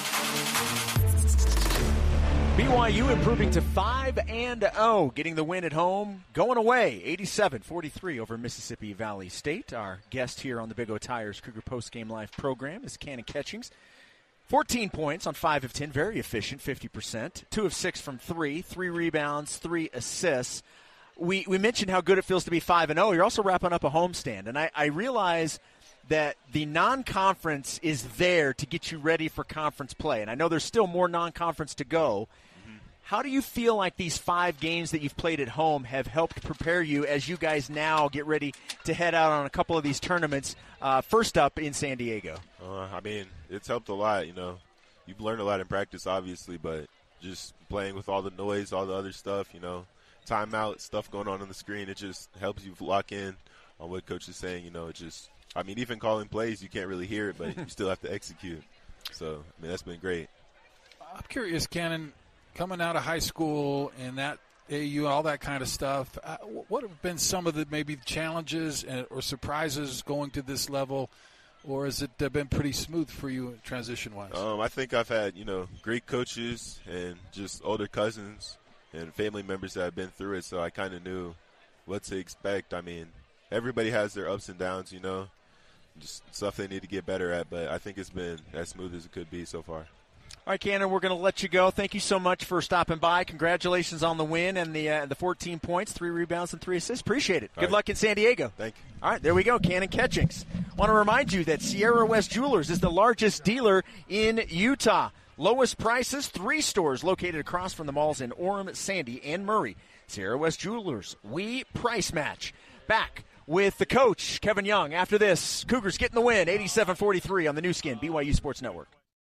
BYU improving to 5-0, getting the win at home, going away 87-43 over Mississippi Valley State. Our guest here on the Big O Tires Cougar Postgame Live program is Cannon Catchings. 14 points on 5 of 10, very efficient, 50%. 2 of 6 from 3, 3 rebounds, 3 assists. We mentioned how good it feels to be 5-0. You're also wrapping up a homestand, and I realize that the non-conference is there to get you ready for conference play, and I know there's still more non-conference to go. Mm-hmm. How do you feel like these 5 games that you've played at home have helped prepare you as you guys now get ready to head out on a couple of these tournaments, first up in San Diego? I mean, it's helped a lot. You know, you've learned a lot in practice, obviously, but just playing with all the noise, all the other stuff, you know, timeout, stuff going on the screen, it just helps you lock in on what coach is saying. You know, it just, I mean, even calling plays, you can't really hear it, but you still have to execute. So, I mean, that's been great. I'm curious, Cannon, coming out of high school and that AU, all that kind of stuff, what have been some of the maybe challenges or surprises going to this level or has it been pretty smooth for you transition-wise? I think I've had, great coaches and just older cousins and family members that have been through it, so I kind of knew what to expect. I mean, everybody has their ups and downs, just stuff they need to get better at, but I think it's been as smooth as it could be so far. All right, Cannon, we're going to let you go. Thank you so much for stopping by. Congratulations on the win and the 14 points, 3 rebounds, and 3 assists. Appreciate it. Good luck in San Diego. Thank you. All right, there we go, Cannon Ketchings. Want to remind you that Sierra West Jewelers is the largest dealer in Utah. Lowest prices, 3 stores located across from the malls in Orem, Sandy, and Murray. Sierra West Jewelers, we price match. Back with the coach, Kevin Young. After this, Cougars getting the win, 87-43 on the new skin, BYU Sports Network.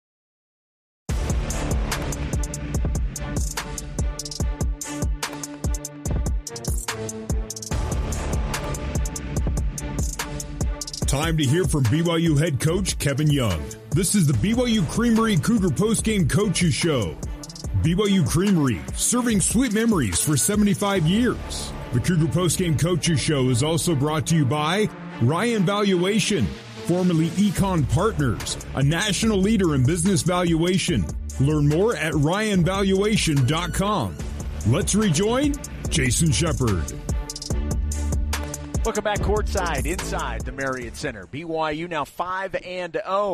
Time to hear from BYU head coach Kevin Young. This is the BYU Creamery Cougar Postgame Coaches Show. BYU Creamery, serving sweet memories for 75 years. The Cougar Postgame Coaches Show is also brought to you by Ryan Valuation, formerly Econ Partners, a national leader in business valuation. Learn more at ryanvaluation.com. Let's rejoin Jason Shepard. Welcome back courtside inside the Marriott Center. BYU now 5-0.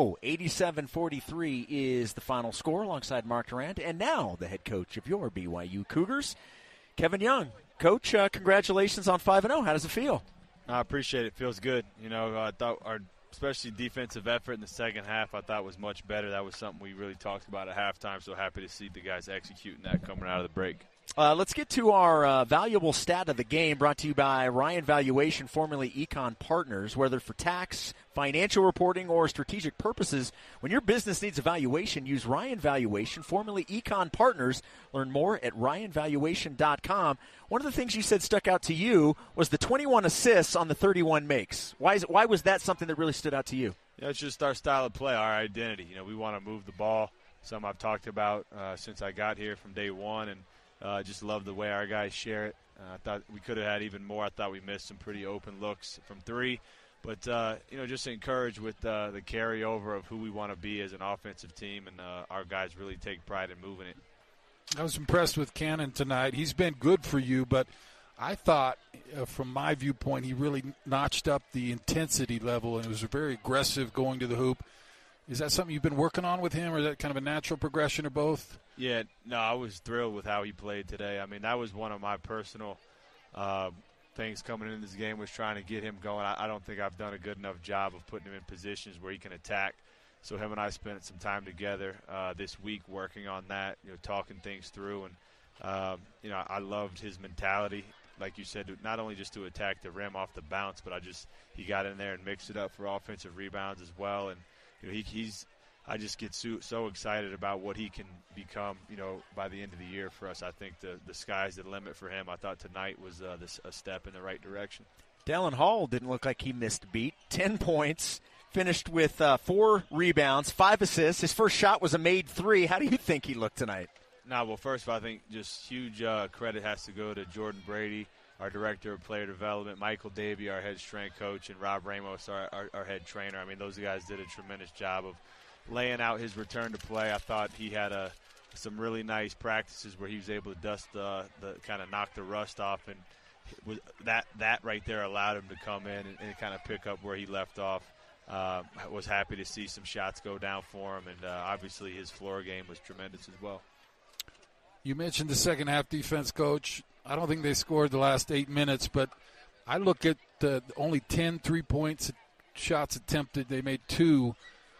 87-43 is the final score alongside Mark Durant. And now the head coach of your BYU Cougars, Kevin Young. Coach, congratulations on 5-0. How does it feel? I appreciate it. Feels good. I thought our especially defensive effort in the second half I thought was much better. That was something we really talked about at halftime, so happy to see the guys executing that coming out of the break. Let's get to our valuable stat of the game, brought to you by Ryan Valuation, formerly Econ Partners. Whether for tax, financial reporting, or strategic purposes, when your business needs a valuation, use Ryan Valuation, formerly Econ Partners. Learn more at ryanvaluation.com. One of the things you said stuck out to you was the 21 assists on the 31 makes. Why was that something that really stood out to you? Yeah, it's just our style of play, our identity. We want to move the ball. Something I've talked about since I got here from day one, and just love the way our guys share it. I thought we could have had even more. I thought we missed some pretty open looks from 3. But, just encouraged with the carryover of who we want to be as an offensive team, and our guys really take pride in moving it. I was impressed with Cannon tonight. He's been good for you, but I thought, from my viewpoint, he really notched up the intensity level and was very aggressive going to the hoop. Is that something you've been working on with him, or is that kind of a natural progression, or both? Yeah, no, I was thrilled with how he played today. I mean, that was one of my personal things coming into this game, was trying to get him going. I don't think I've done a good enough job of putting him in positions where he can attack. So him and I spent some time together this week working on that, talking things through. And, I loved his mentality, like you said, not only just to attack the rim off the bounce, but he got in there and mixed it up for offensive rebounds as well. And, I just get so excited about what he can become, by the end of the year for us. I think the sky's the limit for him. I thought tonight was a step in the right direction. Dallin Hall didn't look like he missed a beat. 10 points, finished with 4 rebounds, 5 assists. His first shot was a made 3. How do you think he looked tonight? Well, first of all, I think just huge credit has to go to Jordan Brady, our director of player development, Michael Davey, our head strength coach, and Rob Ramos, our head trainer. I mean, those guys did a tremendous job of laying out his return to play. I thought he had some really nice practices where he was able to dust the kind of knock the rust off, and that right there allowed him to come in and kind of pick up where he left off. I was happy to see some shots go down for him, and obviously his floor game was tremendous as well. You mentioned the second half defense, Coach. I don't think they scored the last 8 minutes, but I look at only 10 3-point shots attempted. They made 2.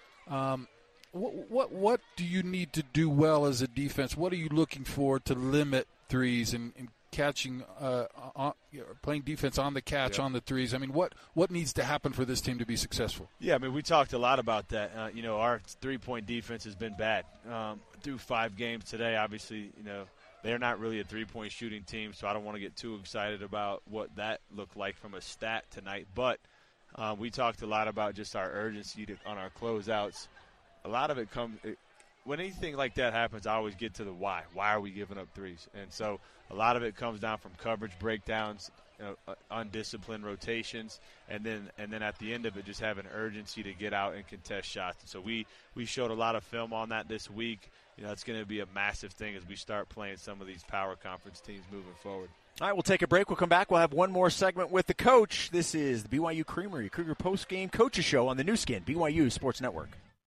What do you need to do well as a defense? What are you looking for to limit threes and catching, playing defense on the catch on the threes? I mean, what needs to happen for this team to be successful? Yeah, I mean, we talked a lot about that. Our 3-point defense has been bad through 5 games today. Obviously, they're not really a 3-point shooting team, so I don't want to get too excited about what that looked like from a stat tonight. But we talked a lot about just our urgency on our closeouts. A lot of it comes when anything like that happens, I always get to the why. Why are we giving up threes? And so a lot of it comes down from coverage breakdowns. undisciplined rotations, and then at the end of it, just have an urgency to get out and contest shots. And so we showed a lot of film on that this week. It's going to be a massive thing as we start playing some of these power conference teams moving forward. All right, we'll take a break. We'll come back. We'll have one more segment with the coach. This is the BYU Creamery Cougar Post-Game Coaches Show on the new skin, BYU Sports Network.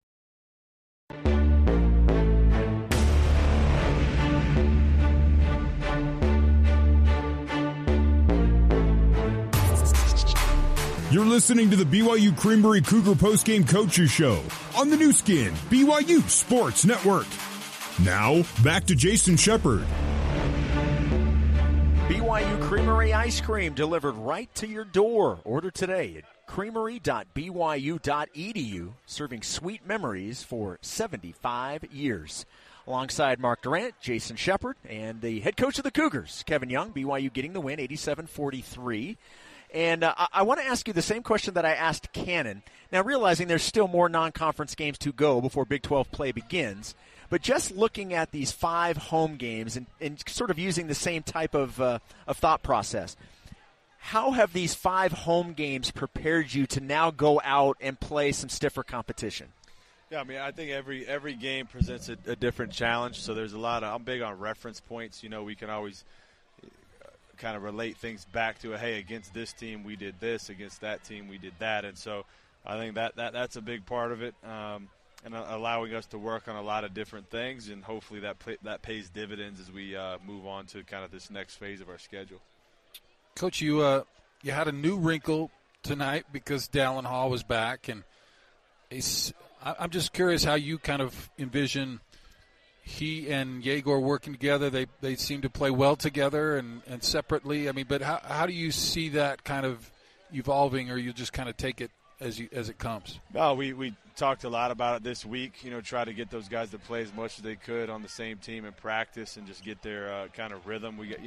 You're listening to the BYU Creamery Cougar Postgame Coaches Show on the new skin, BYU Sports Network. Now, back to Jason Shepard. BYU Creamery ice cream delivered right to your door. Order today at creamery.byu.edu, serving sweet memories for 75 years. Alongside Mark Durant, Jason Shepard, and the head coach of the Cougars, Kevin Young. BYU getting the win, 87-43. And I want to ask you the same question that I asked Cannon. Now, realizing there's still more non-conference games to go before Big 12 play begins, but just looking at these 5 home games and sort of using the same type of thought process, how have these 5 home games prepared you to now go out and play some stiffer competition? Yeah, I mean, I think every game presents a different challenge. So there's a lot of – I'm big on reference points. We can always kind of relate things back to, hey, against this team we did this, against that team we did that. And so I think that's a big part of it, and allowing us to work on a lot of different things, and hopefully that pays dividends as we move on to kind of this next phase of our schedule. Coach, you had a new wrinkle tonight because Dallin Hall was back, and I'm just curious how you kind of envision he and Yegor working together. They seem to play well together and separately. I mean, but how do you see that kind of evolving, or you just kind of take it as it comes? Well, we talked a lot about it this week. Try to get those guys to play as much as they could on the same team in practice and just get their kind of rhythm. We get,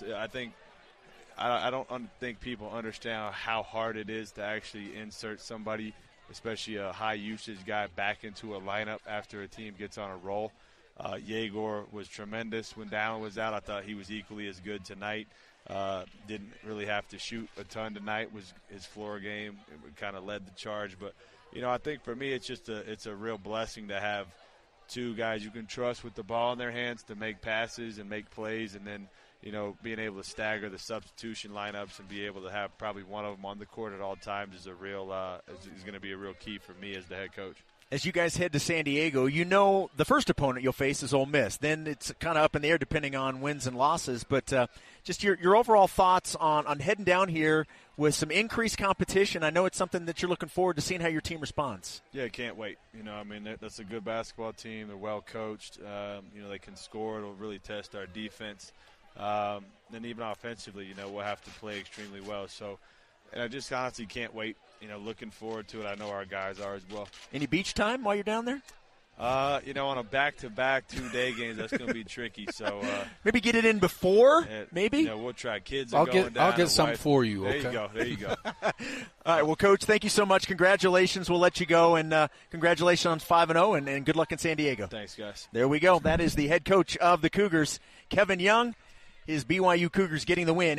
I don't think people understand how hard it is to actually insert somebody, especially a high usage guy, back into a lineup after a team gets on a roll. Yegor was tremendous when Dallin was out. I thought he was equally as good tonight. Didn't really have to shoot a ton tonight. Was his floor game. It kind of led the charge. But, I think for me it's a real blessing to have 2 guys you can trust with the ball in their hands to make passes and make plays, and then, being able to stagger the substitution lineups and be able to have probably one of them on the court at all times is is going to be a real key for me as the head coach. As you guys head to San Diego, the first opponent you'll face is Ole Miss. Then it's kind of up in the air depending on wins and losses. But just your overall thoughts on heading down here with some increased competition. I know it's something that you're looking forward to seeing how your team responds. Yeah, can't wait. That's a good basketball team. They're well coached. They can score. It'll really test our defense. Then even offensively, we'll have to play extremely well. So, and I just honestly can't wait. Looking forward to it. I know our guys are as well. Any beach time while you're down there? On a back-to-back 2-day games, that's going to be tricky. So maybe get it in before. Maybe. We'll try. Kids. I'll get some for you. There okay? There you go. All right. Well, Coach, thank you so much. Congratulations. We'll let you go, and congratulations on 5-0, and good luck in San Diego. Thanks, guys. There we go. That is the head coach of the Cougars, Kevin Young. His BYU Cougars getting the win,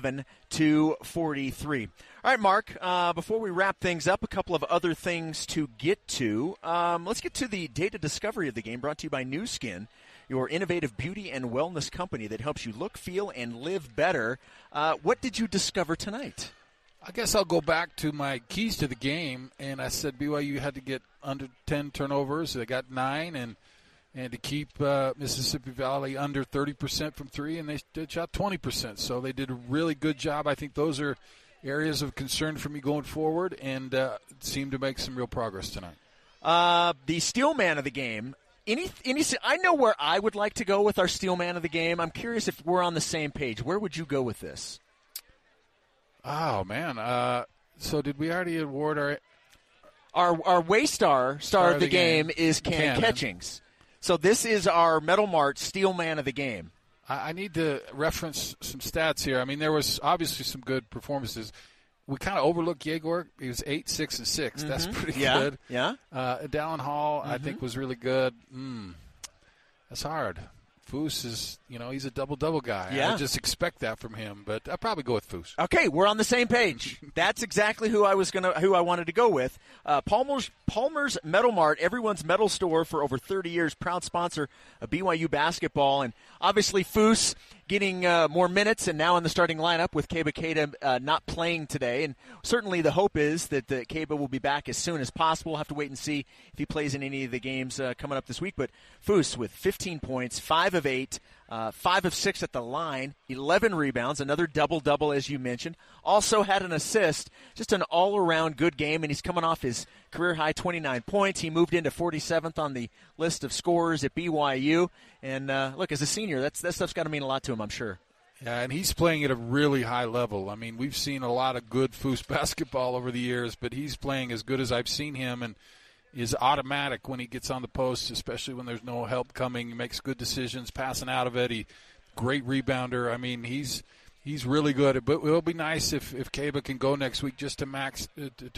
87-43. All right, Mark, before we wrap things up, a couple of other things to get to. Let's get to the data discovery of the game, brought to you by Nu Skin, your innovative beauty and wellness company that helps you look, feel, and live better. What did you discover tonight? I guess I'll go back to my keys to the game, and I said BYU had to get under 10 turnovers. They got 9, and to keep Mississippi Valley under 30% from 3, and they shot 20%. So they did a really good job. I think those are areas of concern for me going forward, and seemed to make some real progress tonight. The steel man of the game. I know where I would like to go with our steel man of the game. I'm curious if we're on the same page. Where would you go with this? Oh, man. So did we already award our Waystar star of the game is Cam Catchings. So this is our Metal Mart Steel Man of the game. I need to reference some stats here. I mean, there was obviously some good performances. We kind of overlooked Yegor. He was 8, 6, and 6. Mm-hmm. That's pretty good. Yeah. Dallin Hall, I think, was really good. That's hard. Foose is, he's a double-double guy. Yeah. I just expect that from him, but I'll probably go with Foose. Okay, we're on the same page. That's exactly who I wanted to go with. Palmer's Metal Mart, everyone's metal store for over 30 years, proud sponsor of BYU basketball, and obviously Foose getting more minutes and now in the starting lineup with Keba Keita not playing today. And certainly the hope is that Keba will be back as soon as possible. We'll have to wait and see if he plays in any of the games coming up this week. But Foose with 15 points, 5 of 8, 5 of 6 at the line, 11 rebounds, another double-double as you mentioned. Also had an assist, just an all-around good game, and he's coming off his career-high 29 points. He moved into 47th on the list of scorers at BYU. And, look, as a senior, that stuff's got to mean a lot to him, I'm sure. Yeah, and he's playing at a really high level. I mean, we've seen a lot of good Foose basketball over the years, but he's playing as good as I've seen him and is automatic when he gets on the post, especially when there's no help coming. He makes good decisions, passing out of it. Great rebounder. I mean, he's really good. But it'll be nice if Keba can go next week just to match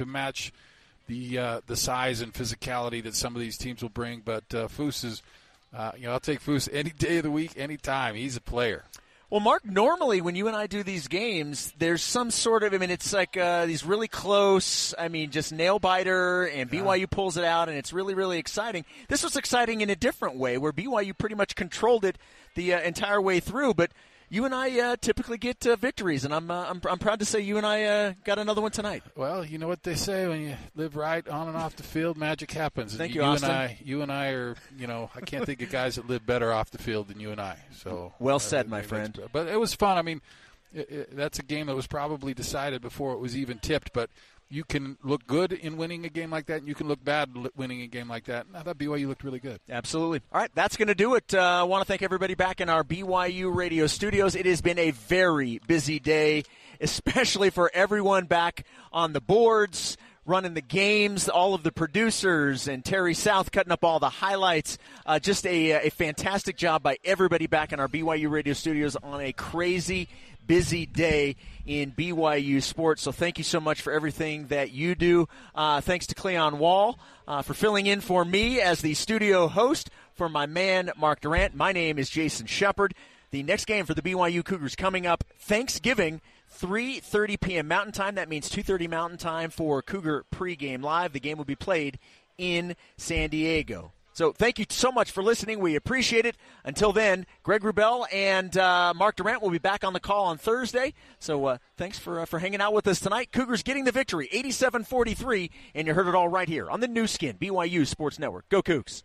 the size and physicality that some of these teams will bring. But Foose is, I'll take Foose any day of the week, any time. He's a player. Well, Mark, normally when you and I do these games, there's some sort of, it's like these really close, just nail-biter, and BYU pulls it out, and it's really, really exciting. This was exciting in a different way, where BYU pretty much controlled it the entire way through, but you and I typically get victories, and I'm proud to say you and I got another one tonight. Well, you know what they say, when you live right on and off the field, magic happens. Thank you, Austin. You and I are, I can't think of guys that live better off the field than you and I. So well said, my friend. But it was fun. I mean, that's a game that was probably decided before it was even tipped, but you can look good in winning a game like that, and you can look bad winning a game like that. And I thought BYU looked really good. Absolutely. All right, that's going to do it. I want to thank everybody back in our BYU radio studios. It has been a very busy day, especially for everyone back on the boards, running the games, all of the producers, and Terry South cutting up all the highlights. Just a fantastic job by everybody back in our BYU radio studios on a crazy, busy day in BYU sports. So thank you so much for everything that you do. Thanks to Cleon Wall for filling in for me as the studio host for my man Mark Durrant. My name is Jason Shepard. The next game for the BYU Cougars coming up Thanksgiving, 3:30 p.m. Mountain Time. That means 2:30 Mountain Time for Cougar pregame live. The game will be played in San Diego. So thank you so much for listening. We appreciate it. Until then, Greg Wrubell and Mark Durrant will be back on the call on Thursday. So thanks for hanging out with us tonight. Cougars getting the victory, 87-43, and you heard it all right here on the new skin, BYU Sports Network. Go Cougs.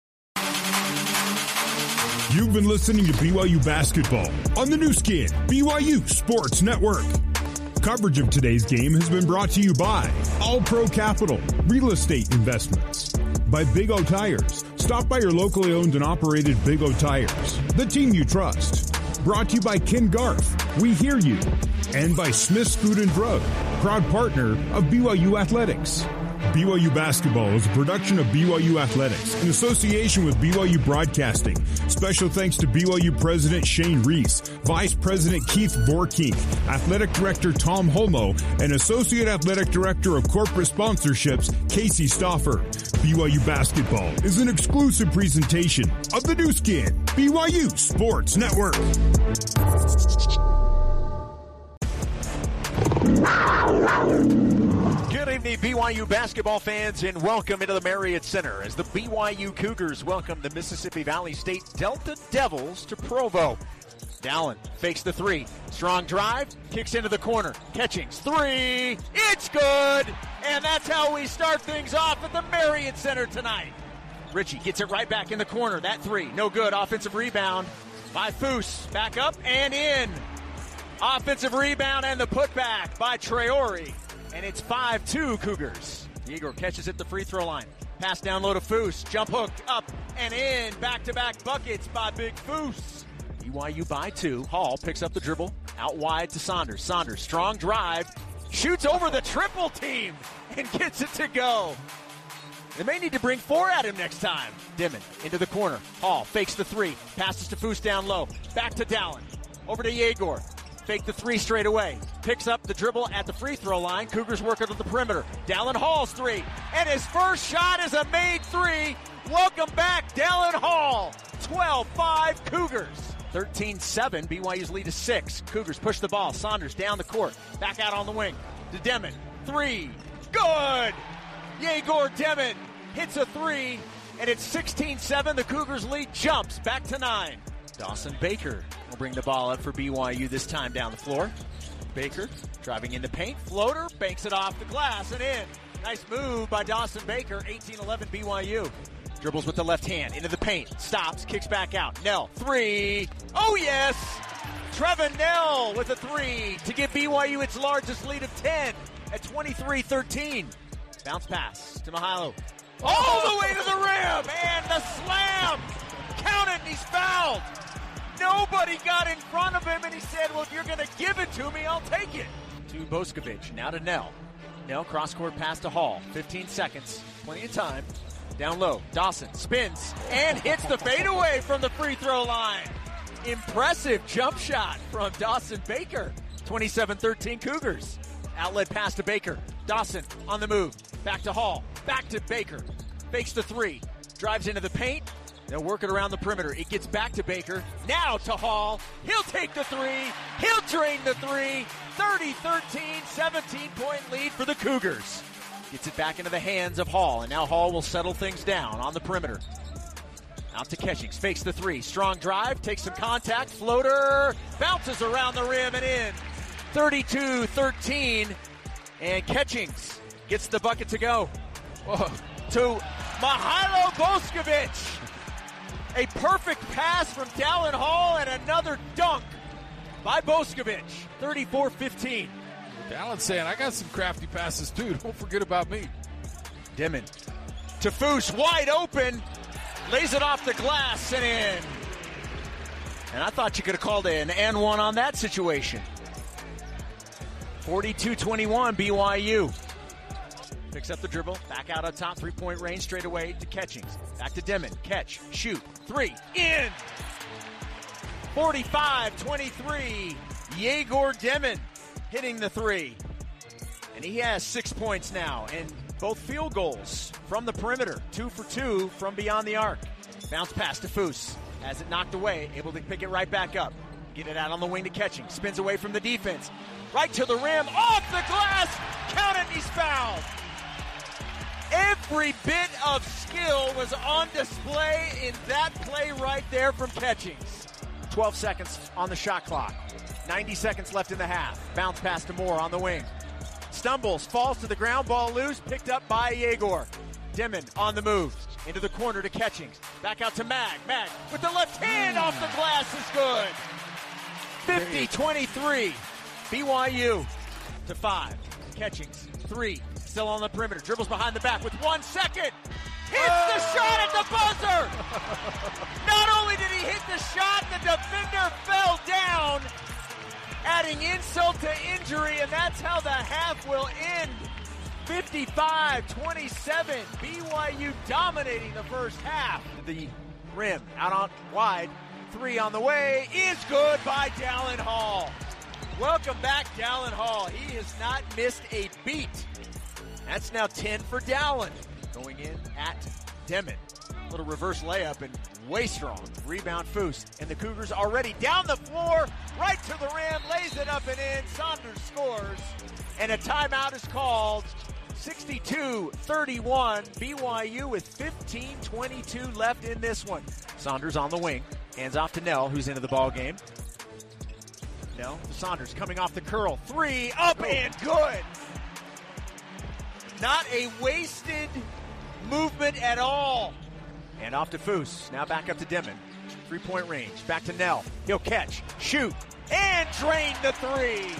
You've been listening to BYU Basketball on the new skin, BYU Sports Network. Coverage of today's game has been brought to you by All Pro Capital, Real Estate Investments, by Big O Tires. Stop by your locally owned and operated Big O Tires, the team you trust. Brought to you by Ken Garff, We Hear You, and by Smith's Food and Drug, proud partner of BYU Athletics. BYU Basketball is a production of BYU Athletics in association with BYU Broadcasting. Special thanks to BYU President Shane Reese, Vice President Keith Vorkink, Athletic Director Tom Holmo, and Associate Athletic Director of Corporate Sponsorships Casey Stauffer. BYU Basketball is an exclusive presentation of the new skin, BYU Sports Network. Good evening, BYU basketball fans, and welcome into the Marriott Center as the BYU Cougars welcome the Mississippi Valley State Delta Devils to Provo. Dallin fakes the three. Strong drive, kicks into the corner. Catchings, three. It's good! And that's how we start things off at the Marriott Center tonight. Richie gets it right back in the corner. That three, no good. Offensive rebound by Foose. Back up and in. Offensive rebound and the putback by Traore. And it's 5-2 Cougars. Igor catches at the free throw line. Pass down low to Foose. Jump hook up and in. Back-to-back buckets by Big Foose. BYU by 2. Hall picks up the dribble. Out wide to Saunders. Saunders, strong drive. Shoots over the triple team and gets it to go. They may need to bring 4 at him next time. Dimon into the corner. Hall fakes the three. Passes to Foose down low. Back to Dallin. Over to Yegor. Fake the three straight away. Picks up the dribble at the free throw line. Cougars work it at the perimeter. Dallin Hall's three. And his first shot is a made three. Welcome back, Dallin Hall. 12-5 Cougars. 13-7, BYU's lead is 6. Cougars push the ball. Saunders down the court. Back out on the wing to Demon. 3. Good! Yegor Demon hits a 3, and it's 16-7. The Cougars lead jumps back to 9. Dawson Baker will bring the ball up for BYU this time down the floor. Baker driving into paint. Floater, banks it off the glass and in. Nice move by Dawson Baker. 18-11 BYU. Dribbles with the left hand into the paint. Stops, kicks back out. Nell, 3. Oh, yes! Trevin Nell with a 3 to give BYU its largest lead of 10 at 23-13. Bounce pass to Mihailo. All the way to the rim! And the slam! Count it, and he's fouled! Nobody got in front of him, and he said, well, if you're going to give it to me, I'll take it. To Boskovic, now to Nell. Nell, cross-court pass to Hall. 15 seconds, plenty of time. Down low, Dawson spins and hits the fadeaway from the free throw line. Impressive jump shot from Dawson Baker. 27-13 Cougars. Outlet pass to Baker. Dawson on the move. Back to Hall. Back to Baker. Fakes the 3. Drives into the paint. They'll work it around the perimeter. It gets back to Baker. Now to Hall. He'll take the 3. He'll drain the 3. 30-13, 17-point lead for the Cougars. Gets it back into the hands of Hall, and now Hall will settle things down on the perimeter. Out to Ketchings, fakes the 3. Strong drive, takes some contact, floater, bounces around the rim and in. 32-13, and Ketchings gets the bucket to go. Whoa. To Mihailo Boskovic. A perfect pass from Dallin Hall and another dunk by Boskovic. 34-15. Dallin's saying, I got some crafty passes too. Don't forget about me. Dimon to Foose, wide open. Lays it off the glass and in. And I thought you could have called an N1 on that situation. 42-21 BYU. Picks up the dribble, back out on top, three-point range, straight away to Ketchings. Back to Dimon, catch, shoot, 3, in! 45-23, Yegor Demon hitting the 3. And he has 6 points now, and both field goals from the perimeter, 2 for 2 from beyond the arc. Bounce pass to Foose, has it knocked away, able to pick it right back up. Get it out on the wing to Ketchings, spins away from the defense. Right to the rim, off the glass, count it, and he's fouled. Every bit of skill was on display in that play right there from Ketchings. 12 seconds on the shot clock. 90 seconds left in the half. Bounce pass to Moore on the wing. Stumbles, falls to the ground, ball loose, picked up by Yegor. Dimon on the move. Into the corner to Ketchings. Back out to Mag. Mag with the left hand off the glass is good. 50-23. BYU to 5. Ketchings, 3. Still on the perimeter. Dribbles behind the back with 1 second. Hits the shot at the buzzer. Not only did he hit the shot, the defender fell down, adding insult to injury, and that's how the half will end. 55-27. BYU dominating the first half. The rim out on wide. 3 on the way is good by Dallin Hall. Welcome back, Dallin Hall. He has not missed a beat. That's now 10 for Dallin. Going in at Demon. Little reverse layup and way strong. Rebound Foose. And the Cougars already down the floor, right to the rim, lays it up and in. Saunders scores. And a timeout is called. 62-31. BYU with 15-22 left in this one. Saunders on the wing. Hands off to Nell, who's into the ball game. Nell, Saunders coming off the curl. 3, up and good. Not a wasted movement at all. And off to Foose. Now back up to Demon. 3-point range. Back to Nell. He'll catch, shoot, and drain the 3.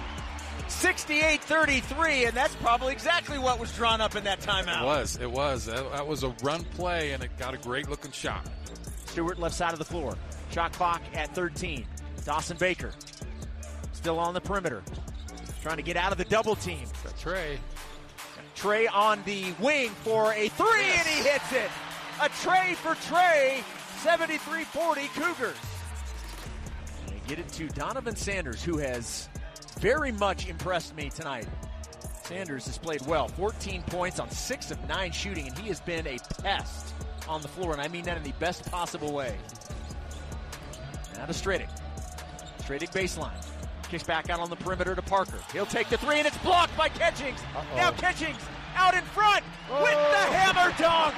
68-33, and that's probably exactly what was drawn up in that timeout. It was. That was a run play, and it got a great-looking shot. Stewart left side of the floor. Shot clock at 13. Dawson Baker still on the perimeter. Trying to get out of the double team. Trey. Trey on the wing for a 3, yes. And he hits it. A tray for Trey. 73-40 Cougars. And they get it to Donovan Sanders, who has very much impressed me tonight. Sanders has played well. 14 points on 6 of 9 shooting, and he has been a pest on the floor, and I mean that in the best possible way. Now to Stradick. Stradick baseline. Kicks back out on the perimeter to Parker. He'll take the three, and it's blocked by Catchings. Now Catchings out in front with the hammer dunk.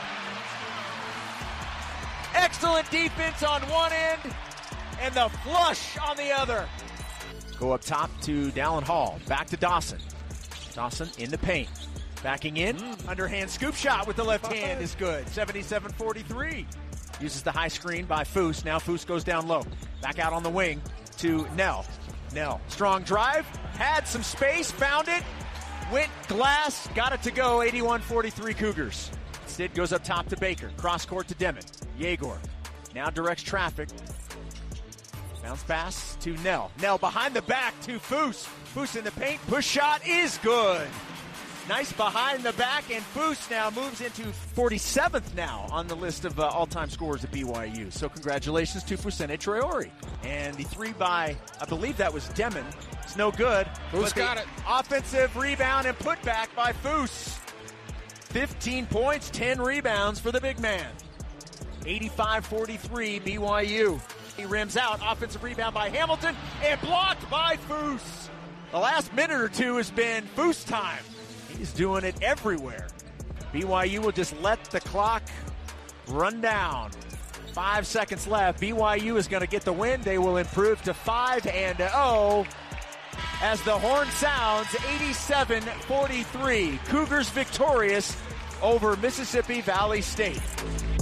Excellent defense on one end and the flush on the other. Go up top to Dallin Hall. Back to Dawson. Dawson in the paint. Backing in. Underhand scoop shot with the left hand is good. 77-43. Uses the high screen by Foose. Now Foose goes down low. Back out on the wing to Nell. Nell, strong drive. Had some space. Found it. Went glass. Got it to go. 81-43 Cougars. Sid goes up top to Baker. Cross court to Demon. Yegor now directs traffic. Bounce pass to Nell. Nell behind the back to Foose. Foose in the paint. Push shot is good. Nice behind the back, and Foose now moves into 47th now on the list of all-time scorers at BYU. So congratulations to Fousseyni Traore. And the three by, I believe that was Demon. It's no good. Foose got it. Offensive rebound and putback by Foose. 15 points, 10 rebounds for the big man. 85-43 BYU. He rims out. Offensive rebound by Hamilton and blocked by Foose. The last minute or two has been Foose time. He's doing it everywhere. BYU will just let the clock run down. 5 seconds left. BYU is going to get the win. They will improve to 5-0 as the horn sounds. 87-43. Cougars victorious over Mississippi Valley State.